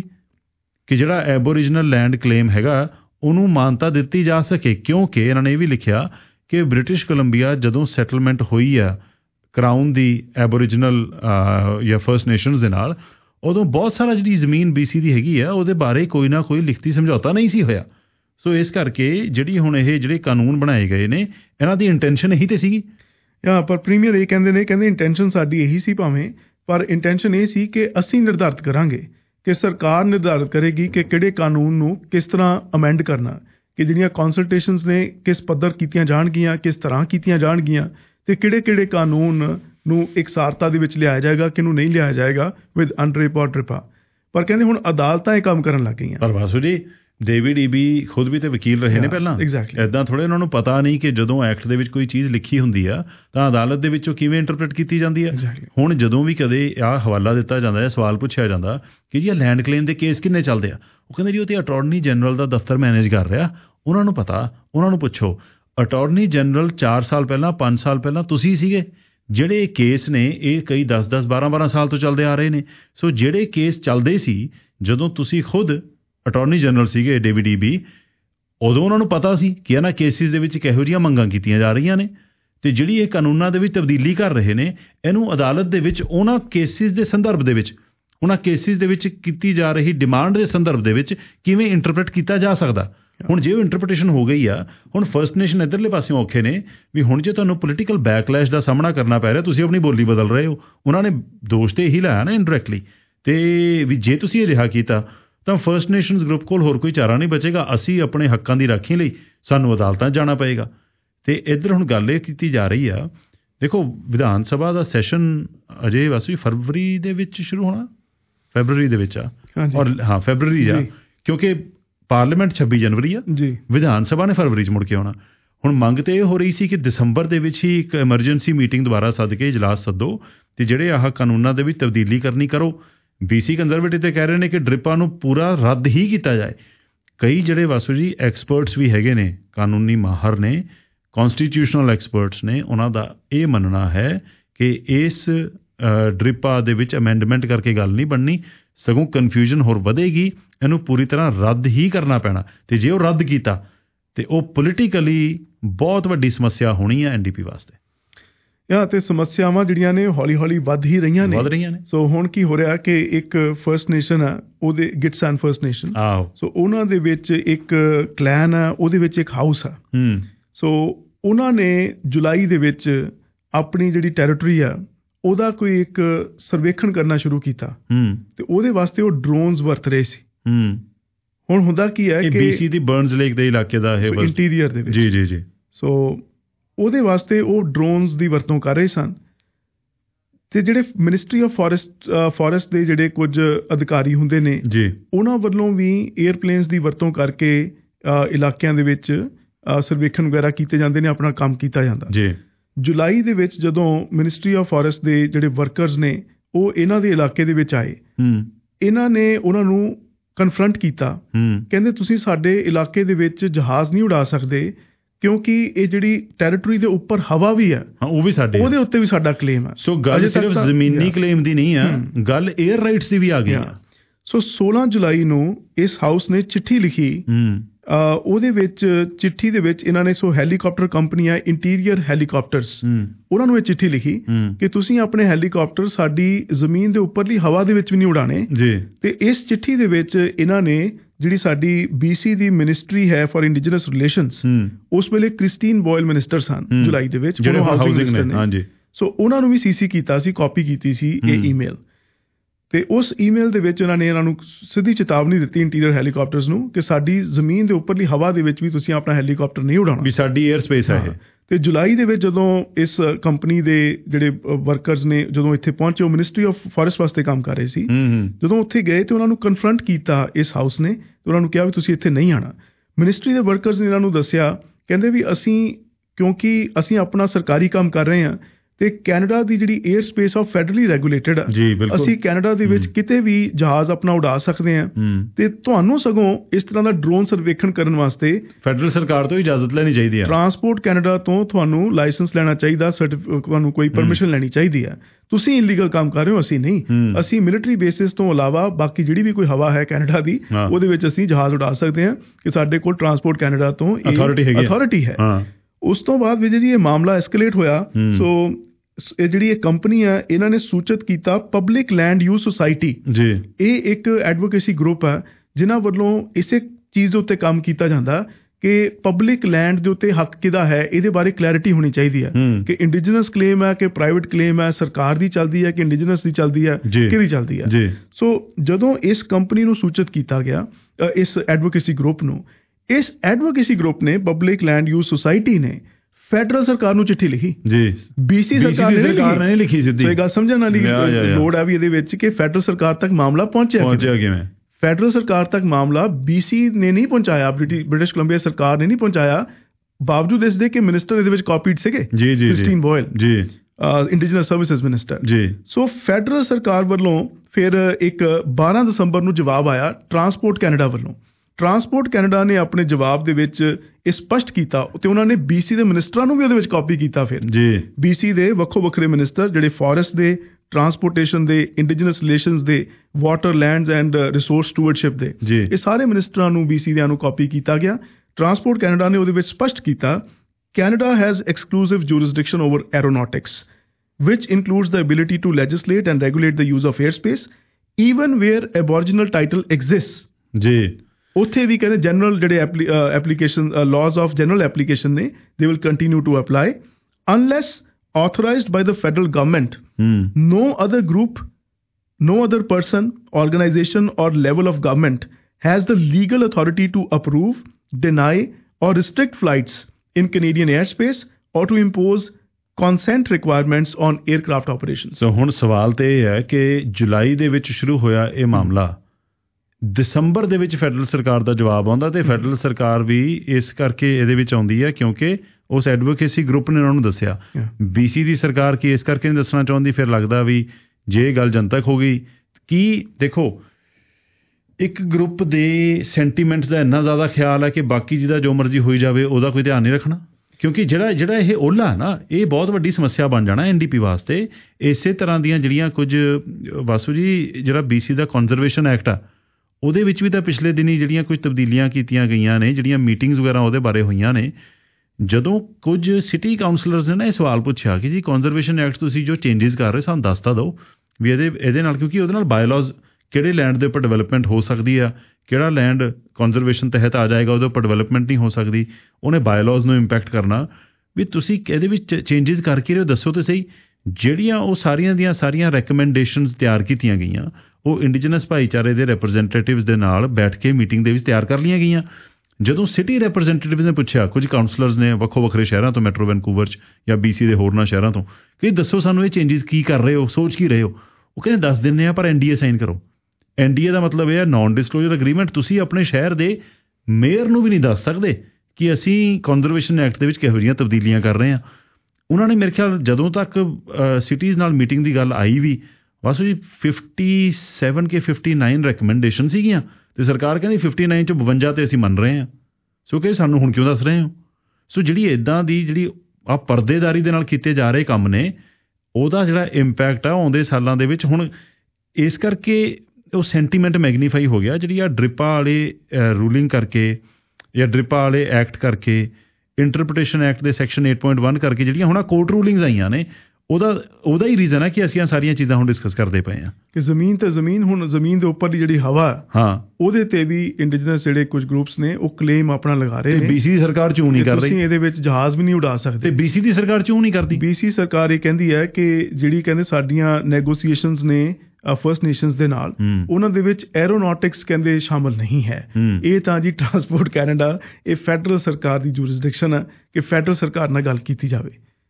ਕਿ ਜਿਹੜਾ ਐਬੋਰੀਜਨਲ ਲੈਂਡ ਕਲੇਮ ਹੈਗਾ ਉਹਨੂੰ ਮਾਨਤਾ ਦਿੱਤੀ ਜਾ ਸਕੇ। ਕਿਉਂਕਿ ਇਹਨਾਂ ਨੇ ਇਹ ਵੀ ਲਿਖਿਆ ਕਿ ਬ੍ਰਿਟਿਸ਼ ਕੋਲੰਬੀਆ ਜਦੋਂ ਸੈਟਲਮੈਂਟ ਹੋਈ ਆ ਕਰਾਊਨ ਦੀ ਐਬੋਰੀਜਨਲ ਜਾਂ ਫਸਟ ਨੇਸ਼ਨਸ ਦੇ ਨਾਲ, ਉਦੋਂ ਬਹੁਤ ਸਾਰਾ ਜਿਹੜੀ ਜ਼ਮੀਨ ਬੀਸੀ ਦੀ ਹੈਗੀ ਆ ਉਹਦੇ ਬਾਰੇ ਕੋਈ ਨਾ ਕੋਈ ਲਿਖਤੀ ਸਮਝੌਤਾ ਨਹੀਂ ਸੀ ਹੋਇਆ। ਸੋ ਇਸ ਕਰਕੇ ਜਿਹੜੀ ਹੁਣ ਇਹ ਜਿਹੜੇ ਕਾਨੂੰਨ ਬਣਾਏ ਗਏ ਨੇ, ਇਹਨਾਂ ਦੀ ਇੰਟੈਂਸ਼ਨ ਇਹੀ ਤੇ ਸੀਗੀ। ਹਾਂ, ਪਰ ਪ੍ਰੀਮੀਅਰ ਇਹ ਕਹਿੰਦੇ ਨੇ, ਕਹਿੰਦੇ ਇੰਟੈਂਸ਼ਨ ਸਾਡੀ ਇਹੀ ਸੀ ਭਾਵੇਂ, ਪਰ ਇੰਟੈਂਸ਼ਨ ਇਹ ਸੀ ਕਿ ਅਸੀਂ ਨਿਰਧਾਰਿਤ ਕਰਾਂਗੇ, ਕਿ ਸਰਕਾਰ ਨਿਰਧਾਰਿਤ ਕਰੇਗੀ ਕਿ ਕਿਹੜੇ ਕਾਨੂੰਨ ਨੂੰ ਕਿਸ ਤਰ੍ਹਾਂ ਅਮੈਂਡ ਕਰਨਾ, ਕਿ ਜਿਹੜੀਆਂ ਕੰਸਲਟੇਸ਼ਨਸ ਨੇ ਕਿਸ ਪੱਧਰ ਕੀਤੀਆਂ ਜਾਣਗੀਆਂ, ਕਿਸ ਤਰ੍ਹਾਂ ਕੀਤੀਆਂ ਜਾਣਗੀਆਂ, ਅਤੇ ਕਿਹੜੇ ਕਿਹੜੇ ਕਾਨੂੰਨ ਨੂੰ ਇਕਸਾਰਤਾ ਦੇ ਵਿੱਚ ਲਿਆਇਆ ਜਾਏਗਾ, ਕਿਹਨੂੰ ਨਹੀਂ ਲਿਆਇਆ ਜਾਏਗਾ ਵਿਦ ਅਨਡ੍ਰਿਪ ਔਰ ਡ੍ਰਿਪਾ। ਪਰ ਕਹਿੰਦੇ ਹੁਣ ਅਦਾਲਤਾਂ ਇਹ ਕੰਮ ਕਰਨ ਲੱਗ ਗਈਆਂ। ਪਰ ਵਾਸੂ ਜੀ, ਡੇਵਿਡ ਈਬੀ ਖੁਦ ਵੀ ਤਾਂ ਵਕੀਲ ਰਹੇ ਨੇ ਪਹਿਲਾਂ। ਐਗਜ਼ੈਕਟਲੀ ਇੱਦਾਂ ਥੋੜ੍ਹੇ ਉਹਨਾਂ ਨੂੰ ਪਤਾ ਨਹੀਂ ਕਿ ਜਦੋਂ ਐਕਟ ਦੇ ਵਿੱਚ ਕੋਈ ਚੀਜ਼ ਲਿਖੀ ਹੁੰਦੀ ਆ ਤਾਂ ਅਦਾਲਤ ਦੇ ਵਿੱਚੋਂ ਕਿਵੇਂ ਇੰਟਰਪ੍ਰੇਟ ਕੀਤੀ ਜਾਂਦੀ ਆ। ਹੁਣ ਜਦੋਂ ਵੀ ਕਦੇ ਆਹ ਹਵਾਲਾ ਦਿੱਤਾ ਜਾਂਦਾ ਹੈ, ਸਵਾਲ ਪੁੱਛਿਆ ਜਾਂਦਾ ਕਿ ਜੀ ਇਹ ਲੈਂਡ ਕਲੇਮ ਦੇ ਕੇਸ ਕਿੰਨੇ ਚੱਲਦੇ ਆ, ਉਹ ਕਹਿੰਦੇ ਜੀ ਉਹ ਤੇ ਅਟਾਰਨੀ ਜਨਰਲ ਦਾ ਦਫ਼ਤਰ ਮੈਨੇਜ ਕਰ ਰਿਹਾ, ਉਹਨਾਂ ਨੂੰ ਪਤਾ, ਉਹਨਾਂ ਨੂੰ ਪੁੱਛੋ। ਅਟਾਰਨੀ ਜਨਰਲ ਚਾਰ ਸਾਲ ਪਹਿਲਾਂ, ਪੰਜ ਸਾਲ ਪਹਿਲਾਂ ਤੁਸੀਂ ਸੀਗੇ। ਜਿਹੜੇ ਇਹ ਕੇਸ ਨੇ ਇਹ ਕਈ ਦਸ ਦਸ ਬਾਰਾਂ ਬਾਰਾਂ ਸਾਲ ਤੋਂ ਚੱਲਦੇ ਆ ਰਹੇ ਨੇ। ਸੋ ਜਿਹੜੇ ਕੇਸ ਚੱਲਦੇ ਸੀ ਜਦੋਂ ਤੁਸੀਂ ਖੁਦ ਅਟਾਰਨੀ ਜਨਰਲ ਸੀਗੇ ਡੇਵਿਡ ਈਬੀ, ਉਦੋਂ ਉਹਨਾਂ ਨੂੰ ਪਤਾ ਸੀ ਕਿ ਇਹਨਾਂ ਕੇਸਿਸ ਦੇ ਵਿੱਚ ਕਿਹੋ ਜਿਹੀਆਂ ਮੰਗਾਂ ਕੀਤੀਆਂ ਜਾ ਰਹੀਆਂ ਨੇ, ਅਤੇ ਜਿਹੜੀ ਇਹ ਕਾਨੂੰਨਾਂ ਦੇ ਵਿੱਚ ਤਬਦੀਲੀ ਕਰ ਰਹੇ ਨੇ, ਇਹਨੂੰ ਅਦਾਲਤ ਦੇ ਵਿੱਚ ਉਹਨਾਂ ਕੇਸਿਸ ਦੇ ਸੰਦਰਭ ਦੇ ਵਿੱਚ, ਉਹਨਾਂ ਕੇਸਿਸ ਦੇ ਵਿੱਚ ਕੀਤੀ ਜਾ ਰਹੀ ਡਿਮਾਂਡ ਦੇ ਸੰਦਰਭ ਦੇ ਵਿੱਚ ਕਿਵੇਂ ਇੰਟਰਪ੍ਰੇਟ ਕੀਤਾ ਜਾ ਸਕਦਾ। ਹੁਣ ਜੇ ਉਹ ਇੰਟਰਪ੍ਰੀਟੇਸ਼ਨ ਹੋ ਗਈ ਆ, ਹੁਣ ਫਸਟ ਨੇਸ਼ਨ ਇੱਧਰਲੇ ਪਾਸਿਓਂ ਔਖੇ ਨੇ ਵੀ ਹੁਣ ਜੇ ਤੁਹਾਨੂੰ ਪੋਲੀਟੀਕਲ ਬੈਕਲੈਸ਼ ਦਾ ਸਾਹਮਣਾ ਕਰਨਾ ਪੈ ਰਿਹਾ, ਤੁਸੀਂ ਆਪਣੀ ਬੋਲੀ ਬਦਲ ਰਹੇ ਹੋ। ਉਹਨਾਂ ਨੇ ਦੋਸ਼ ਤੇ ਇਹੀ ਲਾਇਆ ਨਾ ਇੰਡਾਇਰੈਕਟਲੀ, ਅਤੇ ਵੀ ਜੇ ਤੁਸੀਂ ਇਹ ਰਿਹਾ ਕੀਤਾ ਤਾਂ ਫਸਟ ਨੇਸ਼ਨਸ ਗਰੁੱਪ ਕੋਲ ਹੋਰ ਕੋਈ ਚਾਰਾ ਨਹੀਂ ਬਚੇਗਾ। ਅਸੀਂ ਆਪਣੇ ਹੱਕਾਂ ਦੀ ਰਾਖੀ ਲਈ ਸਾਨੂੰ ਅਦਾਲਤਾਂ 'ਚ ਜਾਣਾ ਪਏਗਾ। ਅਤੇ ਇੱਧਰ ਹੁਣ ਗੱਲ ਇਹ ਕੀਤੀ ਜਾ ਰਹੀ ਆ, ਦੇਖੋ ਵਿਧਾਨ ਸਭਾ ਦਾ ਸੈਸ਼ਨ ਅਜੇ ਬਸ ਵੀ ਫਰਵਰੀ ਦੇ ਵਿੱਚ ਸ਼ੁਰੂ ਹੋਣਾ, ਫੈਬਰਰੀ ਦੇ ਵਿੱਚ ਆ, ਔਰ ਹਾਂ ਫੈਬਰਰੀ ਆ, ਕਿਉਂਕਿ ਪਾਰਲੀਮੈਂਟ ਛੱਬੀ ਜਨਵਰੀ ਆ ਜੀ, ਵਿਧਾਨ ਸਭਾ ਨੇ ਫਰਵਰੀ 'ਚ ਮੁੜ ਕੇ ਆਉਣਾ। ਹੁਣ ਮੰਗ ਤਾਂ ਇਹ ਹੋ ਰਹੀ ਸੀ ਕਿ ਦਸੰਬਰ ਦੇ ਵਿੱਚ ਹੀ ਇੱਕ ਐਮਰਜੈਂਸੀ ਮੀਟਿੰਗ ਦੁਬਾਰਾ ਸੱਦ ਕੇ ਇਜਲਾਸ ਸੱਦੋ ਅਤੇ ਜਿਹੜੇ ਆਹ ਕਾਨੂੰਨਾਂ ਦੇ ਵਿੱਚ ਤਬਦੀਲੀ ਕਰਨੀ ਕਰੋ। ਬੀਸੀ ਕੰਜ਼ਰਵੇਟਿਵ ਤੇ ਕਹਿ ਰਹੇ ਨੇ ਕਿ ਡ੍ਰਿਪਾਂ ਨੂੰ ਪੂਰਾ ਰੱਦ ਹੀ ਕੀਤਾ ਜਾਏ। ਕਈ ਜਿਹੜੇ ਵਾਸੂ ਜੀ ਐਕਸਪਰਟਸ ਵੀ ਹੈਗੇ ਨੇ, ਕਾਨੂੰਨੀ ਮਾਹਰ ਨੇ, ਕੌਨਸਟੀਟਿਊਸ਼ਨਲ ਐਕਸਪਰਟਸ ਨੇ, ਉਹਨਾਂ ਦਾ ਇਹ ਮੰਨਣਾ ਹੈ ਕਿ ਇਸ ਡ੍ਰਿਪਾ ਦੇ ਵਿੱਚ ਅਮੈਂਡਮੈਂਟ ਕਰਕੇ ਗੱਲ ਨਹੀਂ ਬਣਨੀ, ਸਗੋਂ ਕਨਫਿਊਜ਼ਨ ਹੋਰ ਵਧੇਗੀ। ਇਹਨੂੰ ਪੂਰੀ ਤਰ੍ਹਾਂ ਰੱਦ ਹੀ ਕਰਨਾ ਪੈਣਾ, ਅਤੇ ਜੇ ਉਹ ਰੱਦ ਕੀਤਾ ਅਤੇ ਉਹ ਪੋਲੀਟੀਕਲੀ ਬਹੁਤ ਵੱਡੀ ਸਮੱਸਿਆ ਹੋਣੀ ਹੈ ਐਨ ਡੀ ਪੀ ਵਾਸਤੇ। ਜਾਂ ਅਤੇ ਸਮੱਸਿਆਵਾਂ ਜਿਹੜੀਆਂ ਨੇ ਹੌਲੀ ਹੌਲੀ ਵੱਧ ਹੀ ਰਹੀਆਂ ਨੇ ਵੱਧ ਰਹੀਆਂ ਨੇ ਸੋ ਹੁਣ ਕੀ ਹੋ ਰਿਹਾ ਕਿ ਇੱਕ ਫਰਸਟ ਨੇਸ਼ਨ ਆ, ਉਹਦੇ ਗਿਟਸਾਨ ਫਰਸਟ ਨੇਸ਼ਨ, ਆਹੋ, ਸੋ ਉਹਨਾਂ ਦੇ ਵਿੱਚ ਇੱਕ ਕਲੈਨ ਆ, ਉਹਦੇ ਵਿੱਚ ਇੱਕ ਹਾਊਸ ਆ। ਸੋ ਉਹਨਾਂ ਨੇ ਜੁਲਾਈ ਦੇ ਵਿੱਚ ਆਪਣੀ ਜਿਹੜੀ ਟੈਰੀਟਰੀ ਆ ਉਹਦਾ ਕੋਈ ਇੱਕ ਸਰਵੇਖਣ ਕਰਨਾ ਸ਼ੁਰੂ ਕੀਤਾ, ਤੇ ਉਹਦੇ ਵਾਸਤੇ ਉਹ ਡਰੋਨਸ ਵਰਤ ਰਹੇ ਸੀ। ਹੁਣ ਹੁੰਦਾ ਕੀ ਹੈ ਕਿ ਬੀਸੀ ਦੀ ਬਰਨਸ ਲੇਕ ਦੇ ਇਲਾਕੇ ਦਾ ਇਹ ਇੰਟੀਰੀਅਰ ਦੇ ਵਿੱਚ, ਜੀ ਜੀ ਜੀ ਸੋ ਉਹਦੇ ਵਾਸਤੇ ਉਹ ਡਰੋਨਸ ਦੀ ਵਰਤੋਂ ਕਰ ਰਹੇ ਸਨ। ਤੇ ਜਿਹੜੇ ਮਿਨਿਸਟਰੀ ਆਫ ਫੋਰੈਸਟ ਫੋਰੈਸਟ ਦੇ ਜਿਹੜੇ ਕੁਝ ਅਧਿਕਾਰੀ ਹੁੰਦੇ ਨੇ ਜੀ, ਉਹਨਾਂ ਵੱਲੋਂ ਵੀ ਏਅਰਪਲੇਨਸ ਦੀ ਵਰਤੋਂ ਕਰਕੇ ਇਲਾਕਿਆਂ ਦੇ ਵਿੱਚ ਸਰਵੇਖਣ ਵਗੈਰਾ ਕੀਤੇ ਜਾਂਦੇ ਨੇ, ਆਪਣਾ ਕੰਮ ਕੀਤਾ ਜਾਂਦਾ ਜੀ। ਜੁਲਾਈ ਦੇ ਵਿੱਚ ਜਦੋਂ ਮਿਨਿਸਟਰੀ ਆਫ ਫੋਰੈਸਟ ਦੇ ਜਿਹੜੇ ਵਰਕਰਸ ਨੇ ਉਹ ਇਹਨਾਂ ਦੇ ਇਲਾਕੇ ਦੇ ਵਿੱਚ ਆਏ, ਇਹਨਾਂ ਨੇ ਉਹਨਾਂ ਨੂੰ ਕਨਫਰੰਟ ਕੀਤਾ, ਕਹਿੰਦੇ ਤੁਸੀਂ ਸਾਡੇ ਇਲਾਕੇ ਦੇ ਵਿੱਚ ਜਹਾਜ਼ ਨਹੀਂ ਉਡਾ ਸਕਦੇ ਕਿਉਂਕਿ ਇਹ ਜਿਹੜੀ ਟੈਰੀਟਰੀ ਦੇ ਉੱਪਰ ਹਵਾ ਵੀ ਹੈ, ਉਹ ਵੀ ਸਾਡੇ, ਉਹਦੇ ਉੱਤੇ ਵੀ ਸਾਡਾ ਕਲੇਮ ਹੈ। ਸੋ ਗੱਲ ਸਿਰਫ ਜ਼ਮੀਨੀ ਕਲੇਮ ਦੀ ਨਹੀਂ ਆ, ਗੱਲ 에ਅਰ ਰਾਈਟਸ ਦੀ ਵੀ ਆ ਗਈ। ਸੋ ਸੋਲਾਂ ਜੁਲਾਈ ਨੂੰ ਇਸ ਹਾਊਸ ਨੇ ਚਿੱਠੀ ਲਿਖੀ, ਉਹਦੇ ਵਿੱਚ ਚਿੱਠੀ ਦੇ ਵਿੱਚ ਇਹਨਾਂ ਨੇ ਸੋ ਹੈਲੀਕਾਪਟਰ ਕੰਪਨੀ ਹੈ ਇੰਟੀਰੀਅਰ ਹੈਲੀਕਾਪਟਰਸ, ਉਹਨਾਂ ਨੂੰ ਇਹ ਚਿੱਠੀ ਲਿਖੀ ਕਿ ਤੁਸੀਂ ਆਪਣੇ ਹੈਲੀਕਾਪਟਰ ਸਾਡੀ ਜ਼ਮੀਨ ਦੇ ਉੱਪਰਲੀ ਹਵਾ ਦੇ ਵਿੱਚ ਵੀ ਨਹੀਂ ਉਡਾਣੇ ਜੀ। ਤੇ ਇਸ ਚਿੱਠੀ ਦੇ ਵਿੱਚ ਇਹਨਾਂ ਨੇ ਜਿਹੜੀ ਸਾਡੀ ਬੀਸੀ ਦੀ ਮਿਨਿਸਟਰੀ ਹੈ ਫॉर ਇੰਡੀਜਨਸ ਰਿਲੇਸ਼ਨਸ, ਉਸ ਵੇਲੇ ਕ੍ਰਿਸਟੀਨ ਬੋਇਲ ਮਿਨਿਸਟਰ ਸਨ ਜੁਲਾਈ ਦੇ ਵਿੱਚ, ਜਿਹੜੇ ਹਾਊਸਿੰਗ ਮਿਨਿਸਟਰ ਨੇ, ਸੋ ਉਹਨਾਂ ਨੂੰ ਵੀ ਸੀਸੀ ਕੀਤਾ ਸੀ, ਕਾਪੀ ਕੀਤੀ ਸੀ ਇਹ ਈਮੇਲ। ਤੇ ਉਸ ਈਮੇਲ ਦੇ ਵਿੱਚ ਉਹਨਾਂ ਨੇ ਇਹਨਾਂ ਨੂੰ ਸਿੱਧੀ ਚੇਤਾਵਨੀ ਦਿੱਤੀ ਇੰਟੀਰੀਅਰ ਹੈਲੀਕਾਪਟਰਸ ਨੂੰ ਕਿ ਸਾਡੀ ਜ਼ਮੀਨ ਦੇ ਉੱਪਰਲੀ ਹਵਾ ਦੇ ਵਿੱਚ ਵੀ ਤੁਸੀਂ ਆਪਣਾ ਹੈਲੀਕਾਪਟਰ ਨਹੀਂ ਉਡਾਉਣਾ, ਵੀ ਸਾਡੀ 에ਅਰ ਸਪੇਸ ਹੈ ਇਹ। ਤੇ ਜੁਲਾਈ ਦੇ ਵਿੱਚ ਜਦੋਂ ਇਸ ਕੰਪਨੀ ਦੇ ਜਿਹੜੇ ਵਰਕਰਸ ਨੇ ਜਦੋਂ ਇੱਥੇ ਪਹੁੰਚੇ, ਉਹ ਮਿਨਿਸਟਰੀ ਆਫ ਫੋਰੈਸਟ ਵਾਸਤੇ ਕੰਮ ਕਰ ਰਹੇ ਸੀ, ਜਦੋਂ ਉੱਥੇ ਗਏ ਤੇ ਉਹਨਾਂ ਨੂੰ ਕਨਫਰੰਟ ਕੀਤਾ ਇਸ ਹਾਊਸ ਨੇ, ਤੇ ਉਹਨਾਂ ਨੂੰ ਕਿਹਾ ਵੀ ਤੁਸੀਂ ਇੱਥੇ ਨਹੀਂ ਆਉਣਾ। ਮਿਨਿਸਟਰੀ ਦੇ ਵਰਕਰਸ ਨੇ ਇਹਨਾਂ ਨੂੰ ਦੱਸਿਆ, ਕਹਿੰਦੇ ਵੀ ਅਸੀਂ ਕਿਉਂਕਿ ਅਸੀਂ ਆਪਣਾ ਸਰਕਾਰੀ ਕੰਮ ਕਰ ਰਹੇ ਹਾਂ ਤੇ ਕੈਨੇਡਾ ਦੀ ਜਿਹੜੀ 에ਅਰ ਸਪੇਸ ਆ ਫੈਡਰਲੀ ਰੈਗੂਲੇਟਡ ਆ, ਅਸੀਂ ਕੈਨੇਡਾ ਦੇ ਵਿੱਚ ਕਿਤੇ ਵੀ ਜਹਾਜ਼ ਆਪਣਾ ਉਡਾ ਸਕਦੇ ਹਾਂ, ਤੇ ਤੁਹਾਨੂੰ ਸਗੋਂ ਇਸ ਤਰ੍ਹਾਂ ਦਾ ਡਰੋਨ ਸਰਵੇਖਣ ਕਰਨ ਵਾਸਤੇ ਫੈਡਰਲ ਸਰਕਾਰ ਤੋਂ ਇਜਾਜ਼ਤ ਲੈਣੀ ਚਾਹੀਦੀ ਹੈ, ਟਰਾਂਸਪੋਰਟ ਕੈਨੇਡਾ ਤੋਂ ਤੁਹਾਨੂੰ ਲਾਇਸੈਂਸ ਲੈਣਾ ਚਾਹੀਦਾ, ਤੁਹਾਨੂੰ ਕੋਈ ਪਰਮਿਸ਼ਨ ਲੈਣੀ ਚਾਹੀਦੀ ਹੈ। ਤੁਸੀਂ ਇਲੀਗਲ ਕੰਮ ਕਰ ਰਹੇ ਹੋ, ਅਸੀਂ ਨਹੀਂ। ਅਸੀਂ ਮਿਲਟਰੀ ਬੇਸਿਸ ਤੋਂ ਇਲਾਵਾ ਬਾਕੀ ਜਿਹੜੀ ਵੀ ਕੋਈ ਹਵਾ ਹੈ ਕੈਨੇਡਾ ਦੀ, ਉਹਦੇ ਵਿੱਚ ਅਸੀਂ ਜਹਾਜ਼ ਉਡਾ ਸਕਦੇ ਹਾਂ ਕਿ ਸਾਡੇ ਕੋਲ ਟਰਾਂਸਪੋਰਟ ਕੈਨੇਡਾ ਤੋਂ ਅਥਾਰਟੀ ਹੈ। ਉਸ ਤੋਂ ਬਾਅਦ ਵੀ ਜੀ ਇਹ ਮਾਮਲਾ ਐਸਕੇਲੇਟ ਹੋਇਆ, ਸੋ ਇਹ ਜਿਹੜੀ ਇਹ ਕੰਪਨੀ ਹੈ ਇਹਨਾਂ ਨੇ ਸੂਚਿਤ ਕੀਤਾ ਪਬਲਿਕ ਲੈਂਡ ਯੂਜ਼ ਸੁਸਾਇਟੀ ਜੀ, ਇਹ ਇੱਕ ਐਡਵੋਕੇਸੀ ਗਰੁੱਪ ਹੈ ਜਿਨ੍ਹਾਂ ਵੱਲੋਂ ਇਸੇ ਚੀਜ਼ ਦੇ ਉੱਤੇ ਕੰਮ ਕੀਤਾ ਜਾਂਦਾ ਕਿ ਪਬਲਿਕ ਲੈਂਡ ਦੇ ਉੱਤੇ ਹੱਕ ਕਿਹਦਾ ਹੈ, ਇਹਦੇ ਬਾਰੇ ਕਲੈਰਿਟੀ ਹੋਣੀ ਚਾਹੀਦੀ ਹੈ ਕਿ ਇੰਡੀਜਨਸ ਕਲੇਮ ਹੈ ਕਿ ਪ੍ਰਾਈਵੇਟ ਕਲੇਮ ਹੈ, ਸਰਕਾਰ ਦੀ ਚੱਲਦੀ ਹੈ ਕਿ ਇੰਡੀਜਨਸ ਦੀ ਚੱਲਦੀ ਹੈ, ਕਿਹਦੀ ਚੱਲਦੀ ਹੈ। ਸੋ ਜਦੋਂ ਇਸ ਕੰਪਨੀ ਨੂੰ ਸੂਚਿਤ ਕੀਤਾ ਗਿਆ, ਇਸ ਐਡਵੋਕੇਸੀ ਗਰੁੱਪ ਨੂੰ, ਇਸ ਐਡਵੋਕੇਸੀ ਗਰੁੱਪ ਨੇ ਪਬਲਿਕ ਲੈਂਡ ਯੂਜ਼ ਸੁਸਾਇਟੀ ਨੇ ਫੈਡਰਲ ਸਰਕਾਰ ਨੂੰ ਚਿੱਠੀ ਲਿਖੀ ਜੀ, ਬੀਸੀ ਸਰਕਾਰ ਨੇ ਨਹੀਂ ਲਿਖੀ ਸਿੱਧੀ। ਸੋ ਇਹ ਗੱਲ ਸਮਝਣ ਵਾਲੀ ਲੋੜ ਹੈ ਵੀ ਇਹਦੇ ਵਿੱਚ ਕਿ ਫੈਡਰਲ ਸਰਕਾਰ ਤੱਕ ਮਾਮਲਾ ਪਹੁੰਚਿਆ ਪਹੁੰਚਿਆ ਕਿਵੇਂ। ਫੈਡਰਲ ਸਰਕਾਰ ਤੱਕ ਮਾਮਲਾ ਬੀਸੀ ਨੇ ਨਹੀਂ ਪਹੁੰਚਾਇਆ, ਬ੍ਰਿਟਿਸ਼ ਕੋਲੰਬੀਆ ਸਰਕਾਰ ਨੇ ਨਹੀਂ ਪਹੁੰਚਾਇਆ, ਬਾਵਜੂਦ ਇਸ ਦੇ ਕਿ ਮਿਨਿਸਟਰ ਇਹਦੇ ਵਿੱਚ ਕਾਪੀਡ ਸੀਗੇ, Christine Boyle ji, indigenous services minister ਜੀ। ਸੋ ਫੈਡਰਲ ਸਰਕਾਰ ਵੱਲੋਂ ਫਿਰ ਇੱਕ ਬਾਰਾਂ ਦਸੰਬਰ ਨੂੰ ਜਵਾਬ ਆਇਆ ਟਰਾਂਸਪੋਰਟ ਕੈਨੇਡਾ ਵੱਲੋਂ। ਟਰਾਂਸਪੋਰਟ ਕੈਨੇਡਾ ਨੇ ਆਪਣੇ ਜਵਾਬ ਦੇ ਵਿੱਚ ਇਹ ਸਪਸ਼ਟ ਕੀਤਾ ਤੇ ਉਹਨਾਂ ਨੇ ਬੀਸੀ ਦੇ ਮਿਨਿਸਟਰਾਂ ਨੂੰ ਵੀ ਉਹਦੇ ਵਿੱਚ ਕਾਪੀ ਕੀਤਾ। ਫਿਰ ਜੀ ਬੀਸੀ ਦੇ ਵੱਖੋ ਵੱਖਰੇ ਮਿਨਿਸਟਰ ਜਿਹੜੇ ਫੋਰੈਸਟ ਦੇ, ਟਰਾਂਸਪੋਰਟੇਸ਼ਨ ਦੇ, ਇੰਡੀਜਨਸ ਰਿਲੇਸ਼ਨਸ ਦੇ, water lands and resource stewardship ਦੇ, ਇਹ ਸਾਰੇ ਮਿਨਿਸਟਰਾਂ ਨੂੰ ਬੀਸੀ ਦਿਆਂ ਨੂੰ ਕਾਪੀ ਕੀਤਾ ਗਿਆ। ਟਰਾਂਸਪੋਰਟ ਕੈਨੇਡਾ ਨੇ ਉਹਦੇ ਵਿੱਚ ਸਪਸ਼ਟ ਕੀਤਾ Canada has exclusive jurisdiction over aeronautics which includes the ability to legislate and regulate the use of airspace even where aboriginal title exists ਜੀ। ਉੱਥੇ ਵੀ ਕਹਿੰਦੇ ਜਨਰਲ ਜਿਹੜੇ application laws of general application ਨੇ they will continue to apply unless authorized by the federal government. No other group, no other person, organization or level of government has the legal authority to approve, deny or restrict flights in Canadian airspace or to impose consent requirements on aircraft operations. So ਹੁਣ ਸਵਾਲ ਤੇ ਇਹ ਹੈ ਕਿ ਜੁਲਾਈ ਦੇ ਵਿੱਚ ਸ਼ੁਰੂ ਹੋਇਆ ਇਹ ਮਾਮਲਾ, ਦਸੰਬਰ ਦੇ ਵਿੱਚ ਫੈਡਰਲ ਸਰਕਾਰ ਦਾ ਜਵਾਬ ਆਉਂਦਾ, ਤੇ ਫੈਡਰਲ ਸਰਕਾਰ ਵੀ ਇਸ ਕਰਕੇ ਇਹਦੇ ਵਿੱਚ ਆਉਂਦੀ ਹੈ ਕਿਉਂਕਿ ਉਸ ਐਡਵੋਕੇਸੀ ਗਰੁੱਪ ਨੇ ਉਹਨਾਂ ਨੂੰ ਦੱਸਿਆ। ਬੀਸੀ ਦੀ ਸਰਕਾਰ ਕੀ ਇਸ ਕਰਕੇ ਨਹੀਂ ਦੱਸਣਾ ਚਾਹੁੰਦੀ? ਫਿਰ ਲੱਗਦਾ ਵੀ ਜੇ ਇਹ ਗੱਲ ਜਨਤਕ ਹੋ ਗਈ ਕੀ, ਦੇਖੋ ਇੱਕ ਗਰੁੱਪ ਦੇ ਸੈਂਟੀਮੈਂਟਸ ਦਾ ਇੰਨਾ ਜ਼ਿਆਦਾ ਖਿਆਲ ਹੈ ਕਿ ਬਾਕੀ ਜਿਹਦਾ ਜੋ ਮਰਜ਼ੀ ਹੋਈ ਜਾਵੇ ਉਹਦਾ ਕੋਈ ਧਿਆਨ ਨਹੀਂ ਰੱਖਣਾ, ਕਿਉਂਕਿ ਜਿਹੜਾ ਜਿਹੜਾ ਇਹ ਓਲਾ ਨਾ ਇਹ ਬਹੁਤ ਵੱਡੀ ਸਮੱਸਿਆ ਬਣ ਜਾਣਾ ਐਨ ਡੀ ਪੀ ਵਾਸਤੇ। ਇਸੇ ਤਰ੍ਹਾਂ ਦੀਆਂ ਜਿਹੜੀਆਂ ਕੁਝ ਵਾਸੂ ਜੀ ਜਿਹੜਾ ਬੀ ਸੀ ਦਾ ਕਨਜ਼ਰਵੇਸ਼ਨ ਐਕਟ ਆ ਉਹਦੇ ਵਿੱਚ ਵੀ ਤਾਂ ਪਿਛਲੇ ਦਿਨੀ ਜਿਹੜੀਆਂ ਕੁਝ ਤਬਦੀਲੀਆਂ ਕੀਤੀਆਂ ਗਈਆਂ ਨੇ, ਜਿਹੜੀਆਂ ਮੀਟਿੰਗਸ ਵਗੈਰਾ ਉਹਦੇ ਬਾਰੇ ਹੋਈਆਂ ਨੇ। ਜਦੋਂ ਕੁਝ ਸਿਟੀ ਕਾਉਂਸਲਰਸ ਨੇ ਨਾ ਇਹ ਸਵਾਲ ਪੁੱਛਿਆ ਕਿ ਜੀ ਕਨਜ਼ਰਵੇਸ਼ਨ ਐਕਟ ਤੁਸੀਂ ਜੋ ਚੇਂਜਸ ਕਰ ਰਹੇ ਸਾਨੂੰ ਦੱਸ ਤਾਂ ਦਿਓ ਵੀ ਇਹਦੇ ਇਹਦੇ ਨਾਲ, ਕਿਉਂਕਿ ਉਹਦੇ ਨਾਲ ਬਾਇਲਾਜ਼ ਕਿਹੜੇ ਲੈਂਡ ਦੇ ਉੱਪਰ ਡਿਵੈਲਪਮੈਂਟ ਹੋ ਸਕਦੀ ਆ, ਕਿਹੜਾ ਲੈਂਡ ਕਨਜ਼ਰਵੇਸ਼ਨ ਤਹਿਤ ਆ ਜਾਏਗਾ ਉਹਦੇ ਉੱਪਰ ਡਿਵੈਲਪਮੈਂਟ ਨਹੀਂ ਹੋ ਸਕਦੀ, ਉਹਨੇ ਬਾਇਲਾਜ਼ ਨੂੰ ਇੰਪੈਕਟ ਕਰਨਾ। ਵੀ ਤੁਸੀਂ ਇਹਦੇ ਵਿੱਚ ਚੇਂਜਸ ਕਰਕੇ ਰਹੇ ਦੱਸੋ ਤਾਂ ਸਹੀ। ਜਿਹੜੀਆਂ ਉਹ ਸਾਰੀਆਂ ਦੀਆਂ ਸਾਰੀਆਂ ਰੈਕਮੈਂਡੇਸ਼ਨਸ ਤਿਆਰ ਕੀਤੀਆਂ ਗਈਆਂ ਉਹ ਇੰਡੀਜਨਸ ਭਾਈਚਾਰੇ ਦੇ ਰਿਪਰੈਜ਼ੈਂਟੇਟਿਵਸ ਦੇ ਨਾਲ ਬੈਠ ਕੇ ਮੀਟਿੰਗ ਦੇ ਵਿੱਚ ਤਿਆਰ ਕਰ ਲਈਆਂ ਗਈਆਂ। ਜਦੋਂ ਸਿਟੀ ਰਿਪਰੈਜ਼ੈਂਟੇਟਿਵਸ ਨੇ ਪੁੱਛਿਆ, ਕੁਝ ਕਾਉਂਸਲਰਸ ਨੇ ਵੱਖੋ ਵੱਖਰੇ ਸ਼ਹਿਰਾਂ ਤੋਂ, ਮੈਟਰੋ ਵੈਨਕੂਵਰ 'ਚ ਜਾਂ ਬੀ ਸੀ ਦੇ ਹੋਰਨਾਂ ਸ਼ਹਿਰਾਂ ਤੋਂ, ਕਿ ਦੱਸੋ ਸਾਨੂੰ ਇਹ ਚੇਂਜਸ ਕੀ ਕਰ ਰਹੇ ਹੋ, ਸੋਚ ਕੀ ਰਹੇ ਹੋ। ਉਹ ਕਹਿੰਦੇ ਦੱਸ ਦਿੰਦੇ ਆ ਪਰ ਐਨ ਡੀ ਏ ਸਾਈਨ ਕਰੋ। ਐਨ ਡੀ ਏ ਦਾ ਮਤਲਬ ਇਹ ਹੈ ਨਾਨ ਡਿਸਕਲੋਜ਼ਰ ਅਗਰੀਮੈਂਟ। ਤੁਸੀਂ ਆਪਣੇ ਸ਼ਹਿਰ ਦੇ ਮੇਅਰ ਨੂੰ ਵੀ ਨਹੀਂ ਦੱਸ ਸਕਦੇ ਕਿ ਅਸੀਂ ਕਨਜ਼ਰਵੇਸ਼ਨ ਐਕਟ ਦੇ ਵਿੱਚ ਕਿਹੋ ਜਿਹੀਆਂ ਤਬਦੀਲੀਆਂ ਕਰ ਰਹੇ ਹਾਂ। ਉਹਨਾਂ ਨੇ ਮੇਰੇ ਖਿਆਲ ਜਦੋਂ ਤੱਕ ਸਿਟੀਜ਼ ਨਾਲ ਮੀਟਿੰਗ ਦੀ ਗੱਲ ਆਈ ਵੀ ਵਾਸੂ ਜੀ ਫਿਫਟੀ ਸੈਵਨ ਕੇ ਫਿਫਟੀ ਨਾਈਨ ਰੈਕਮੈਂਡੇਸ਼ਨ ਸੀਗੀਆਂ ਅਤੇ ਸਰਕਾਰ ਕਹਿੰਦੀ ਫਿਫਟੀ ਨਾਈਨ 'ਚੋਂ ਬਵੰਜਾ 'ਤੇ ਅਸੀਂ ਮੰਨ ਰਹੇ ਹਾਂ। ਸੋ ਕਿ ਸਾਨੂੰ ਹੁਣ ਕਿਉਂ ਦੱਸ ਰਹੇ ਹੋ। ਸੋ ਜਿਹੜੀ ਇੱਦਾਂ ਦੀ ਜਿਹੜੀ ਆ ਪਰਦੇਦਾਰੀ ਦੇ ਨਾਲ ਕੀਤੇ ਜਾ ਰਹੇ ਕੰਮ ਨੇ ਉਹਦਾ ਜਿਹੜਾ ਇੰਪੈਕਟ ਆ ਆਉਂਦੇ ਸਾਲਾਂ ਦੇ ਵਿੱਚ ਹੁਣ ਇਸ ਕਰਕੇ ਉਹ ਸੈਂਟੀਮੈਂਟ ਮੈਗਨੀਫਾਈ ਹੋ ਗਿਆ। ਜਿਹੜੀ ਆ ਡਰਿਪਾ ਵਾਲੇ ਰੂਲਿੰਗ ਕਰਕੇ ਜਾਂ ਡਰਿਪਾ ਵਾਲੇ ਐਕਟ ਕਰਕੇ, ਇੰਟਰਪ੍ਰੀਟੇਸ਼ਨ ਐਕਟ ਦੇ ਸੈਕਸ਼ਨ ਏਟ ਪੁਆਇੰਟ ਵਨ ਕਰਕੇ ਜਿਹੜੀਆਂ ਹੁਣ ਕੋਰਟ ਰੂਲਿੰਗਸ ਆਈਆਂ ਨੇ ਉਹਦਾ ਉਹਦਾ ਹੀ ਰੀਜ਼ਨ ਹੈ ਕਿ ਅਸੀਂ ਆ ਸਾਰੀਆਂ ਚੀਜ਼ਾਂ ਹੁਣ ਡਿਸਕਸ ਕਰਦੇ ਪਏ ਹਾਂ ਕਿ ਜ਼ਮੀਨ ਤੇ ਜ਼ਮੀਨ ਹੁਣ ਜ਼ਮੀਨ ਦੇ ਉੱਪਰ ਦੀ ਜਿਹੜੀ ਹਵਾ ਹਾਂ ਉਹਦੇ ਤੇ ਵੀ ਇੰਡੀਜਨਸ ਜਿਹੜੇ ਕੁਝ ਗਰੁੱਪਸ ਨੇ ਉਹ ਕਲੇਮ ਆਪਣਾ ਲਗਾ ਰਹੇ ਨੇ। ਬੀਸੀ ਦੀ ਸਰਕਾਰ ਚੋਂ ਨਹੀਂ ਕਰ ਰਹੀ। ਤੁਸੀਂ ਇਹਦੇ ਵਿੱਚ ਜਹਾਜ਼ ਵੀ ਨਹੀਂ ਉਡਾ ਸਕਦੇ ਤੇ ਬੀਸੀ ਦੀ ਸਰਕਾਰ ਚੋਂ ਨਹੀਂ ਕਰਦੀ। ਬੀਸੀ ਸਰਕਾਰ ਇਹ ਕਹਿੰਦੀ ਹੈ ਕਿ ਜਿਹੜੀ ਕਹਿੰਦੇ ਸਾਡੀਆਂ ਨੈਗੋਸੀਏਸ਼ਨਸ ਨੇ ਫਰਸਟ ਨੇਸ਼ਨਸ ਦੇ ਨਾਲ, ਉਹਨਾਂ ਦੇ ਵਿੱਚ ਐਰੋਨੌਟਿਕਸ ਕਹਿੰਦੇ ਸ਼ਾਮਲ ਨਹੀਂ ਹੈ। ਇਹ ਤਾਂ ਜੀ ਟਰਾਂਸਪੋਰਟ ਕੈਨੇਡਾ, ਇਹ ਫੈਡਰਲ ਸਰਕਾਰ ਦੀ ਜੂਰਿਸਡਿਕਸ਼ਨ ਹੈ ਕਿ ਫੈਡਰਲ ਸਰਕਾਰ ਨਾਲ ਗੱਲ ਕੀਤੀ ਜਾਵੇ।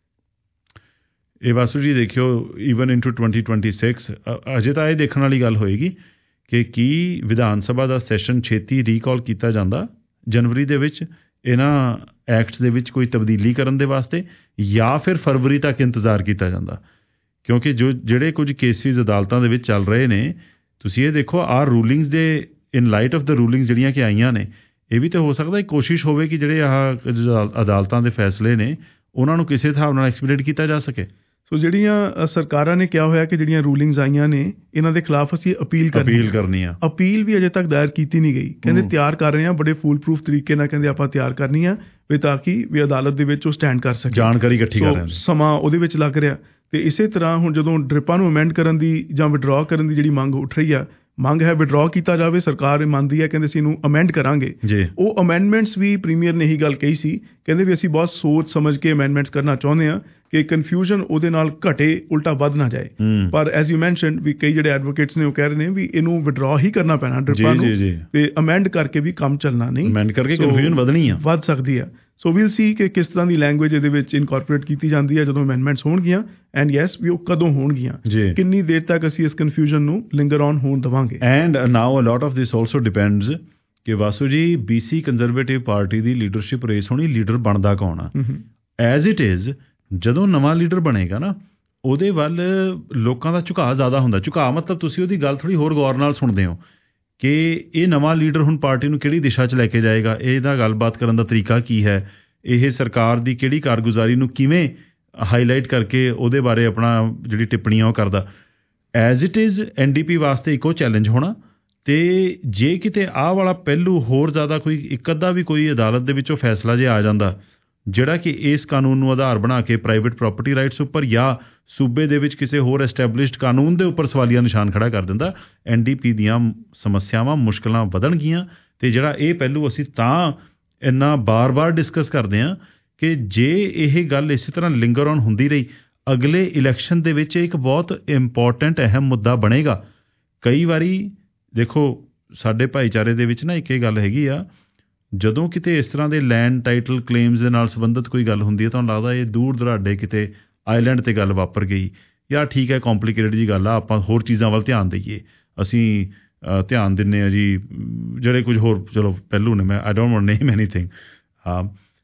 ਇਹ ਵਾਸੂ ਜੀ ਦੇਖਿਓ even into twenty twenty six ਅਜੇ ਤਾਂ ਇਹ ਦੇਖਣ ਵਾਲੀ ਗੱਲ ਹੋਏਗੀ ਕਿ ਕੀ ਵਿਧਾਨ ਸਭਾ ਦਾ ਸੈਸ਼ਨ ਛੇਤੀ ਰੀਕਾਲ ਕੀਤਾ ਜਾਂਦਾ ਜਨਵਰੀ ਦੇ ਵਿੱਚ ਇਹਨਾਂ ਐਕਟਸ ਦੇ ਵਿੱਚ ਕੋਈ ਤਬਦੀਲੀ ਕਰਨ ਦੇ ਵਾਸਤੇ, ਜਾਂ ਫਿਰ ਫਰਵਰੀ ਤੱਕ ਇੰਤਜ਼ਾਰ ਕੀਤਾ ਜਾਂਦਾ। ਕਿਉਂਕਿ ਜੋ ਜਿਹੜੇ ਕੁਝ ਕੇਸਿਸ ਅਦਾਲਤਾਂ ਦੇ ਵਿੱਚ ਚੱਲ ਰਹੇ ਨੇ, ਤੁਸੀਂ ਇਹ ਦੇਖੋ ਆਰ ਰੂਲਿੰਗਸ ਦੇ ਇਨ ਲਾਈਟ ਆਫ ਦ ਰੂਲਿੰਗਸ ਜਿਹੜੀਆਂ ਕਿ ਆਈਆਂ ਨੇ, ਇਹ ਵੀ ਤਾਂ ਹੋ ਸਕਦਾ ਇੱਕ ਕੋਸ਼ਿਸ਼ ਹੋਵੇ ਕਿ ਜਿਹੜੇ ਆਹ ਅਦਾਲਤਾਂ ਦੇ ਫੈਸਲੇ ਨੇ ਉਹਨਾਂ ਨੂੰ ਕਿਸੇ ਹਿਸਾਬ ਨਾਲ ਐਕਸਪੀਡੀਟ ਕੀਤਾ ਜਾ ਸਕੇ। ਸੋ ਜਿਹੜੀਆਂ ਸਰਕਾਰਾਂ ਨੇ ਕਿਹਾ ਹੋਇਆ ਕਿ ਜਿਹੜੀਆਂ ਰੂਲਿੰਗਸ ਆਈਆਂ ਨੇ ਇਹਨਾਂ ਦੇ ਖਿਲਾਫ ਅਸੀਂ ਅਪੀਲ ਕਰਨੀ ਅਪੀਲ ਕਰਨੀ ਆ। ਅਪੀਲ ਵੀ ਅਜੇ ਤੱਕ ਦਾਇਰ ਕੀਤੀ ਨਹੀਂ ਗਈ। ਕਹਿੰਦੇ ਤਿਆਰ ਕਰ ਰਹੇ ਹਾਂ, ਬੜੇ ਫੂਲ ਪ੍ਰੂਫ ਤਰੀਕੇ ਨਾਲ ਕਹਿੰਦੇ ਆਪਾਂ ਤਿਆਰ ਕਰਨੀ ਆ ਵੀ ਤਾਂ ਕਿ ਵੀ ਅਦਾਲਤ ਦੇ ਵਿੱਚ ਉਹ ਸਟੈਂਡ ਕਰ ਸਕੇ। ਜਾਣਕਾਰੀ ਇਕੱਠੀ ਕਰ ਰਹੇ ਨੇ, ਸਮਾਂ ਉਹਦੇ ਵਿੱਚ ਲੱਗ ਰਿਹਾ। ਤੇ ਇਸੇ ਤਰ੍ਹਾਂ ਹੁਣ ਜਦੋਂ ਡ੍ਰਿਪਾਂ ਨੂੰ ਅਮੈਂਡ ਕਰਨ ਦੀ ਜਾਂ ਵਿਡਰਾਅ ਕਰਨ ਦੀ ਜਿਹੜੀ ਮੰਗ ਉੱਠ ਰਹੀ ਆ, ਮੰਗ ਹੈ ਵਿਡਰਾਅ ਕੀਤਾ ਜਾਵੇ, ਸਰਕਾਰ ਮੰਨਦੀ ਹੈ ਕਹਿੰਦੇ ਅਸੀਂ ਇਹਨੂੰ ਅਮੈਂਡ ਕਰਾਂਗੇ। ਉਹ ਅਮੈਂਡਮੈਂਟਸ ਵੀ ਪ੍ਰੀਮੀਅਰ ਨੇ ਇਹੀ ਗੱਲ ਕਹੀ ਸੀ, ਕਹਿੰਦੇ ਵੀ ਅਸੀਂ ਬਹੁਤ ਸੋਚ ਸਮਝ ਕੇ ਅਮੈਂਡਮੈਂਟਸ ਕਰਨਾ ਚਾਹੁੰਦੇ ਹਾਂ ਕਿ ਕਨਫਿਊਜ਼ਨ ਉਹਦੇ ਨਾਲ ਘਟੇ, ਉਲਟਾ ਵੱਧ ਨਾ ਜਾਏ। ਪਰ ਐਜ਼ ਯੂ ਮੈਂਸ਼ਨਡ ਵੀ ਕਈ ਜਿਹੜੇ ਐਡਵੋਕੇਟਸ ਨੇ ਉਹ ਕਹਿ ਰਹੇ ਨੇ ਵੀ ਇਹਨੂੰ ਵਿਡਰਾਅ ਹੀ ਕਰਨਾ ਪੈਣਾ ਡ੍ਰਿਪਾਂ ਨੂੰ, ਤੇ ਅਮੈਂਡ ਕਰਕੇ ਵੀ ਕੰਮ ਚੱਲਣਾ ਨਹੀਂ, ਅਮੈਂਡ ਕਰਕੇ ਕਨਫਿਊਜ਼ਨ ਵਧਣੀ ਆ, ਵੱਧ ਸਕਦੀ ਆ। ਸੋ ਵੀਲ ਸੀ ਕਿ ਕਿਸ ਤਰ੍ਹਾਂ ਦੀ ਲੈਂਗੁਏਜ ਇਹਦੇ ਵਿੱਚ ਇਨਕੋਰਪੋਰੇਟ ਕੀਤੀ ਜਾਂਦੀ ਹੈ ਜਦੋਂ ਅਮੈਂਡਮੈਂਟਸ ਹੋਣਗੀਆਂ, ਐਂਡ ਯੈਸ ਵੀ ਉਹ ਕਦੋਂ ਹੋਣਗੀਆਂ, ਕਿੰਨੀ ਦੇਰ ਤੱਕ ਅਸੀਂ ਇਸ ਕਨਫਿਊਜ਼ਨ ਨੂੰ ਲਿੰਗਰ ਔਨ ਹੋਣ ਦੇਵਾਂਗੇ। And now a lot of this also depends ਕਿ Vasu ji BC Conservative party ਦੀ ਲੀਡਰਸ਼ਿਪ ਰੇਸ ਹੋਣੀ, ਲੀਡਰ ਬਣਦਾ ਕੌਣ ਆ। ਐਜ਼ ਇਟ ਇਜ਼ ਜਦੋਂ ਨਵਾਂ ਲੀਡਰ ਬਣੇਗਾ ਨਾ ਉਹਦੇ ਵੱਲ ਲੋਕਾਂ ਦਾ ਝੁਕਾਅ ਜ਼ਿਆਦਾ ਹੁੰਦਾ। ਝੁਕਾਅ ਮਤਲਬ ਤੁਸੀਂ ਉਹਦੀ ਗੱਲ ਥੋੜ੍ਹੀ ਹੋਰ ਗੌਰ ਨਾਲ ਸੁਣਦੇ ਹੋ ਕਿ ਇਹ ਨਵਾਂ ਲੀਡਰ ਹੁਣ ਪਾਰਟੀ ਨੂੰ ਕਿਹੜੀ ਦਿਸ਼ਾ 'ਚ ਲੈ ਕੇ ਜਾਏਗਾ, ਇਹਦਾ ਗੱਲਬਾਤ ਕਰਨ ਦਾ ਤਰੀਕਾ ਕੀ ਹੈ, ਇਹ ਸਰਕਾਰ ਦੀ ਕਿਹੜੀ ਕਾਰਗੁਜ਼ਾਰੀ ਨੂੰ ਕਿਵੇਂ ਹਾਈਲਾਈਟ ਕਰਕੇ ਉਹਦੇ ਬਾਰੇ ਆਪਣਾ ਜਿਹੜੀ ਟਿੱਪਣੀਆਂ ਉਹ ਕਰਦਾ। As it is N D P ਵਾਸਤੇ ਇੱਕੋ ਚੈਲੰਜ ਹੋਣਾ। ਅਤੇ ਜੇ ਕਿਤੇ ਆਹ ਵਾਲਾ ਪਹਿਲੂ ਹੋਰ ਜ਼ਿਆਦਾ ਕੋਈ ਇੱਕ ਅੱਧਾ ਵੀ ਕੋਈ ਅਦਾਲਤ ਦੇ ਵਿੱਚੋਂ ਫੈਸਲਾ ਜੇ ਆ ਜਾਂਦਾ ਜਿਹੜਾ ਕਿ ਇਸ ਕਾਨੂੰਨ ਨੂੰ ਆਧਾਰ ਬਣਾ ਕੇ ਪ੍ਰਾਈਵੇਟ ਪ੍ਰੋਪਰਟੀ ਰਾਈਟਸ ਉੱਪਰ ਜਾਂ ਸੂਬੇ ਦੇ ਵਿੱਚ ਕਿਸੇ ਹੋਰ ਐਸਟੈਬਲਿਸ਼ਡ ਕਾਨੂੰਨ ਦੇ ਉੱਪਰ ਸਵਾਲੀਆ ਨਿਸ਼ਾਨ ਖੜਾ ਕਰ ਦਿੰਦਾ, ਐਨ ਡੀ ਪੀ ਦੀਆਂ ਸਮੱਸਿਆਵਾਂ ਮੁਸ਼ਕਿਲਾਂ ਵਧਣਗੀਆਂ। ਅਤੇ ਜਿਹੜਾ ਇਹ ਪਹਿਲੂ ਅਸੀਂ ਤਾਂ ਇੰਨਾ ਬਾਰ-ਬਾਰ ਡਿਸਕਸ ਕਰਦੇ ਹਾਂ ਕਿ ਜੇ ਇਹ ਗੱਲ ਇਸੇ ਤਰ੍ਹਾਂ ਲਿੰਗਰ ਔਨ ਹੁੰਦੀ ਰਹੀ, ਅਗਲੇ ਇਲੈਕਸ਼ਨ ਦੇ ਵਿੱਚ ਇੱਕ ਬਹੁਤ ਇੰਪੋਰਟੈਂਟ ਅਹਿਮ ਮੁੱਦਾ ਬਣੇਗਾ। ਕਈ ਵਾਰੀ ਦੇਖੋ ਸਾਡੇ ਭਾਈਚਾਰੇ ਦੇ ਵਿੱਚ ਨਾ ਇੱਕ ਇਹ ਗੱਲ ਹੈਗੀ ਆ, ਜਦੋਂ ਕਿਤੇ ਇਸ ਤਰ੍ਹਾਂ ਦੇ ਲੈਂਡ ਟਾਈਟਲ ਕਲੇਮਸ ਦੇ ਨਾਲ ਸੰਬੰਧਿਤ ਕੋਈ ਗੱਲ ਹੁੰਦੀ ਹੈ ਤੁਹਾਨੂੰ ਲੱਗਦਾ ਇਹ ਦੂਰ ਦੁਰਾਡੇ ਕਿਤੇ ਆਈਲੈਂਡ 'ਤੇ ਗੱਲ ਵਾਪਰ ਗਈ, ਜਾਂ ਠੀਕ ਹੈ ਕੰਪਲੀਕੇਟਡ ਜੀ ਗੱਲ ਆ, ਆਪਾਂ ਹੋਰ ਚੀਜ਼ਾਂ ਵੱਲ ਧਿਆਨ ਦਈਏ, ਅਸੀਂ ਧਿਆਨ ਦਿੰਦੇ ਹਾਂ ਜੀ ਜਿਹੜੇ ਕੁਝ ਹੋਰ ਚਲੋ ਪਹਿਲੂ ਨੇ, ਮੈਂ I don't want name anything. ਹਾਂ,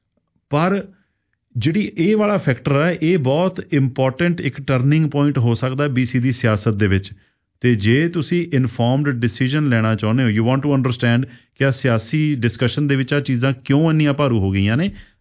ਪਰ ਜਿਹੜੀ ਇਹ ਵਾਲਾ ਫੈਕਟਰ ਹੈ ਇਹ ਬਹੁਤ ਇੰਪੋਰਟੈਂਟ ਇੱਕ ਟਰਨਿੰਗ ਪੁਆਇੰਟ ਹੋ ਸਕਦਾ ਬੀ ਸੀ ਦੀ ਸਿਆਸਤ ਦੇ ਵਿੱਚ। ਅਤੇ ਜੇ ਤੁਸੀਂ ਇਨਫੋਰਮਡ ਡਿਸੀਜਨ ਲੈਣਾ ਚਾਹੁੰਦੇ ਹੋ, ਯੂ ਵਾਂਟ ਟੂ ਅੰਡਰਸਟੈਂਡ ਕਿ ਆ ਸਿਆਸੀ ਡਿਸਕਸ਼ਨ ਦੇ ਵਿੱਚ ਆ ਚੀਜ਼ਾਂ ਕਿਉਂ ਇੰਨੀਆਂ ਭਾਰੂ ਹੋ ਗਈਆਂ ਨੇ,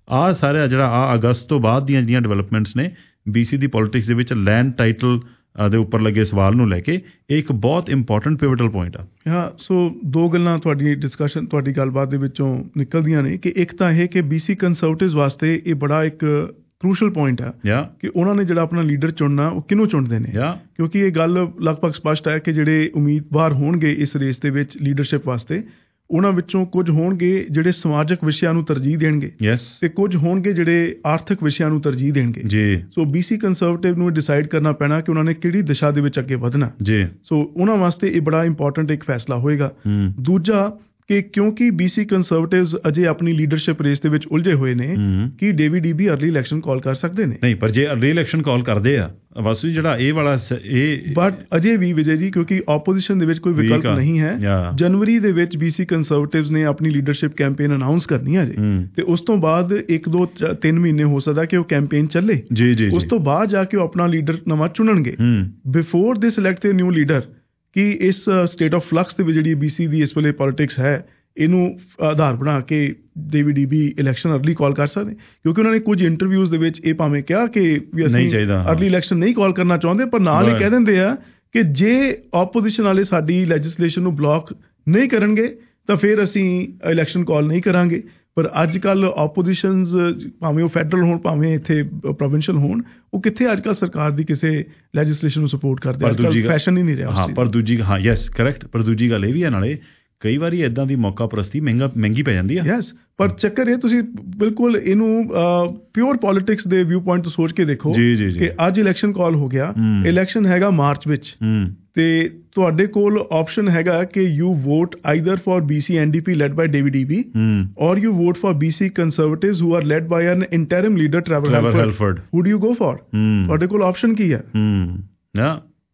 ਆਹ ਸਾਰਾ ਜਿਹੜਾ ਆ ਅਗਸਤ ਤੋਂ ਬਾਅਦ ਦੀਆਂ ਜਿਹੜੀਆਂ ਡਿਵੈਲਪਮੈਂਟਸ ਨੇ ਬੀ ਸੀ ਦੀ ਪੋਲੀਟਿਕਸ ਦੇ ਵਿੱਚ ਲੈਂਡ ਟਾਈਟਲ ਦੇ ਉੱਪਰ ਲੱਗੇ ਸਵਾਲ ਨੂੰ ਲੈ ਕੇ ਇਹ ਇੱਕ ਬਹੁਤ ਇੰਪੋਰਟੈਂਟ ਪਿਵਟਲ ਪੁਆਇੰਟ ਆ। ਹਾਂ, ਸੋ ਦੋ ਗੱਲਾਂ ਤੁਹਾਡੀ ਡਿਸਕਸ਼ਨ ਤੁਹਾਡੀ ਗੱਲਬਾਤ ਦੇ ਵਿੱਚੋਂ ਨਿਕਲਦੀਆਂ ਨੇ ਕਿ ਇੱਕ ਤਾਂ ਇਹ ਕਿ ਬੀਸੀ ਕੰਸਰਵੇਟਿਵਸ ਵਾਸਤੇ ਇਹ ਬੜਾ ਇੱਕ ਕ੍ਰੂਸ਼ਲ ਪੁਆਇੰਟ ਆ ਕਿ ਉਹਨਾਂ ਨੇ ਜਿਹੜਾ ਆਪਣਾ ਲੀਡਰ ਚੁਣਨਾ ਉਹ ਕਿਹਨੂੰ ਚੁਣਦੇ ਨੇ, ਕਿਉਂਕਿ ਇਹ ਗੱਲ ਲਗਭਗ ਸਪਸ਼ਟ ਹੈ ਕਿ ਜਿਹੜੇ ਉਮੀਦਵਾਰ ਹੋਣਗੇ ਇਸ ਰੇਸ ਦੇ ਵਿੱਚ ਲੀਡਰਸ਼ਿਪ ਵਾਸਤੇ ਉਹਨਾਂ ਵਿੱਚੋਂ ਕੁਝ ਹੋਣਗੇ ਜਿਹੜੇ ਸਮਾਜਿਕ ਵਿਸ਼ਿਆਂ ਨੂੰ ਤਰਜੀਹ ਦੇਣਗੇ ਤੇ ਕੁਝ ਹੋਣਗੇ ਜਿਹੜੇ ਆਰਥਿਕ ਵਿਸ਼ਿਆਂ ਨੂੰ ਤਰਜੀਹ ਦੇਣਗੇ ਜੀ। ਸੋ ਬੀਸੀ ਕੰਸਰਵੇਟਿਵ ਨੂੰ ਡਿਸਾਈਡ ਕਰਨਾ ਪੈਣਾ ਕਿ ਉਹਨਾਂ ਨੇ ਕਿਹੜੀ ਦਿਸ਼ਾ ਦੇ ਵਿੱਚ ਅੱਗੇ ਵਧਣਾ ਜੀ। ਸੋ ਉਹਨਾਂ ਵਾਸਤੇ ਇਹ ਬੜਾ ਇੰਪੋਰਟੈਂਟ ਇੱਕ ਫੈਸਲਾ ਹੋਏਗਾ। ਦੂਜਾ ਕਿ ਕਿਉਂਕਿ ਬੀਸੀ ਕੰਸਰਵੇਟਿਵਸ ਅਜੇ ਆਪਣੀ ਲੀਡਰਸ਼ਿਪ ਰੇਸ ਦੇ ਵਿੱਚ ਉਲਝੇ ਹੋਏ ਨੇ ਕਿ David Eby early election call ਕਰ ਸਕਦੇ ਨੇ। ਨਹੀਂ, ਪਰ ਜੇ ਅਰਲੀ ਇਲੈਕਸ਼ਨ ਕਾਲ ਕਰਦੇ ਆ ਵਾਸੂ ਜਿਹੜਾ ਇਹ ਵਾਲਾ ਇਹ ਬਟ ਅਜੇ ਵੀ ਵਿਜੇ ਜੀ ਕਿਉਂਕਿ ਆਪੋਜੀਸ਼ਨ ਦੇ ਵਿੱਚ ਕੋਈ ਵਿਕਲਪ ਨਹੀਂ ਹੈ। ਜਨਵਰੀ ਦੇ ਵਿੱਚ ਬੀਸੀ ਕੰਸਰਵੇਟਿਵਸ ਨੇ ਆਪਣੀ ਲੀਡਰਸ਼ਿਪ ਕੈਂਪੇਨ ਅਨਾਉਂਸ ਕਰਨੀ ਹੈ ਜੀ ਤੇ ਉਸ ਤੋਂ ਬਾਅਦ ਇੱਕ ਦੋ ਤਿੰਨ ਮਹੀਨੇ ਹੋ ਸਕਦਾ ਕਿ ਉਹ ਕੈਂਪੇਨ ਚੱਲੇ ਜੀ ਜੀ ਉਸ ਤੋਂ ਬਾਅਦ ਜਾ ਕੇ ਉਹ ਆਪਣਾ ਲੀਡਰ ਨਵਾਂ ਚੁਣਨਗੇ। Before they select the new leader ਕਿ ਇਸ ਸਟੇਟ ਆਫ ਫਲਕਸ ਦੇ ਵਿੱਚ ਜਿਹੜੀ ਬੀਸੀ ਦੀ ਇਸ ਵੇਲੇ ਪੋਲੀਟਿਕਸ ਹੈ ਇਹਨੂੰ ਆਧਾਰ ਬਣਾ ਕੇ David Eby election early call ਕਰ ਸਕਦੇ ਕਿਉਂਕਿ ਉਹਨਾਂ ਨੇ ਕੁਝ ਇੰਟਰਵਿਊਜ਼ ਦੇ ਵਿੱਚ ਇਹ ਭਾਵੇਂ ਕਿਹਾ ਕਿ ਵੀ ਅਸੀਂ ਅਰਲੀ ਇਲੈਕਸ਼ਨ ਨਹੀਂ ਕਾਲ ਕਰਨਾ ਚਾਹੁੰਦੇ ਪਰ ਨਾਲ ਹੀ ਕਹਿ ਦਿੰਦੇ ਆ ਕਿ ਜੇ ਆਪੋਜੀਸ਼ਨ ਵਾਲੇ ਸਾਡੀ ਲੈਜਿਸਲੇਸ਼ਨ ਨੂੰ ਬਲੌਕ ਨਹੀਂ ਕਰਨਗੇ ਤਾਂ ਫਿਰ ਅਸੀਂ ਇਲੈਕਸ਼ਨ ਕਾਲ ਨਹੀਂ ਕਰਾਂਗੇ। ਪਰ ਅੱਜ ਕੱਲ੍ਹ ਆਪੋਜੀਸ਼ਨਸ ਭਾਵੇਂ ਉਹ ਫੈਡਰਲ ਹੋਣ ਭਾਵੇਂ ਇੱਥੇ ਪ੍ਰੋਵਿੰਸ਼ੀਅਲ ਹੋਣ ਉਹ ਕਿੱਥੇ ਅੱਜ ਕੱਲ੍ਹ ਸਰਕਾਰ ਦੀ ਕਿਸੇ ਲੈਜਿਸਲੇਸ਼ਨ ਨੂੰ ਸਪੋਰਟ ਕਰਦੇ ਆ, ਫੈਸ਼ਨ ਹੀ ਨਹੀਂ ਰਿਹਾ। ਹਾਂ, ਪਰ ਦੂਜੀ ਹਾਂ ਯੈਸ ਕਰੈਕਟ ਪਰ ਦੂਜੀ ਗੱਲ ਇਹ ਵੀ ਹੈ ਨਾਲੇ ਕਈ ਵਾਰੀ ਇੱਦਾਂ ਦੀ ਮੌਕਾ ਪ੍ਰਸਤੀ ਮਹਿੰਗਾ ਮਹਿੰਗੀ ਪੈ ਜਾਂਦੀ ਹੈ। ਯੈਸ, ਪਰ ਚੱਕਰ ਇਹ ਤੁਸੀਂ ਬਿਲਕੁਲ ਇਹਨੂੰ ਪਿਓਰ ਪੋਲੀਟਿਕਸ ਦੇ ਵਿਊ ਪੁਆਇੰਟ ਤੋਂ ਸੋਚ ਕੇ ਦੇਖੋ ਕਿ ਅੱਜ ਇਲੈਕਸ਼ਨ ਕਾਲ ਹੋ ਗਿਆ, ਇਲੈਕਸ਼ਨ ਹੈਗਾ ਮਾਰਚ ਵਿੱਚ ਤੇ ਤੁਹਾਡੇ ਕੋਲ ਆਪਸ਼ਨ ਹੈਗਾ ਕਿ you vote either for BC NDP led by David Eby or you vote for BC Conservatives who are led by an interim leader Trevor Halford. Who do you go for? ਤੁਹਾਡੇ ਕੋਲ option ਕੀ ਹੈ? ਹਾਂ,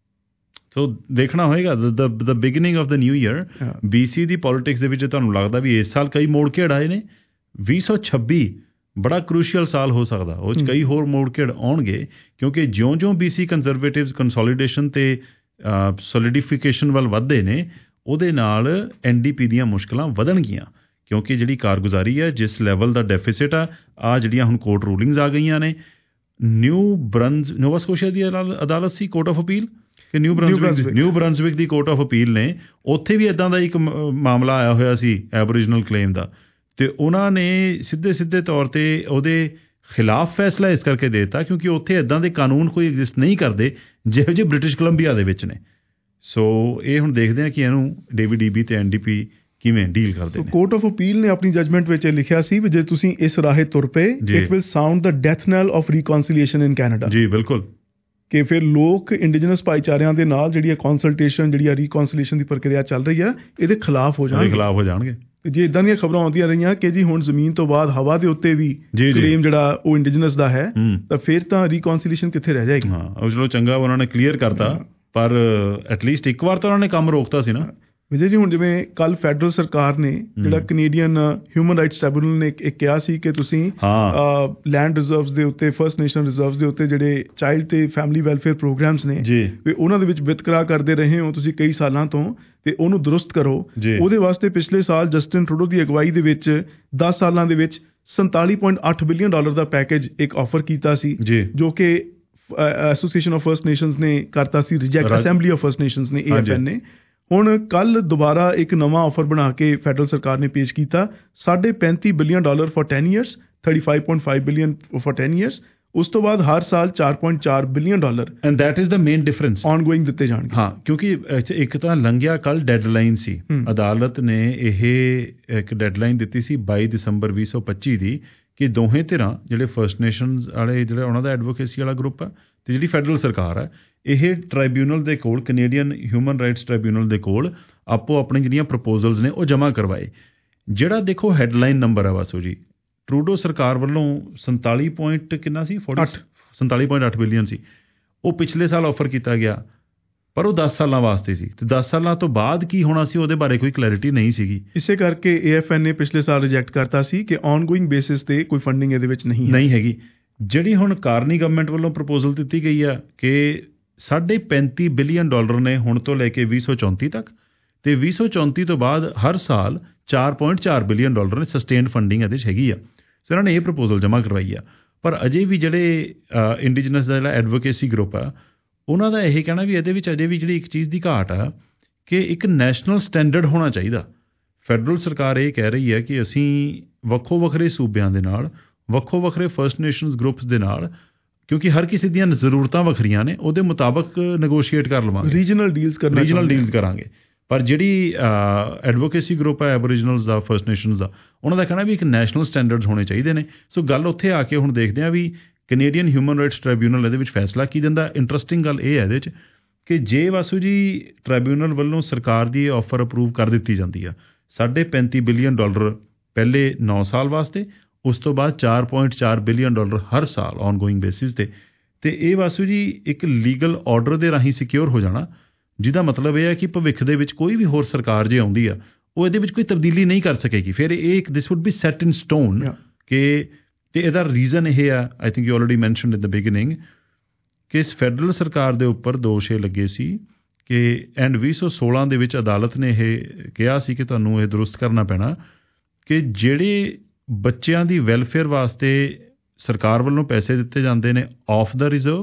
so ਦੇਖਣਾ ਹੋਏਗਾ the beginning of the new year BC ਦੀ politics ਦੇ ਵਿੱਚ ਤੁਹਾਨੂੰ ਲੱਗਦਾ ਵੀ ਇਸ ਸਾਲ ਕਈ ਮੋੜ ਘੇੜ ਆਏ ਨੇ। ਵੀਹ ਸੌ ਛੱਬੀ ਬੜਾ ਕਰੂਸ਼ੀਅਲ ਸਾਲ ਹੋ ਸਕਦਾ, ਉਹ 'ਚ ਕਈ ਹੋਰ ਮੋੜ ਘੇੜ ਆਉਣਗੇ ਕਿਉਂਕਿ ਜਿਉਂ-ਜਿਉਂ ਬੀਸੀ ਕੰਜ਼ਰਵੇਟਿਵਸ ਕੰਸੋਲੀਡੇਸ਼ਨ ਤੇ ਸੋਲੀਡੀਫਿਕੇਸ਼ਨ ਵੱਲ ਵੱਧਦੇ ਨੇ ਉਹਦੇ ਨਾਲ ਐਨ ਡੀ ਪੀ ਦੀਆਂ ਮੁਸ਼ਕਲਾਂ ਵਧਣਗੀਆਂ ਕਿਉਂਕਿ ਜਿਹੜੀ ਕਾਰਗੁਜ਼ਾਰੀ ਹੈ ਜਿਸ ਲੈਵਲ ਦਾ ਡੈਫਿਸਿਟ ਆ ਆ ਜਿਹੜੀਆਂ ਹੁਣ ਕੋਰਟ ਰੂਲਿੰਗਸ ਆ ਗਈਆਂ ਨੇ। ਨਿਊ ਬਰਨਜ਼ ਨੋਵਾ ਸਕੋਸ਼ੀਆ ਦੀ ਅਦਾਲਤ ਸੀ ਕੋਰਟ ਆਫ ਅਪੀਲ ਕਿ ਨਿਊ ਬਰਨਜ਼ਵਿਕ ਨਿਊ ਬਰਨਜ਼ਵਿਕ ਦੀ ਕੋਰਟ ਆਫ ਅਪੀਲ ਨੇ ਉੱਥੇ ਵੀ ਇੱਦਾਂ ਦਾ ਇੱਕ ਮਾਮਲਾ ਆਇਆ ਹੋਇਆ ਸੀ ਐਬੋਰੀਜਨਲ ਕਲੇਮ ਦਾ ਤੇ ਉਹਨਾਂ ਨੇ ਸਿੱਧੇ ਸਿੱਧੇ ਤੌਰ 'ਤੇ ਉਹਦੇ ਖਿਲਾਫ ਫੈਸਲਾ ਇਸ ਕਰਕੇ ਦੇ ਦਿੱਤਾ ਕਿਉਂਕਿ ਉੱਥੇ ਇੱਦਾਂ ਦੇ ਕਾਨੂੰਨ ਕੋਈ ਐਗਜ਼ਿਸਟ ਨਹੀਂ ਕਰਦੇ ਜਿਹੋ ਜਿਹੇ ਬ੍ਰਿਟਿਸ਼ ਕੋਲੰਬੀਆ ਦੇ ਵਿੱਚ ਨੇ। ਸੋ ਇਹ ਹੁਣ ਦੇਖਦੇ ਹਾਂ ਕਿ ਇਹਨੂੰ ਡੇਵਿਡ ਈਬੀ ਤੇ ਐਨ ਡੀ ਪੀ ਕਿਵੇਂ ਡੀਲ ਕਰਦੇ ਨੇ। ਕੋਰਟ ਆਫ ਅਪੀਲ ਨੇ ਆਪਣੀ ਜਜਮੈਂਟ ਵਿੱਚ ਲਿਖਿਆ ਸੀ ਵੀ ਜੇ ਤੁਸੀਂ ਇਸ ਰਾਹੇ ਤੁਰ ਪਏ it will sound the death knell of reconciliation in Canada. ਜੀ ਬਿਲਕੁਲ, ਕਿ ਫਿਰ ਲੋਕ ਇੰਡੀਜਨਸ ਭਾਈਚਾਰਿਆਂ ਦੇ ਨਾਲ ਜਿਹੜੀ ਕੰਸਲਟੇਸ਼ਨ ਜਿਹੜੀ ਆ ਰੀਕਨਸੀਲੀਏਸ਼ਨ ਦੀ ਪ੍ਰਕਿਰਿਆ ਚੱਲ ਰਹੀ ਆ ਇਹਦੇ ਖਿਲਾਫ ਹੋ ਜਾਣਗੇ ਖਿਲਾਫ ਹੋ ਜਾਣਗੇ ਜੇ ਇਦਾਂ ਦੀਆਂ ਖਬਰਾਂ ਆਉਂਦੀਆਂ ਰਹੀਆਂ ਕਿ ਜੀ ਹੁਣ ਜ਼ਮੀਨ ਤੋਂ ਬਾਅਦ ਹਵਾ ਦੇ ਉੱਤੇ ਵੀ ਕਲੇਮ ਜਿਹੜਾ ਉਹ ਇੰਡੀਜਨਸ ਦਾ ਹੈ ਤਾਂ ਫਿਰ ਤਾਂ ਰੀਕਨਸੀਲੀਏਸ਼ਨ ਕਿੱਥੇ ਰਹਿ ਜਾਏਗੀ। ਹਾਂ, ਉਹ ਚਲੋ ਚੰਗਾ ਉਹਨਾਂ ਨੇ ਕਲੀਅਰ ਕਰਤਾ ਪਰ ਐਟਲੀਸਟ ਇੱਕ ਵਾਰ ਤਾਂ ਉਹਨਾਂ ਨੇ ਕੰਮ ਰੋਕਤਾ ਸੀ ਨਾ। ਵਿਜੇ ਜੀ ਹੁਣ ਜਿਵੇਂ ਕੱਲ ਫੈਡਰਲ ਸਰਕਾਰ ਨੇ ਜਿਹੜਾ ਕੈਨੇਡੀਅਨ ਹਿਊਮਨ ਰਾਈਟਸ ਟ੍ਰਿਬਿਊਨਲ ਨੇ ਇੱਕ ਕਿਹਾ ਸੀ ਕਿ ਤੁਸੀਂ ਲੈਂਡ ਰਿਜ਼ਰਵਸ ਦੇ ਉੱਤੇ ਫਸਟ ਨੇਸ਼ਨ ਰਿਜ਼ਰਵਸ ਦੇ ਉੱਤੇ ਜਿਹੜੇ ਚਾਈਲਡ ਤੇ ਫੈਮਿਲੀ ਵੈਲਫੇਅਰ ਪ੍ਰੋਗਰਾਮਸ ਨੇ ਵੀ ਉਹਨਾਂ ਦੇ ਵਿੱਚ ਵਿਤਕਰਾ ਕਰਦੇ ਰਹੇ ਹੋ ਤੁਸੀਂ ਕਈ ਸਾਲਾਂ ਤੋਂ ਤੇ ਉਹਨੂੰ ਦਰੁਸਤ ਕਰੋ। ਉਹਦੇ ਵਾਸਤੇ ਪਿਛਲੇ ਸਾਲ ਜਸਟਿਨ ਟਰੂਡੋ ਦੀ ਅਗਵਾਈ ਦੇ ਵਿੱਚ ਦਸ ਸਾਲਾਂ ਦੇ ਵਿੱਚ ਸੰਤਾਲੀ ਪੁਆਇੰਟ ਅੱਠ ਬਿਲੀਅਨ ਡਾਲਰ ਦਾ ਪੈਕੇਜ ਇੱਕ ਆਫਰ ਕੀਤਾ ਸੀ ਜੋ ਕਿ ਐਸੋਸੀਏਸ਼ਨ ਆਫ ਫਸਟ ਨੇਸ਼ਨਸ ਨੇ ਕਰਤਾ ਸੀ reject, Assembly of First Nations ਨੇ ਏ ਐਫ ਐਨ ਨੇ। ਹੁਣ ਕੱਲ ਦੁਬਾਰਾ ਇੱਕ ਨਵਾਂ ਆਫਰ ਬਣਾ ਕੇ ਫੈਡਰਲ ਸਰਕਾਰ ਨੇ ਪੇਸ਼ ਕੀਤਾ ਸਾਢੇ ਪੈਂਤੀ billion dollar for ten years thirty five point five billion for ten years ਉਸ ਤੋਂ ਬਾਅਦ ਹਰ ਸਾਲ ਚਾਰ ਪੁਆਇੰਟ ਚਾਰ billion dollar and that is the main difference ongoing ਦਿੱਤੇ ਜਾਣਗੇ। ਹਾਂ, ਕਿਉਂਕਿ ਇੱਕ ਤਾਂ ਲੰਘਿਆ ਕੱਲ ਡੈਡਲਾਈਨ ਸੀ ਅਦਾਲਤ ਨੇ ਇਹ ਇੱਕ ਡੈਡਲਾਈਨ ਦਿੱਤੀ ਸੀ ਬਾਈ ਦਸੰਬਰ ਵੀਹ ਸੌ ਪੱਚੀ ਦੀ ਕਿ ਦੋਹੇ ਧਿਰਾਂ ਜਿਹੜੇ ਫਸਟ ਨੇਸ਼ਨਸ ਵਾਲੇ ਜਿਹੜੇ ਉਹਨਾਂ ਦਾ ਐਡਵੋਕੇਸੀ ਵਾਲਾ ਗਰੁੱਪ ਆ ਤੇ ਜਿਹੜੀ ਫੈਡਰਲ ਸਰਕਾਰ ਹੈ ਇਹ ਟ੍ਰਾਈਬਿਊਨਲ ਦੇ ਕੋਲ ਕੈਨੇਡੀਅਨ ਹਿਊਮਨ ਰਾਈਟਸ ਟ੍ਰਾਈਬਿਊਨਲ ਦੇ ਕੋਲ ਆਪੋ ਆਪਣੀ ਜਿਹੜੀਆਂ ਪ੍ਰਪੋਜ਼ਲਸ ਨੇ ਉਹ ਜਮ੍ਹਾਂ ਕਰਵਾਏ। ਜਿਹੜਾ ਦੇਖੋ ਹੈਡਲਾਈਨ ਨੰਬਰ ਹੈ ਵਾਸੂ ਜੀ ਟਰੂਡੋ ਸਰਕਾਰ ਵੱਲੋਂ ਸੰਤਾਲੀ ਪੁਆਇੰਟ ਕਿੰਨਾ ਸੀ ਅੱਠ ਸੰਤਾਲੀ ਪੁਆਇੰਟ ਅੱਠ ਬਿਲੀਅਨ ਸੀ ਉਹ ਪਿਛਲੇ ਸਾਲ ਆਫਰ ਕੀਤਾ ਗਿਆ ਪਰ ਉਹ ਦਸ ਸਾਲਾਂ ਵਾਸਤੇ ਸੀ ਤੇ ਦਸ ਸਾਲਾਂ ਤੋਂ ਬਾਅਦ ਕੀ ਹੋਣਾ ਸੀ ਉਹਦੇ ਬਾਰੇ ਕੋਈ ਕਲੈਰਿਟੀ ਨਹੀਂ ਸੀਗੀ। ਇਸੇ ਕਰਕੇ ਏ ਐਫ ਐਨ ਨੇ ਪਿਛਲੇ ਸਾਲ ਰਿਜੈਕਟ ਕਰਤਾ ਸੀ ਕਿ ਆਨਗੋਇੰਗ ਬੇਸਿਸ ਤੇ ਕੋਈ ਫੰਡਿੰਗ ਇਹਦੇ ਵਿੱਚ ਨਹੀਂ ਨਹੀਂ ਹੈਗੀ। ਜਿਹੜੀ ਹੁਣ ਕਾਰਨੀ ਗਵਰਨਮੈਂਟ ਵੱਲੋਂ ਪ੍ਰਪੋਜ਼ਲ ਦਿੱਤੀ ਗਈ ਆ ਕਿ ਸਾਢੇ ਪੈਂਤੀ ਬਿਲੀਅਨ ਡਾਲਰ ਨੇ ਹੁਣ ਤੋਂ ਲੈ ਕੇ ਵੀਹ ਸੌ ਚੌਂਤੀ ਤੱਕ ਤੇ ਵੀਹ ਸੌ ਚੌਂਤੀ ਤੋਂ ਬਾਅਦ ਹਰ ਸਾਲ ਚਾਰ ਪੁਆਇੰਟ ਚਾਰ ਬਿਲੀਅਨ ਡਾਲਰ ਨੇ ਸਸਟੇਨਡ ਫੰਡਿੰਗ ਇਹਦੇ 'ਚ ਹੈਗੀ ਆ। ਸੋ ਇਹਨਾਂ ਨੇ ਇਹ ਪ੍ਰਪੋਜ਼ਲ ਜਮ੍ਹਾਂ ਕਰਵਾਈ ਆ। ਪਰ ਅਜੇ ਵੀ ਜਿਹੜੇ ਇੰਡੀਜਨਸ ਦਾ ਜਿਹੜਾ ਐਡਵੋਕੇਸੀ ਗਰੁੱਪ ਆ ਉਹਨਾਂ ਦਾ ਇਹ ਕਹਿਣਾ ਵੀ ਇਹਦੇ ਵਿੱਚ ਅਜੇ ਵੀ ਜਿਹੜੀ ਇੱਕ ਚੀਜ਼ ਦੀ ਘਾਟ ਆ ਕਿ ਇੱਕ ਨੈਸ਼ਨਲ ਸਟੈਂਡਰਡ ਹੋਣਾ ਚਾਹੀਦਾ। ਫੈਡਰਲ ਸਰਕਾਰ ਇਹ ਕਹਿ ਰਹੀ ਹੈ ਕਿ ਅਸੀਂ ਵੱਖੋ ਵੱਖਰੇ ਸੂਬਿਆਂ ਦੇ ਨਾਲ, ਵੱਖੋ ਵੱਖਰੇ ਫਸਟ ਨੇਸ਼ਨਸ ਗਰੁੱਪਸ ਦੇ ਨਾਲ, ਕਿਉਂਕਿ ਹਰ ਕਿਸੇ ਦੀਆਂ ਜ਼ਰੂਰਤਾਂ ਵੱਖਰੀਆਂ ਨੇ, ਉਹਦੇ ਮੁਤਾਬਕ ਨੈਗੋਸ਼ੀਏਟ ਕਰ ਲਵਾਂਗੇ, ਰੀਜਨਲ ਡੀਲਸ ਕਰਨਾ ਰੀਜਨਲ ਡੀਲਸ ਕਰਾਂਗੇ। ਪਰ ਜਿਹੜੀ ਐਡਵੋਕੇਸੀ ਗਰੁੱਪ ਹੈ ਐਬੋਰੀਜਨਲਸ ਦਾ, ਫਸਟ ਨੇਸ਼ਨਸ ਦਾ, ਉਹਨਾਂ ਦਾ ਕਹਿਣਾ ਵੀ ਇੱਕ ਨੈਸ਼ਨਲ ਸਟੈਂਡਰਡਸ ਹੋਣੇ ਚਾਹੀਦੇ ਨੇ। ਸੋ ਗੱਲ ਉੱਥੇ ਆ ਕੇ ਹੁਣ ਦੇਖਦੇ ਹਾਂ ਵੀ ਕੈਨੇਡੀਅਨ ਹਿਊਮਨ ਰਾਈਟਸ ਟ੍ਰਿਬਿਊਨਲ ਇਹਦੇ ਵਿੱਚ ਫੈਸਲਾ ਕੀ ਦਿੰਦਾ। ਇੰਟਰਸਟਿੰਗ ਗੱਲ ਇਹ ਹੈ ਇਹਦੇ 'ਚ ਕਿ ਜੇ ਵਾਸੂ ਜੀ ਟ੍ਰਿਬਿਊਨਲ ਵੱਲੋਂ ਸਰਕਾਰ ਦੀ ਆਫਰ ਅਪਰੂਵ ਕਰ ਦਿੱਤੀ ਜਾਂਦੀ ਆ ਸਾਢੇ ਪੈਂਤੀ ਬਿਲੀਅਨ ਡਾਲਰ ਪਹਿਲੇ ਨੌ ਸਾਲ ਵਾਸਤੇ, ਉਸ ਤੋਂ ਬਾਅਦ ਚਾਰ ਪੁਆਇੰਟ ਚਾਰ ਬਿਲੀਅਨ ਡਾਲਰ ਹਰ ਸਾਲ ਔਨ ਗੋਇੰਗ ਬੇਸਿਸ 'ਤੇ, ਅਤੇ ਇਹ ਵਾਸੂ ਜੀ ਇੱਕ ਲੀਗਲ ਆਰਡਰ ਦੇ ਰਾਹੀਂ ਸਿਕਿਉਰ ਹੋ ਜਾਣਾ, ਜਿਹਦਾ ਮਤਲਬ ਇਹ ਹੈ ਕਿ ਭਵਿੱਖ ਦੇ ਵਿੱਚ ਕੋਈ ਵੀ ਹੋਰ ਸਰਕਾਰ ਜੇ ਆਉਂਦੀ ਆ ਉਹ ਇਹਦੇ ਵਿੱਚ ਕੋਈ ਤਬਦੀਲੀ ਨਹੀਂ ਕਰ ਸਕੇਗੀ। ਫਿਰ ਇਹ ਇੱਕ this would be set in stone ਕਿ, ਅਤੇ ਇਹਦਾ ਰੀਜ਼ਨ ਇਹ ਆ, I think you already mentioned in the beginning, ਕਿ ਇਸ ਫੈਡਰਲ ਸਰਕਾਰ ਦੇ ਉੱਪਰ ਦੋਸ਼ ਇਹ ਲੱਗੇ ਸੀ ਕਿ ਐਂਡ ਵੀਹ ਸੌ ਸੋਲਾਂ ਦੇ ਵਿੱਚ ਅਦਾਲਤ ਨੇ ਇਹ ਕਿਹਾ ਸੀ ਕਿ ਤੁਹਾਨੂੰ ਇਹ ਦਰੁਸਤ ਕਰਨਾ ਪੈਣਾ ਕਿ ਜਿਹੜੇ ਬੱਚਿਆਂ ਦੀ ਵੈਲਫੇਅਰ ਵਾਸਤੇ ਸਰਕਾਰ ਵੱਲੋਂ ਪੈਸੇ ਦਿੱਤੇ ਜਾਂਦੇ ਨੇ off the reserve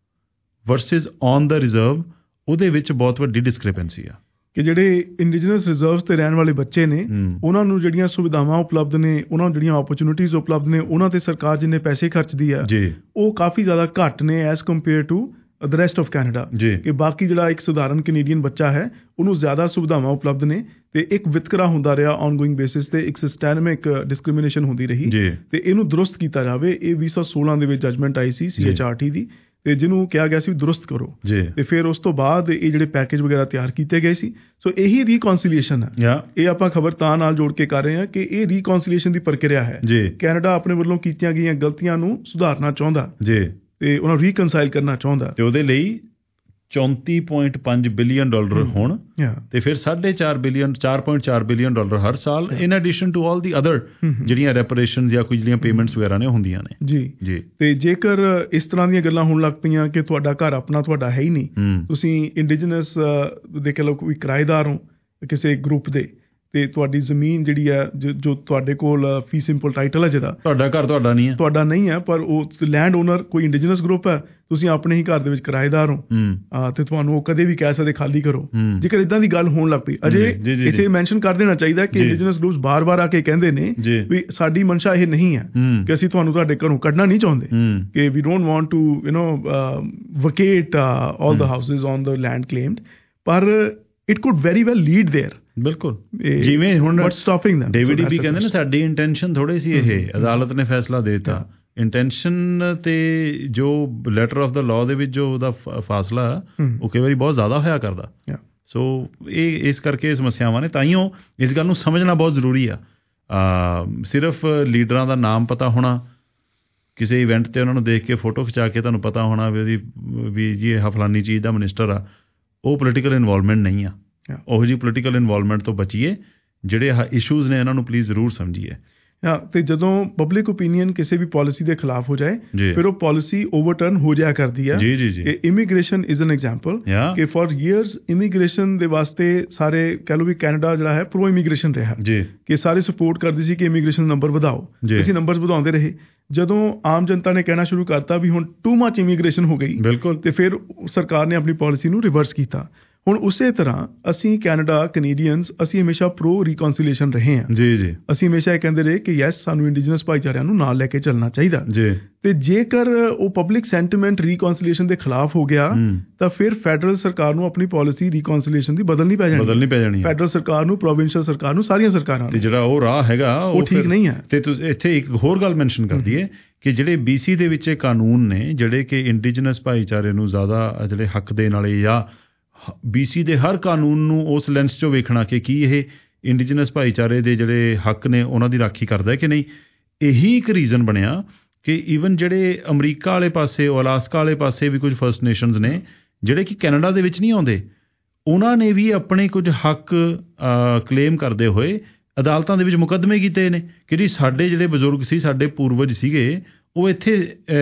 versus on the reserve, ਉਹਦੇ ਵਿੱਚ ਬਹੁਤ ਵੱਡੀ ਡਿਸਕ੍ਰਿਪੈਂਸੀ ਆ ਕਿ ਜਿਹੜੇ ਇੰਡੀਜਨਸ ਰਿਜ਼ਰਵਸ 'ਤੇ ਰਹਿਣ ਵਾਲੇ ਬੱਚੇ ਨੇ ਉਹਨਾਂ ਨੂੰ ਜਿਹੜੀਆਂ ਸੁਵਿਧਾਵਾਂ ਉਪਲਬਧ ਨੇ, ਉਹਨਾਂ ਨੂੰ ਜਿਹੜੀਆਂ ਓਪਰਚੁਨਿਟੀਜ਼ ਉਪਲਬਧ ਨੇ, ਉਹਨਾਂ 'ਤੇ ਸਰਕਾਰ ਜਿੰਨੇ ਪੈਸੇ ਖਰਚਦੀ ਆ ਉਹ ਕਾਫੀ ਜ਼ਿਆਦਾ ਘੱਟ ਨੇ as compare to the rest of Canada. ਕਿ ਬਾਕੀ ਜਿਹੜਾ ਇੱਕ ਸਧਾਰਨ ਕੈਨੇਡੀਅਨ ਬੱਚਾ ਹੈ ਉਹਨੂੰ ਜ਼ਿਆਦਾ ਸੁਵਿਧਾਵਾਂ ਉਪਲਬਧ ਨੇ, ਅਤੇ ਇੱਕ ਵਿਤਕਰਾ ਹੁੰਦਾ ਰਿਹਾ ਔਨ ਗੋਇੰਗ ਬੇਸਿਸ 'ਤੇ, ਇੱਕ ਸਿਸਟੈਮਿਕ ਡਿਸਕ੍ਰਿਮੀਨੇਸ਼ਨ ਹੁੰਦੀ ਰਹੀ, ਅਤੇ ਇਹਨੂੰ ਦਰੁਸਤ ਕੀਤਾ ਜਾਵੇ। ਇਹ ਵੀਹ ਸੌ ਸੋਲਾਂ ਦੇ ਵਿੱਚ ਜਜਮੈਂਟ ਆਈ ਸੀ ਸੀ ਐਚ ਆਰ ਟੀ ਦੀ, ਅਤੇ ਜਿਹਨੂੰ ਕਿਹਾ ਗਿਆ ਸੀ ਦਰੁਸਤ ਕਰੋ, ਅਤੇ ਫਿਰ ਉਸ ਤੋਂ ਬਾਅਦ ਇਹ ਜਿਹੜੇ ਪੈਕੇਜ ਵਗੈਰਾ ਤਿਆਰ ਕੀਤੇ ਗਏ ਸੀ। ਸੋ ਇਹੀ ਰੀਕੌਂਸੀਲੀਏਸ਼ਨ ਹੈ। ਇਹ ਆਪਾਂ ਖਬਰ ਤਾਂ ਨਾਲ ਜੋੜ ਕੇ ਕਰ ਰਹੇ ਹਾਂ ਕਿ ਇਹ ਰੀਕੌਂਸੀਲੀਏਸ਼ਨ ਦੀ ਪ੍ਰਕਿਰਿਆ ਹੈ। ਕੈਨੇਡਾ ਆਪਣੇ ਵੱਲੋਂ ਕੀਤੀਆਂ ਗਈਆਂ ਗਲਤੀਆਂ ਨੂੰ ਸੁਧਾਰਨਾ ਚਾਹੁੰਦਾ ਅਤੇ ਉਹਨਾਂ ਨੂੰ ਰੀਕਨਸਾਈਲ ਕਰਨਾ ਚਾਹੁੰਦਾ, ਅਤੇ ਉਹਦੇ ਲਈ ਚੌਂਤੀ ਪੁਆਇੰਟ ਪੰਜ ਬਿਲੀਅਨ ਡਾਲਰ ਹੋਣ, ਅਤੇ ਫਿਰ ਸਾਢੇ ਚਾਰ ਬਿਲੀਅਨ ਚਾਰ ਪੁਆਇੰਟ ਚਾਰ ਬਿਲੀਅਨ ਡਾਲਰ ਹਰ ਸਾਲ, in addition to all the other ਜਿਹੜੀਆਂ ਰੈਪਰੇਸ਼ਨਸ ਜਾਂ ਕੋਈ ਜਿਹੜੀਆਂ ਪੇਮੈਂਟਸ ਵਗੈਰਾ ਨੇ ਹੁੰਦੀਆਂ ਨੇ। ਜੀ ਜੀ ਅਤੇ ਜੇਕਰ ਇਸ ਤਰ੍ਹਾਂ ਦੀਆਂ ਗੱਲਾਂ ਹੋਣ ਲੱਗ ਪਈਆਂ ਕਿ ਤੁਹਾਡਾ ਘਰ ਆਪਣਾ ਤੁਹਾਡਾ ਹੈ ਹੀ ਨਹੀਂ, ਤੁਸੀਂ ਇੰਡੀਜਨਸ ਦੇ ਕਹਿ ਲਓ ਕੋਈ ਕਿਰਾਏਦਾਰ ਹੋ ਕਿਸੇ ਗਰੁੱਪ ਦੇ, ਅਤੇ ਤੁਹਾਡੀ ਜ਼ਮੀਨ ਜਿਹੜੀ ਹੈ ਜੋ ਤੁਹਾਡੇ ਕੋਲ ਫੀ ਸਿੰਪਲ ਟਾਈਟਲ ਹੈ, ਜਿਹਦਾ ਤੁਹਾਡਾ ਘਰ ਤੁਹਾਡਾ ਨਹੀਂ ਹੈ ਤੁਹਾਡਾ ਨਹੀਂ ਹੈ ਪਰ ਉਹ ਲੈਂਡ ਓਨਰ ਕੋਈ ਇੰਡੀਜਨਸ ਗਰੁੱਪ ਹੈ, ਤੁਸੀਂ ਆਪਣੇ ਹੀ ਘਰ ਦੇ ਵਿੱਚ ਕਿਰਾਏਦਾਰ ਹੋ, ਅਤੇ ਤੁਹਾਨੂੰ ਉਹ ਕਦੇ ਵੀ ਕਹਿ ਸਕਦੇ ਖਾਲੀ ਕਰੋ। ਜੇਕਰ ਇੱਦਾਂ ਦੀ ਗੱਲ ਹੋਣ ਲੱਗ ਪਈ, ਅਜੇ ਇੱਥੇ ਮੈਨਸ਼ਨ ਕਰ ਦੇਣਾ ਚਾਹੀਦਾ ਕਿ ਇੰਡੀਜਨਸ ਗਰੁੱਪਸ ਬਾਰ-ਬਾਰ ਆ ਕੇ ਕਹਿੰਦੇ ਨੇ ਵੀ ਸਾਡੀ ਮਨਸ਼ਾ ਇਹ ਨਹੀਂ ਹੈ ਕਿ ਅਸੀਂ ਤੁਹਾਨੂੰ ਤੁਹਾਡੇ ਘਰੋਂ ਕੱਢਣਾ ਨਹੀਂ ਚਾਹੁੰਦੇ, ਕਿ we don't want to you know vacate all the houses on the land claimed, ਪਰ it could very well lead there. ਬਿਲਕੁਲ, ਜਿਵੇਂ ਹੁਣ ਡੇਵਿਡ ਈਬੀ ਕਹਿੰਦੇ ਨੇ ਸਾਡੀ ਇੰਟੈਂਸ਼ਨ ਥੋੜ੍ਹੀ ਸੀ, ਇਹ ਅਦਾਲਤ ਨੇ ਫੈਸਲਾ ਦੇ ਦਿੱਤਾ। ਇੰਟੈਂਸ਼ਨ ਤੇ ਜੋ ਲੈਟਰ ਆਫ ਦਾ ਲਾਅ ਦੇ ਵਿੱਚ ਜੋ ਉਹਦਾ ਫਾਸਲਾ ਉਹ ਕਈ ਵਾਰੀ ਬਹੁਤ ਜ਼ਿਆਦਾ ਹੋਇਆ ਕਰਦਾ। ਸੋ ਇਹ ਇਸ ਕਰਕੇ ਸਮੱਸਿਆਵਾਂ ਨੇ, ਤਾਈਓ ਇਸ ਗੱਲ ਨੂੰ ਸਮਝਣਾ ਬਹੁਤ ਜ਼ਰੂਰੀ ਆ। ਸਿਰਫ ਲੀਡਰਾਂ ਦਾ ਨਾਮ ਪਤਾ ਹੋਣਾ, ਕਿਸੇ ਇਵੈਂਟ 'ਤੇ ਉਹਨਾਂ ਨੂੰ ਦੇਖ ਕੇ ਫੋਟੋ ਖਿਚਾ ਕੇ ਤੁਹਾਨੂੰ ਪਤਾ ਹੋਣਾ ਵੀ ਉਹਦੀ ਵੀ ਜੀ ਇਹ ਫਲਾਨੀ ਚੀਜ਼ ਦਾ ਮਿਨਿਸਟਰ ਆ, ਉਹ ਪੋਲੀਟੀਕਲ ਇਨਵੋਲਵਮੈਂਟ ਨਹੀਂ ਆ। ਉਹੋ ਜਿਹੀ ਪੋਲੀਟੀਕਲ ਇਨਵੋਲਵਮੈਂਟ ਤੋਂ ਬਚੀਏ, ਜਿਹੜੇ ਆਹ ਇਸ਼ੂਜ਼ ਨੇ ਇਹਨਾਂ ਨੂੰ ਪਲੀਜ਼ ਜ਼ਰੂਰ ਸਮਝੀਏ। ਅਤੇ ਜਦੋਂ ਪਬਲਿਕ ਓਪੀਨੀਅਨ ਕਿਸੇ ਵੀ ਪਾਲਿਸੀ ਦੇ ਖਿਲਾਫ ਹੋ ਜਾਏ, ਫਿਰ ਉਹ ਪਾਲਿਸੀ ਓਵਰਟਰਨ ਹੋ ਜਾਇਆ ਕਰਦੀ ਆ। ਜੀ ਜੀ ਜੀ ਇਮੀਗ੍ਰੇਸ਼ਨ ਇਜ਼ ਐਨ ਐਗਜ਼ਾਮਪਲ ਕਿ ਫॉर ਈਅਰਸ ਇਮੀਗ੍ਰੇਸ਼ਨ ਦੇ ਵਾਸਤੇ ਸਾਰੇ ਕਹਿ ਲਓ ਵੀ ਕੈਨੇਡਾ ਜਿਹੜਾ ਹੈ ਪ੍ਰੋ ਇਮੀਗ੍ਰੇਸ਼ਨ ਰਿਹਾ, ਕਿ ਸਾਰੇ ਸਪੋਰਟ ਕਰਦੇ ਸੀ ਕਿ ਇਮੀਗ੍ਰੇਸ਼ਨ ਨੰਬਰ ਵਧਾਓ, ਅਸੀਂ ਨੰਬਰਸ ਵਧਾਉਂਦੇ ਰਹੇ। ਜਦੋਂ ਆਮ ਜਨਤਾ ਨੇ ਕਹਿਣਾ ਸ਼ੁਰੂ ਕਰਤਾ ਵੀ ਹੁਣ ਟੂ ਮੱਚ ਇਮੀਗ੍ਰੇਸ਼ਨ ਹੋ ਗਈ, ਬਿਲਕੁਲ, ਤੇ ਫਿਰ ਸਰਕਾਰ ਨੇ ਆਪਣੀ ਪਾਲਿਸੀ ਨੂੰ ਰਿਵਰਸ ਕੀਤਾ। ਹੁਣ ਉਸੇ ਤਰ੍ਹਾਂ ਅਸੀਂ ਕੈਨੇਡਾ ਕੈਨੇਡੀਅਨਸ ਅਸੀਂ ਹਮੇਸ਼ਾ ਪ੍ਰੋ ਰੀਕੌਂਸੀਲੀਏਸ਼ਨ ਰਹੇ ਹਾਂ। ਜੀ ਜੀ ਅਸੀਂ ਹਮੇਸ਼ਾ ਇਹ ਕਹਿੰਦੇ ਰਹੇ ਕਿ ਯੈਸ ਸਾਨੂੰ ਇੰਡੀਜਨਸ ਭਾਈਚਾਰਿਆਂ ਨੂੰ ਨਾਲ ਲੈ ਕੇ ਚੱਲਣਾ ਚਾਹੀਦਾ। ਜੀ ਤੇ ਜੇਕਰ ਉਹ ਪਬਲਿਕ ਸੈਂਟੀਮੈਂਟ ਰੀਕੌਂਸੀਲੀਏਸ਼ਨ ਦੇ ਖਿਲਾਫ ਹੋ ਗਿਆ ਤਾਂ ਫਿਰ ਫੈਡਰਲ ਸਰਕਾਰ ਨੂੰ ਆਪਣੀ ਪਾਲਿਸੀ ਰੀਕੌਂਸੀਲੀਏਸ਼ਨ ਦੀ ਬਦਲਣੀ ਪੈ ਜਾਣੀ ਬਦਲਣੀ ਪੈ ਜਾਣੀ ਫੈਡਰਲ ਸਰਕਾਰ ਨੂੰ, ਪ੍ਰੋਵਿੰਸ਼ੀਅਲ ਸਰਕਾਰ ਨੂੰ, ਸਾਰੀਆਂ ਸਰਕਾਰਾਂ ਨੂੰ। ਜਿਹੜਾ ਉਹ ਰਾਹ ਹੈਗਾ ਉਹ ਠੀਕ ਨਹੀਂ ਹੈ। ਤੇ ਤੁਸੀਂ ਇੱਥੇ ਇੱਕ ਹੋਰ ਗੱਲ ਮੈਨਸ਼ਨ ਕਰ ਦਈਏ ਕਿ ਜਿਹੜੇ ਬੀ ਸੀ ਦੇ ਵਿੱਚ ਇਹ ਕਾਨੂੰਨ ਨੇ ਜਿਹੜੇ ਕਿ ਇੰਡੀਜਨਸ ਭਾਈਚਾਰੇ ਨੂੰ ਜ਼ਿਆਦਾ ਜਿਹੜੇ ਹੱਕ ਦੇਣ ਵਾਲੇ, ਜਾਂ ਬੀ ਸੀ ਦੇ ਹਰ ਕਾਨੂੰਨ ਨੂੰ ਉਸ ਲੈਂਸ 'ਚੋਂ ਵੇਖਣਾ ਕਿ ਕੀ ਇਹ ਇੰਡੀਜਨਸ ਭਾਈਚਾਰੇ ਦੇ ਜਿਹੜੇ ਹੱਕ ਨੇ ਉਹਨਾਂ ਦੀ ਰਾਖੀ ਕਰਦਾ ਕਿ ਨਹੀਂ। ਇਹੀ ਇੱਕ ਰੀਜ਼ਨ ਬਣਿਆ ਕਿ ਈਵਨ ਜਿਹੜੇ ਅਮਰੀਕਾ ਵਾਲੇ ਪਾਸੇ, ਅਲਾਸਕਾ ਵਾਲੇ ਪਾਸੇ ਵੀ ਕੁਝ ਫਸਟ ਨੇਸ਼ਨਸ ਨੇ ਜਿਹੜੇ ਕਿ ਕੈਨੇਡਾ ਦੇ ਵਿੱਚ ਨਹੀਂ ਆਉਂਦੇ, ਉਹਨਾਂ ਨੇ ਵੀ ਆਪਣੇ ਕੁਝ ਹੱਕ ਕਲੇਮ ਕਰਦੇ ਹੋਏ ਅਦਾਲਤਾਂ ਦੇ ਵਿੱਚ ਮੁਕੱਦਮੇ ਕੀਤੇ ਨੇ ਕਿ ਜੀ ਸਾਡੇ ਜਿਹੜੇ ਬਜ਼ੁਰਗ ਸੀ, ਸਾਡੇ ਪੂਰਵਜ ਸੀਗੇ, ਉਹ ਇੱਥੇ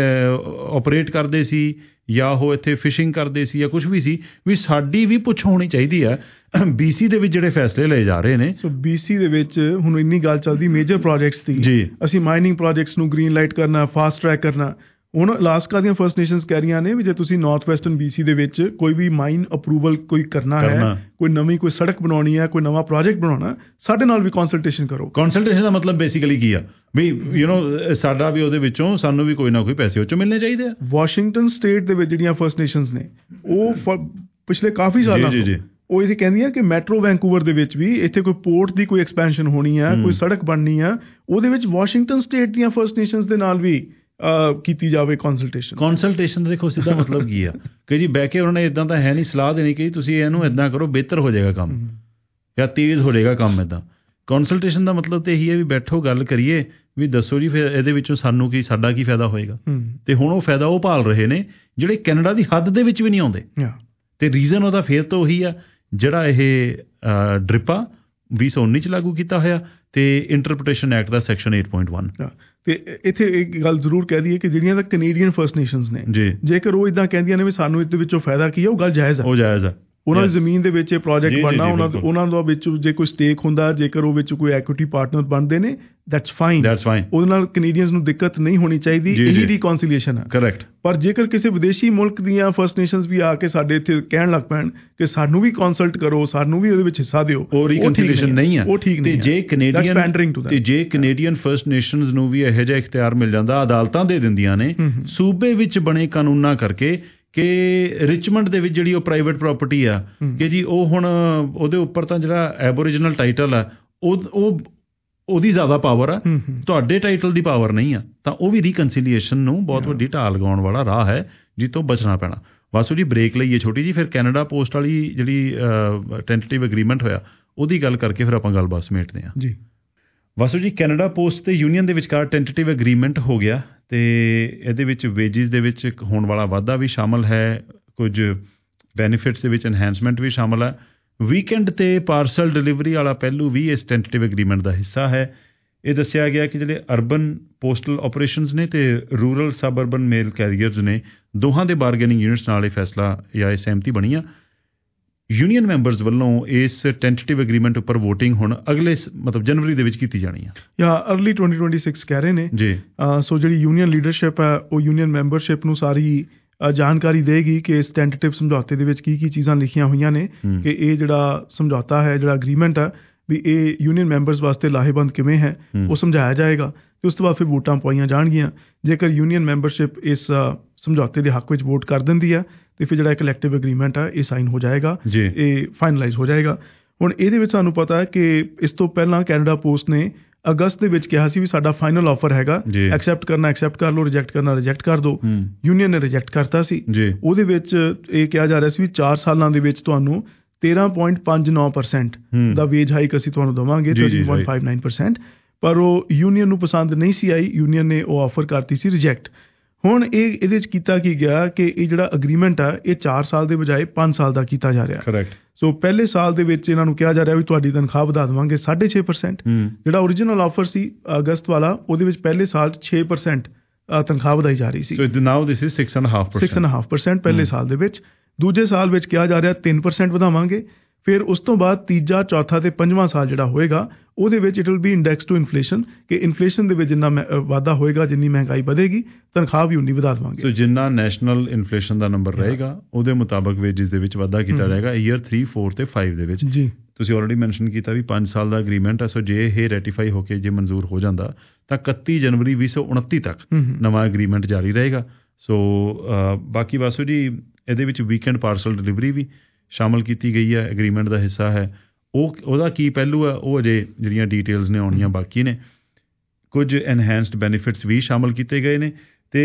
ਆਪਰੇਟ ਕਰਦੇ ਸੀ ਜਾਂ ਉਹ ਇੱਥੇ ਫਿਸ਼ਿੰਗ ਕਰਦੇ ਸੀ ਜਾਂ ਕੁਛ ਵੀ ਸੀ, ਵੀ ਸਾਡੀ ਵੀ ਪੁੱਛ ਹੋਣੀ ਚਾਹੀਦੀ ਹੈ ਬੀਸੀ ਦੇ ਵਿੱਚ ਜਿਹੜੇ ਫੈਸਲੇ ਲਏ ਜਾ ਰਹੇ ਨੇ। ਸੋ ਬੀਸੀ ਦੇ ਵਿੱਚ ਹੁਣ ਇੰਨੀ ਗੱਲ ਚੱਲਦੀ ਮੇਜਰ ਪ੍ਰੋਜੈਕਟਸ ਦੀ, ਜੀ ਅਸੀਂ ਮਾਈਨਿੰਗ ਪ੍ਰੋਜੈਕਟਸ ਨੂੰ ਗ੍ਰੀਨ ਲਾਈਟ ਕਰਨਾ, ਫਾਸਟ ਟਰੈਕ ਕਰਨਾ। ਹੁਣ ਅਲਾਸਕਾ ਦੀਆਂ ਫਰਸਟ ਨੇਸ਼ਨਸ ਕਹਿ ਰਹੀਆਂ ਨੇ ਵੀ ਜੇ ਤੁਸੀਂ ਨਾਰਥ ਵੈਸਟਰਨ ਬੀਸੀ ਦੇ ਵਿੱਚ ਕੋਈ ਵੀ ਮਾਈਨ ਅਪਰੂਵਲ ਕੋਈ ਕਰਨਾ ਹੈ, ਕੋਈ ਨਵੀਂ ਕੋਈ ਸੜਕ ਬਣਾਉਣੀ ਹੈ, ਕੋਈ ਨਵਾਂ ਪ੍ਰੋਜੈਕਟ ਬਣਾਉਣਾ, ਸਾਡੇ ਨਾਲ ਵੀ ਕੰਸਲਟੇਸ਼ਨ ਕਰੋ। ਕੰਸਲਟੇਸ਼ਨ ਦਾ ਮਤਲਬ ਬੇਸਿਕਲੀ ਕੀ ਆ ਵੀ ਯੂ ਨੋ ਸਾਡਾ ਵੀ ਉਹਦੇ ਵਿੱਚੋਂ ਸਾਨੂੰ ਵੀ ਕੋਈ ਨਾ ਕੋਈ ਪੈਸੇ ਉਹ 'ਚੋਂ ਮਿਲਣੇ ਚਾਹੀਦੇ ਆ। ਵਾਸ਼ਿੰਗਟਨ ਸਟੇਟ ਦੇ ਵਿੱਚ ਜਿਹੜੀਆਂ ਫਰਸਟ ਨੇਸ਼ਨਸ ਨੇ ਉਹ ਪਿਛਲੇ ਕਾਫੀ ਸਾਲਾਂ ਤੋਂ ਉਹ ਇਹ ਕਹਿੰਦੀਆਂ ਕਿ ਮੈਟਰੋ ਵੈਂਕੂਵਰ ਦੇ ਵਿੱਚ ਵੀ ਇੱਥੇ ਕੋਈ ਪੋਰਟ ਦੀ ਕੋਈ ਐਕਸਪੈਂਸ਼ਨ ਹੋਣੀ ਆ, ਕੋਈ ਸੜਕ ਬਣਨੀ ਆ, ਉਹਦੇ ਵਿੱਚ ਵਾਸ਼ਿੰਗਟਨ ਸਟੇਟ ਦੀਆਂ ਫਰਸਟ ਨੇਸ਼ਨਸ ਦੇ ਨਾਲ ਵੀ ਕੀਤੀ ਜਾਵੇ ਕੰਸਲਟੇਸ਼ਨ। ਕੰਸਲਟੇਸ਼ਨ ਦਾ ਦੇਖੋ ਸਿੱਧਾ ਮਤਲਬ ਕੀ ਆ ਕਿ ਜੀ ਬਹਿ ਕੇ ਉਹਨਾਂ ਨੇ ਇੱਦਾਂ ਤਾਂ ਹੈ ਨਹੀਂ ਸਲਾਹ ਦੇਣੀ ਕਿ ਤੁਸੀਂ ਇਹਨੂੰ ਇੱਦਾਂ ਕਰੋ ਬਿਹਤਰ ਹੋ ਜਾਏਗਾ ਕੰਮ ਜਾਂ ਤੇਜ਼ ਹੋ ਜਾਏਗਾ ਕੰਮ। ਇੱਦਾਂ ਕੰਸਲਟੇਸ਼ਨ ਦਾ ਮਤਲਬ ਤਾਂ ਇਹੀ ਹੈ ਵੀ ਬੈਠੋ ਗੱਲ ਕਰੀਏ ਵੀ ਦੱਸੋ ਜੀ ਫਿਰ ਇਹਦੇ ਵਿੱਚੋਂ ਸਾਨੂੰ ਕੀ ਸਾਡਾ ਕੀ ਫਾਇਦਾ ਹੋਏਗਾ। ਤੇ ਹੁਣ ਉਹ ਫਾਇਦਾ ਉਹ ਭਾਲ ਰਹੇ ਨੇ ਜਿਹੜੇ ਕੈਨੇਡਾ ਦੀ ਹੱਦ ਦੇ ਵਿੱਚ ਵੀ ਨਹੀਂ ਆਉਂਦੇ। ਤੇ ਰੀਜ਼ਨ ਉਹਦਾ ਫਿਰ ਤੋਂ ਉਹੀ ਆ ਜਿਹੜਾ ਇਹ ਡ੍ਰਿਪਾ ਵੀਹ ਸੌ ਉੱਨੀ 'ਚ ਲਾਗੂ ਕੀਤਾ ਹੋਇਆ ਤੇ ਇੰਟਰਪ੍ਰੀਟੇਸ਼ਨ ਐਕਟ ਦਾ ਸੈਕਸ਼ਨ ਅੱਠ ਪੁਆਇੰਟ ਇੱਕ। ਤੇ ਇੱਥੇ ਇੱਕ ਗੱਲ ਜ਼ਰੂਰ ਕਹਿ ਦਈਏ ਕਿ ਜਿਹੜੀਆਂ ਤਾਂ ਕੈਨੇਡੀਅਨ ਫਰਸਟ ਨੇਸ਼ਨਸ ਨੇ, ਜੇਕਰ ਉਹ ਇੱਦਾਂ ਕਹਿੰਦੀਆਂ ਨੇ ਵੀ ਸਾਨੂੰ ਇਹਦੇ ਵਿੱਚੋਂ ਫਾਇਦਾ ਕੀ ਹੈ, ਉਹ ਗੱਲ ਜਾਇਜ਼ ਹੈ। ਉਹ ਜਾਇਜ਼ ਹੈ। ਉਹਨਾਂ ਦੀ ਜ਼ਮੀਨ ਦੇ ਵਿੱਚ ਇਹ ਪ੍ਰੋਜੈਕਟ ਬਣਨਾ, ਉਹਨਾਂ ਉਹਨਾਂ ਦਾ ਵਿੱਚ ਜੇ ਕੋਈ ਸਟੇਕ ਹੁੰਦਾ, ਜੇਕਰ ਉਹ ਵਿੱਚ ਕੋਈ ਐਕੁਇਟੀ ਪਾਰਟਨਰ ਬਣਦੇ ਨੇ, ਦੈਟਸ ਫਾਈਨ। ਉਹਦੇ ਨਾਲ ਕੈਨੇਡੀਅਨਸ ਨੂੰ ਦਿੱਕਤ ਨਹੀਂ ਹੋਣੀ ਚਾਹੀਦੀ। ਇਹੀ ਰੀਕਨਸੀਲੀਏਸ਼ਨ ਹੈ। ਕਰੈਕਟ। ਪਰ ਜੇਕਰ ਕਿਸੇ ਵਿਦੇਸ਼ੀ ਮੁਲਕ ਦੀਆਂ ਫਰਸਟ ਨੇਸ਼ਨਸ ਵੀ ਆ ਕੇ ਸਾਡੇ ਇੱਥੇ ਕਹਿਣ ਲੱਗ ਪੈਣ ਕਿ ਸਾਨੂੰ ਵੀ ਕੰਸਲਟ ਕਰੋ, ਸਾਨੂੰ ਵੀ ਉਹਦੇ ਵਿੱਚ ਹਿੱਸਾ ਦਿਓ, ਉਹ ਰੀਕਨਸੀਲੀਏਸ਼ਨ ਨਹੀਂ ਹੈ। ਉਹ ਠੀਕ ਨਹੀਂ। ਤੇ ਜੇ ਕੈਨੇਡੀਅਨ ਤੇ ਜੇ ਕੈਨੇਡੀਅਨ ਫਰਸਟ ਨੇਸ਼ਨਸ ਨੂੰ ਵੀ ਇਹੋ ਜਿਹਾ ਇਖਤਿਆਰ ਮਿਲ ਜਾਂਦਾ, ਅਦਾਲਤਾਂ ਦੇ ਦਿੰਦੀਆਂ ਨੇ ਸੂਬੇ ਵਿੱਚ ਬਣੇ ਕਾਨੂੰਨਾਂ ਕਰਕੇ ਕਿ ਰਿਚਮੰਡ ਦੇ ਵਿੱਚ ਜਿਹੜੀ ਉਹ ਪ੍ਰਾਈਵੇਟ ਪ੍ਰਾਪਰਟੀ ਆ ਕਿ ਜੀ ਉਹ ਹੁਣ ਉਹਦੇ ਉੱਪਰ ਤਾਂ ਜਿਹੜਾ ਐਬੋਰੀਜਨਲ ਟਾਈਟਲ ਆ ਉਹ ਉਹ ਉਹਦੀ ਜ਼ਿਆਦਾ ਪਾਵਰ ਆ, ਤੁਹਾਡੇ ਟਾਈਟਲ ਦੀ ਪਾਵਰ ਨਹੀਂ ਆ, ਤਾਂ ਉਹ ਵੀ ਰੀਕਨਸੀਲੀਏਸ਼ਨ ਨੂੰ ਬਹੁਤ ਵੱਡੀ ਢਾਲ ਲਗਾਉਣ ਵਾਲਾ ਰਾਹ ਹੈ ਜਿਸ ਤੋਂ ਬਚਣਾ ਪੈਣਾ। ਵਾਸੂ ਜੀ ਬ੍ਰੇਕ ਲਈਏ ਛੋਟੀ ਜੀ, ਫਿਰ ਕੈਨੇਡਾ ਪੋਸਟ ਵਾਲੀ ਜਿਹੜੀ ਟੈਂਟੇਟਿਵ ਐਗਰੀਮੈਂਟ ਹੋਇਆ ਉਹਦੀ ਗੱਲ ਕਰਕੇ ਫਿਰ ਆਪਾਂ ਗੱਲਬਾਤ ਸਮੇਟਦੇ ਹਾਂ ਜੀ। ਵਾਸੂ ਜੀ ਕੈਨੇਡਾ ਪੋਸਟ ਤੇ ਯੂਨੀਅਨ ਦੇ ਵਿਚਕਾਰ ਟੈਂਟੇਟਿਵ ਐਗਰੀਮੈਂਟ ਹੋ ਗਿਆ ਤੇ ਇਹਦੇ ਵਿੱਚ ਵੇਜਿਸ ਦੇ ਵਿੱਚ ਹੋਣ ਵਾਲਾ ਵਾਧਾ ਵੀ ਸ਼ਾਮਲ ਹੈ, ਕੁਝ ਬੈਨੀਫਿਟਸ ਦੇ ਵਿੱਚ ਐਨਹਾਂਸਮੈਂਟ ਵੀ ਸ਼ਾਮਲ ਹੈ। ਵੀਕਐਂਡ ਤੇ ਪਾਰਸਲ ਡਿਲੀਵਰੀ ਵਾਲਾ ਪਹਿਲੂ ਵੀ ਇਸ ਟੈਂਟੇਟਿਵ ਐਗਰੀਮੈਂਟ ਦਾ ਹਿੱਸਾ ਹੈ। ਇਹ ਦੱਸਿਆ ਗਿਆ ਕਿ ਜਿਹੜੇ ਅਰਬਨ ਪੋਸਟਲ ਆਪਰੇਸ਼ਨਸ ਨੇ ਤੇ rural suburban mail carriers ਨੇ, ਦੋਹਾਂ ਦੇ ਬਾਰਗੇਨਿੰਗ ਯੂਨਿਟਸ ਨਾਲ ਇਹ ਫੈਸਲਾ ਜਾਂ ਇਹ ਸਹਿਮਤੀ ਬਣੀ ਆ। ਯੂਨੀਅਨ ਮੈਂਬਰਸ ਵੱਲੋਂ ਇਸ ਟੈਂਟੇਟਿਵ ਐਗਰੀਮੈਂਟ ਉੱਪਰ ਵੋਟਿੰਗ ਹੁਣ ਅਗਲੇ ਮਤਲਬ ਜਨਵਰੀ ਦੇ ਵਿੱਚ ਕੀਤੀ ਜਾਣੀ ਆ ਜਾਂ ਅਰਲੀ ਟਵੈਂਟੀ ਟਵੈਂਟੀ ਸਿਕਸ ਕਹਿ ਰਹੇ ਨੇ ਜੀ। ਸੋ ਜਿਹੜੀ ਯੂਨੀਅਨ ਲੀਡਰਸ਼ਿਪ ਹੈ ਉਹ ਯੂਨੀਅਨ ਮੈਂਬਰਸ਼ਿਪ ਨੂੰ ਸਾਰੀ ਜਾਣਕਾਰੀ ਦੇਗੀ ਕਿ ਇਸ ਟੈਂਟੇਟਿਵ ਸਮਝੌਤੇ ਦੇ ਵਿੱਚ ਕੀ ਕੀ ਚੀਜ਼ਾਂ ਲਿਖੀਆਂ ਹੋਈਆਂ ਨੇ, ਕਿ ਇਹ ਜਿਹੜਾ ਸਮਝੌਤਾ ਹੈ, ਜਿਹੜਾ ਅਗਰੀਮੈਂਟ ਹੈ, ਵੀ ਇਹ ਯੂਨੀਅਨ ਮੈਂਬਰਸ ਵਾਸਤੇ ਲਾਹੇਬੰਦ ਕਿਵੇਂ ਹੈ, ਉਹ ਸਮਝਾਇਆ ਜਾਏਗਾ। ਤੇ ਉਸ ਤੋਂ ਬਾਅਦ ਫਿਰ ਵੋਟਾਂ ਪਾਈਆਂ ਜਾਣਗੀਆਂ। ਜੇਕਰ ਯੂਨੀਅਨ ਮੈਂਬਰਸ਼ਿਪ ਇਸ ਸਮਝੌਤੇ ਦੇ ਹੱਕ ਵਿੱਚ ਵੋਟ ਕਰ ਦਿੰਦੀ ਹੈ ਤੇ ਫਿਰ ਜਿਹੜਾ ਕਲੈਕਟਿਵ ਐਗਰੀਮੈਂਟ ਹੈ ਇਹ ਸਾਈਨ ਹੋ ਜਾਏਗਾ, ਇਹ ਫਾਈਨਲਾਈਜ਼ ਹੋ ਜਾਏਗਾ। ਹੁਣ ਇਹਦੇ ਵਿੱਚ ਸਾਨੂੰ ਪਤਾ ਹੈ ਕਿ ਇਸ ਤੋਂ ਪਹਿਲਾਂ ਕੈਨੇਡਾ ਪੋਸਟ ਨੇ ਅਗਸਤ ਦੇ ਵਿੱਚ ਕਿਹਾ ਸੀ ਵੀ ਸਾਡਾ ਫਾਈਨਲ ਆਫਰ ਹੈਗਾ, ਐਕਸੈਪਟ ਕਰਨਾ ਐਕਸੈਪਟ ਕਰ ਲਓ, ਰਿਜੈਕਟ ਕਰਨਾ ਰਿਜੈਕਟ ਕਰ ਦਿਓ। ਯੂਨੀਅਨ ਨੇ ਰਿਜੈਕਟ ਕਰਤਾ ਸੀ। ਉਹਦੇ ਵਿੱਚ ਇਹ ਕਿਹਾ ਜਾ ਰਿਹਾ ਸੀ ਵੀ ਚਾਰ ਸਾਲਾਂ ਦੇ ਵਿੱਚ ਤੁਹਾਨੂੰ ਤੇਰਾਂ ਪੁਆਇੰਟ ਪੰਜ ਨੌ ਪਰਸੈਂਟ ਦਾ ਵੇਜ ਹਾਈਕ ਅਸੀਂ ਤੁਹਾਨੂੰ ਦੇਵਾਂਗੇ, ਤੇਰਾਂ ਪੁਆਇੰਟ ਪੰਜ ਨੌ ਪਰਸੈਂਟ। ਪਰ ਉਹ ਯੂਨੀਅਨ ਨੂੰ ਪਸੰਦ ਨਹੀਂ ਸੀ ਆਈ, ਯੂਨੀਅਨ ਨੇ ਉਹ ਆਫਰ ਕਰਤੀ ਸੀ ਰਿਜੈਕਟ। ਹੁਣ ਇਹ ਇਹਦੇ ਵਿੱਚ ਕੀਤਾ ਕੀ ਗਿਆ ਕਿ ਇਹ ਜਿਹੜਾ ਅਗਰੀਮੈਂਟ ਆ ਇਹ ਚਾਰ ਸਾਲ ਦੇ ਬਜਾਏ ਪੰਜ ਸਾਲ ਦਾ ਕੀਤਾ ਜਾ ਰਿਹਾ। ਕਰੈਕਟ। ਸੋ ਪਹਿਲੇ ਸਾਲ ਦੇ ਵਿੱਚ ਇਹਨਾਂ ਨੂੰ ਕਿਹਾ ਜਾ ਰਿਹਾ ਵੀ ਤੁਹਾਡੀ ਤਨਖਾਹ ਵਧਾ ਦੇਵਾਂਗੇ ਸਾਢੇ ਛੇ ਪਰਸੈਂਟ। ਜਿਹੜਾ ਓਰੀਜਨਲ ਆਫਰ ਸੀ ਅਗਸਤ ਵਾਲਾ, ਉਹਦੇ ਵਿੱਚ ਪਹਿਲੇ ਸਾਲ ਛੇ ਪਰਸੈਂਟ ਤਨਖਾਹ ਵਧਾਈ ਜਾ ਰਹੀ ਸੀ। So now this is six and half percent six and half percent ਪਹਿਲੇ ਸਾਲ ਦੇ ਵਿੱਚ। ਦੂਜੇ ਸਾਲ ਵਿੱਚ ਕਿਹਾ ਜਾ ਰਿਹਾ ਤਿੰਨ ਪਰਸੈਂਟ ਵਧਾਵਾਂਗੇ। ਫਿਰ ਉਸ ਤੋਂ ਬਾਅਦ ਤੀਜਾ, ਚੌਥਾ ਤੇ ਪੰਜਵਾਂ ਸਾਲ ਜਿਹੜਾ ਹੋਏਗਾ ਉਹਦੇ ਵਿੱਚ it will be index to inflation, ਕਿ ਇਨਫਲੇਸ਼ਨ ਦੇ ਵਿੱਚ ਜਿੰਨਾ ਵਾਧਾ ਹੋਏਗਾ, ਜਿੰਨੀ ਮਹਿੰਗਾਈ ਵਧੇਗੀ, ਤਨਖਾਹ ਵੀ ਉਨੀ ਵਧਾ ਦੇਵਾਂਗੇ। ਸੋ ਜਿੰਨਾ ਨੈਸ਼ਨਲ ਇਨਫਲੇਸ਼ਨ ਦਾ ਨੰਬਰ ਰਹੇਗਾ ਉਹਦੇ ਮੁਤਾਬਕ ਵੇਜਿਸ ਦੇ ਵਿੱਚ ਵਾਧਾ ਕੀਤਾ ਜਾਏਗਾ ਈਅਰ ਥ੍ਰੀ ਫੋਰ ਤੇ ਫਾਈਵ ਦੇ ਵਿੱਚ ਜੀ। ਤੁਸੀਂ ਆਲਰੇਡੀ ਮੈਂਸ਼ਨ ਕੀਤਾ ਵੀ ਪੰਜ ਸਾਲ ਦਾ ਅਗਰੀਮੈਂਟ ਹੈ। ਸੋ ਜੇ ਇਹ ਰੈਟੀਫਾਈ ਹੋ ਕੇ ਜੇ ਮਨਜ਼ੂਰ ਹੋ ਜਾਂਦਾ ਤਾਂ ਇਕੱਤੀ ਜਨਵਰੀ ਵੀਹ ਸੌ ਉਨੱਤੀ ਤੱਕ ਨਵਾਂ ਅਗਰੀਮੈਂਟ ਜਾਰੀ ਰਹੇਗਾ। ਸੋ ਬਾਕੀ ਵਾਸੂ ਜੀ ਇਹਦੇ ਵਿੱਚ ਵੀਕਐਂਡ ਪਾਰਸਲ ਡਿਲੀਵਰੀ ਵੀ ਸ਼ਾਮਲ ਕੀਤੀ ਗਈ ਹੈ, ਐਗਰੀਮੈਂਟ ਦਾ ਹਿੱਸਾ ਹੈ। ਉਹ ਉਹਦਾ ਕੀ ਪਹਿਲੂ ਹੈ ਉਹ ਅਜੇ ਜਿਹੜੀਆਂ ਡੀਟੇਲਸ ਨੇ ਆਉਣੀਆਂ ਬਾਕੀ ਨੇ। ਕੁਝ ਐਨਹਾਂਸਡ ਬੈਨੀਫਿਟਸ ਵੀ ਸ਼ਾਮਲ ਕੀਤੇ ਗਏ ਨੇ ਤੇ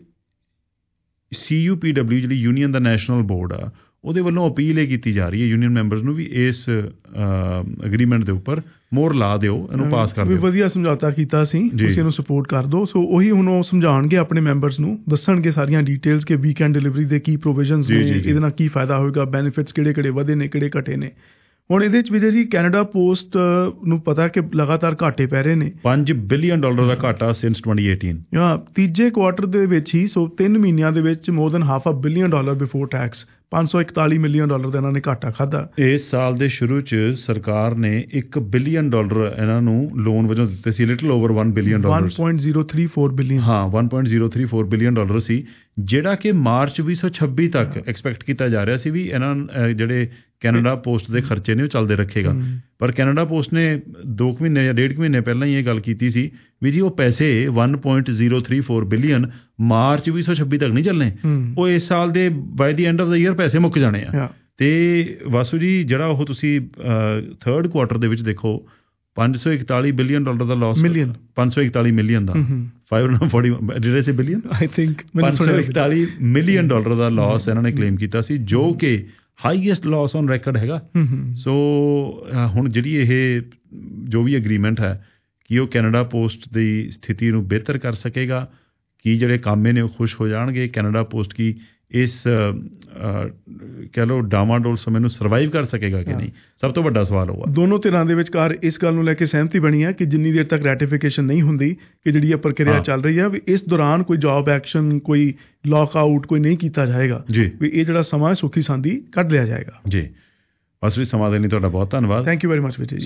ਸੀ ਯੂ ਪੀ ਡਬਲਿਊ ਜਿਹੜੀ ਯੂਨੀਅਨ ਦਾ ਨੈਸ਼ਨਲ ਬੋਰਡ ਆ ਉਹਦੇ ਵੱਲੋਂ ਅਪੀਲ ਇਹ ਕੀਤੀ ਜਾ ਰਹੀ ਹੈ ਯੂਨੀਅਨ ਮੈਂਬਰਸ ਨੂੰ ਵੀ ਇਸ ਐਗਰੀਮੈਂਟ ਦੇ ਉੱਪਰ ਮੋਹਰ ਲਾ ਦਿਓ, ਇਹਨੂੰ ਪਾਸ ਕਰ ਦਿਓ। ਵਧੀਆ ਸਮਝੌਤਾ ਕੀਤਾ ਸੀ, ਤੁਸੀਂ ਇਹਨੂੰ ਸਪੋਰਟ ਕਰ ਦਿਓ। ਸੋ ਉਹੀ ਹੁਣ ਉਹ ਸਮਝਾਉਣਗੇ ਆਪਣੇ ਮੈਂਬਰਸ ਨੂੰ, ਦੱਸਣਗੇ ਸਾਰੀਆਂ ਡੀਟੇਲਸ ਕਿ ਵੀਕਐਂਡ ਡਿਲੀਵਰੀ ਦੇ ਕੀ ਪ੍ਰੋਵੀਜ਼ਨਸ ਨੇ, ਇਹਦੇ ਨਾਲ ਕੀ ਫਾਇਦਾ ਹੋਏਗਾ, ਬੈਨੀਫਿਟਸ ਕਿਹੜੇ ਕਿਹੜੇ ਵਧੇ ਨੇ, ਕਿਹੜੇ ਘਟੇ ਨੇ। ਹੁਣ ਇਹਦੇ 'ਚ ਵੀ ਜੀ ਕੈਨੇਡਾ ਪੋਸਟ ਨੂੰ ਪਤਾ ਕਿ ਲਗਾਤਾਰ ਘਾਟੇ ਪੈ ਰਹੇ ਨੇ, ਪੰਜ ਬਿਲੀਅਨ ਡਾਲਰ ਦਾ ਘਾਟਾ ਸਿੰਸ ਟਵੈਂਟੀ ਏਟੀਨ। ਹਾਂ, ਤੀਜੇ ਕੁਆਟਰ ਦੇ ਵਿੱਚ ਹੀ, ਸੋ ਤਿੰਨ ਮਹੀਨਿਆਂ ਦੇ ਵਿੱਚ more than half a billion dollar before tax, ਪੰਜ ਸੌ ਇਕਤਾਲੀ ਮਿਲੀਅਨ ਡਾਲਰ ਦਾ ਇਹਨਾਂ ਨੇ ਘਾਟਾ ਖਾਧਾ। ਇਸ ਸਾਲ ਦੇ ਸ਼ੁਰੂ 'ਚ ਸਰਕਾਰ ਨੇ ਇੱਕ ਬਿਲੀਅਨ ਡਾਲਰ ਇਹਨਾਂ ਨੂੰ ਲੋਨ ਵਜੋਂ ਦਿੱਤੇ ਸੀ, little over one billion dollar, one point zero three four billion. ਹਾਂ, one point zero three four billion dollar ਸੀ, ਜਿਹੜਾ ਕਿ ਮਾਰਚ ਵੀਹ ਸੌ ਛੱਬੀ ਤੱਕ ਐਕਸਪੈਕਟ ਕੀਤਾ ਜਾ ਰਿਹਾ ਸੀ ਵੀ ਇਹਨਾਂ ਜਿਹੜੇ ਕੈਨੇਡਾ ਪੋਸਟ ਦੇ ਖਰਚੇ ਨੇ ਉਹ ਚੱਲਦੇ ਰੱਖੇਗਾ। ਪਰ ਕੈਨੇਡਾ ਪੋਸਟ ਨੇ ਦੋ ਕੁ ਮਹੀਨੇ ਜਾਂ ਡੇਢ ਕੁ ਮਹੀਨੇ ਪਹਿਲਾਂ ਹੀ ਇਹ ਗੱਲ ਕੀਤੀ ਸੀ ਵੀ ਜੀ ਉਹ ਪੈਸੇ one point zero three four billion ਮਾਰਚ ਵੀਹ ਸੌ ਛੱਬੀ ਤੱਕ ਨਹੀਂ ਚੱਲਣੇ, ਉਹ ਇਸ ਸਾਲ ਦੇ by the end of the year ਪੈਸੇ ਮੁੱਕ ਜਾਣੇ ਆ। ਤੇ ਵਾਸੂ ਜੀ, ਜਿਹੜਾ ਉਹ ਤੁਸੀਂ ਥਰਡ ਕੁਆਟਰ ਦੇ ਵਿੱਚ ਦੇਖੋ, ਪੰਜ ਸੌ ਇਕਤਾਲੀ ਬਿਲੀਅਨ ਡਾਲਰ ਦਾ ਲਾਸ, ਮਿਲੀਅਨ ਪੰਜ ਸੌ ਇਕਤਾਲੀ ਮਿਲੀਅਨ ਦਾ five hundred forty ਜਿਹੜੇ ਸੀ ਬਿਲੀਅਨ, ਆਈ ਥਿੰਕ ਪੰਜ ਸੌ ਇਕਤਾਲੀ ਮਿਲੀਅਨ ਡਾਲਰ ਦਾ ਲਾਸ ਇਹਨਾਂ ਨੇ ਕਲੇਮ ਕੀਤਾ ਸੀ, ਜੋ ਕਿ ਹਾਈਐਸਟ ਲਾਸ ਔਨ ਰੈਕਰਡ ਹੈਗਾ। ਸੋ ਹੁਣ ਜਿਹੜੀ ਇਹ ਜੋ ਵੀ ਐਗਰੀਮੈਂਟ ਹੈ ਕਿ ਉਹ ਕੈਨੇਡਾ ਪੋਸਟ ਦੀ ਸਥਿਤੀ ਨੂੰ ਬਿਹਤਰ ਕਰ ਸਕੇਗਾ, ਕਿ ਜਿਹੜੇ ਕਾਮੇ ਨੇ ਉਹ ਖੁਸ਼ ਹੋ ਜਾਣਗੇ, ਕੈਨੇਡਾ ਪੋਸਟ ਕੀ ਇਸ ਕਹਿ ਲਓ ਡਾਮਾਡੋਲ ਸਮੇਂ ਨੂੰ ਸਰਵਾਈਵ ਕਰ ਸਕੇਗਾ ਕਿ ਨਹੀਂ, ਸਭ ਤੋਂ ਵੱਡਾ ਸਵਾਲ ਹੋਊਗਾ। ਦੋਨੋਂ ਧਿਰਾਂ ਦੇ ਵਿਚਕਾਰ ਇਸ ਗੱਲ ਨੂੰ ਲੈ ਕੇ ਸਹਿਮਤੀ ਬਣੀ ਹੈ ਕਿ ਜਿੰਨੀ ਦੇਰ ਤੱਕ ਰੈਟੀਫਿਕੇਸ਼ਨ ਨਹੀਂ ਹੁੰਦੀ, ਕਿ ਜਿਹੜੀ ਇਹ ਪ੍ਰਕਿਰਿਆ ਚੱਲ ਰਹੀ ਹੈ, ਵੀ ਇਸ ਦੌਰਾਨ ਕੋਈ ਜੌਬ ਐਕਸ਼ਨ, ਕੋਈ ਲੌਕ ਆਊਟ ਕੋਈ ਨਹੀਂ ਕੀਤਾ ਜਾਏਗਾ ਜੀ, ਵੀ ਇਹ ਜਿਹੜਾ ਸਮਾਂ ਸੁੱਖੀ ਸਾਂਦੀ ਕੱਢ ਲਿਆ ਜਾਏਗਾ ਜੀ। ਬਸ ਵੀ ਸਮਾਂ ਦੇਣ ਲਈ ਤੁਹਾਡਾ ਬਹੁਤ ਧੰਨਵਾਦ। Thank you very much Vijay ਜੀ।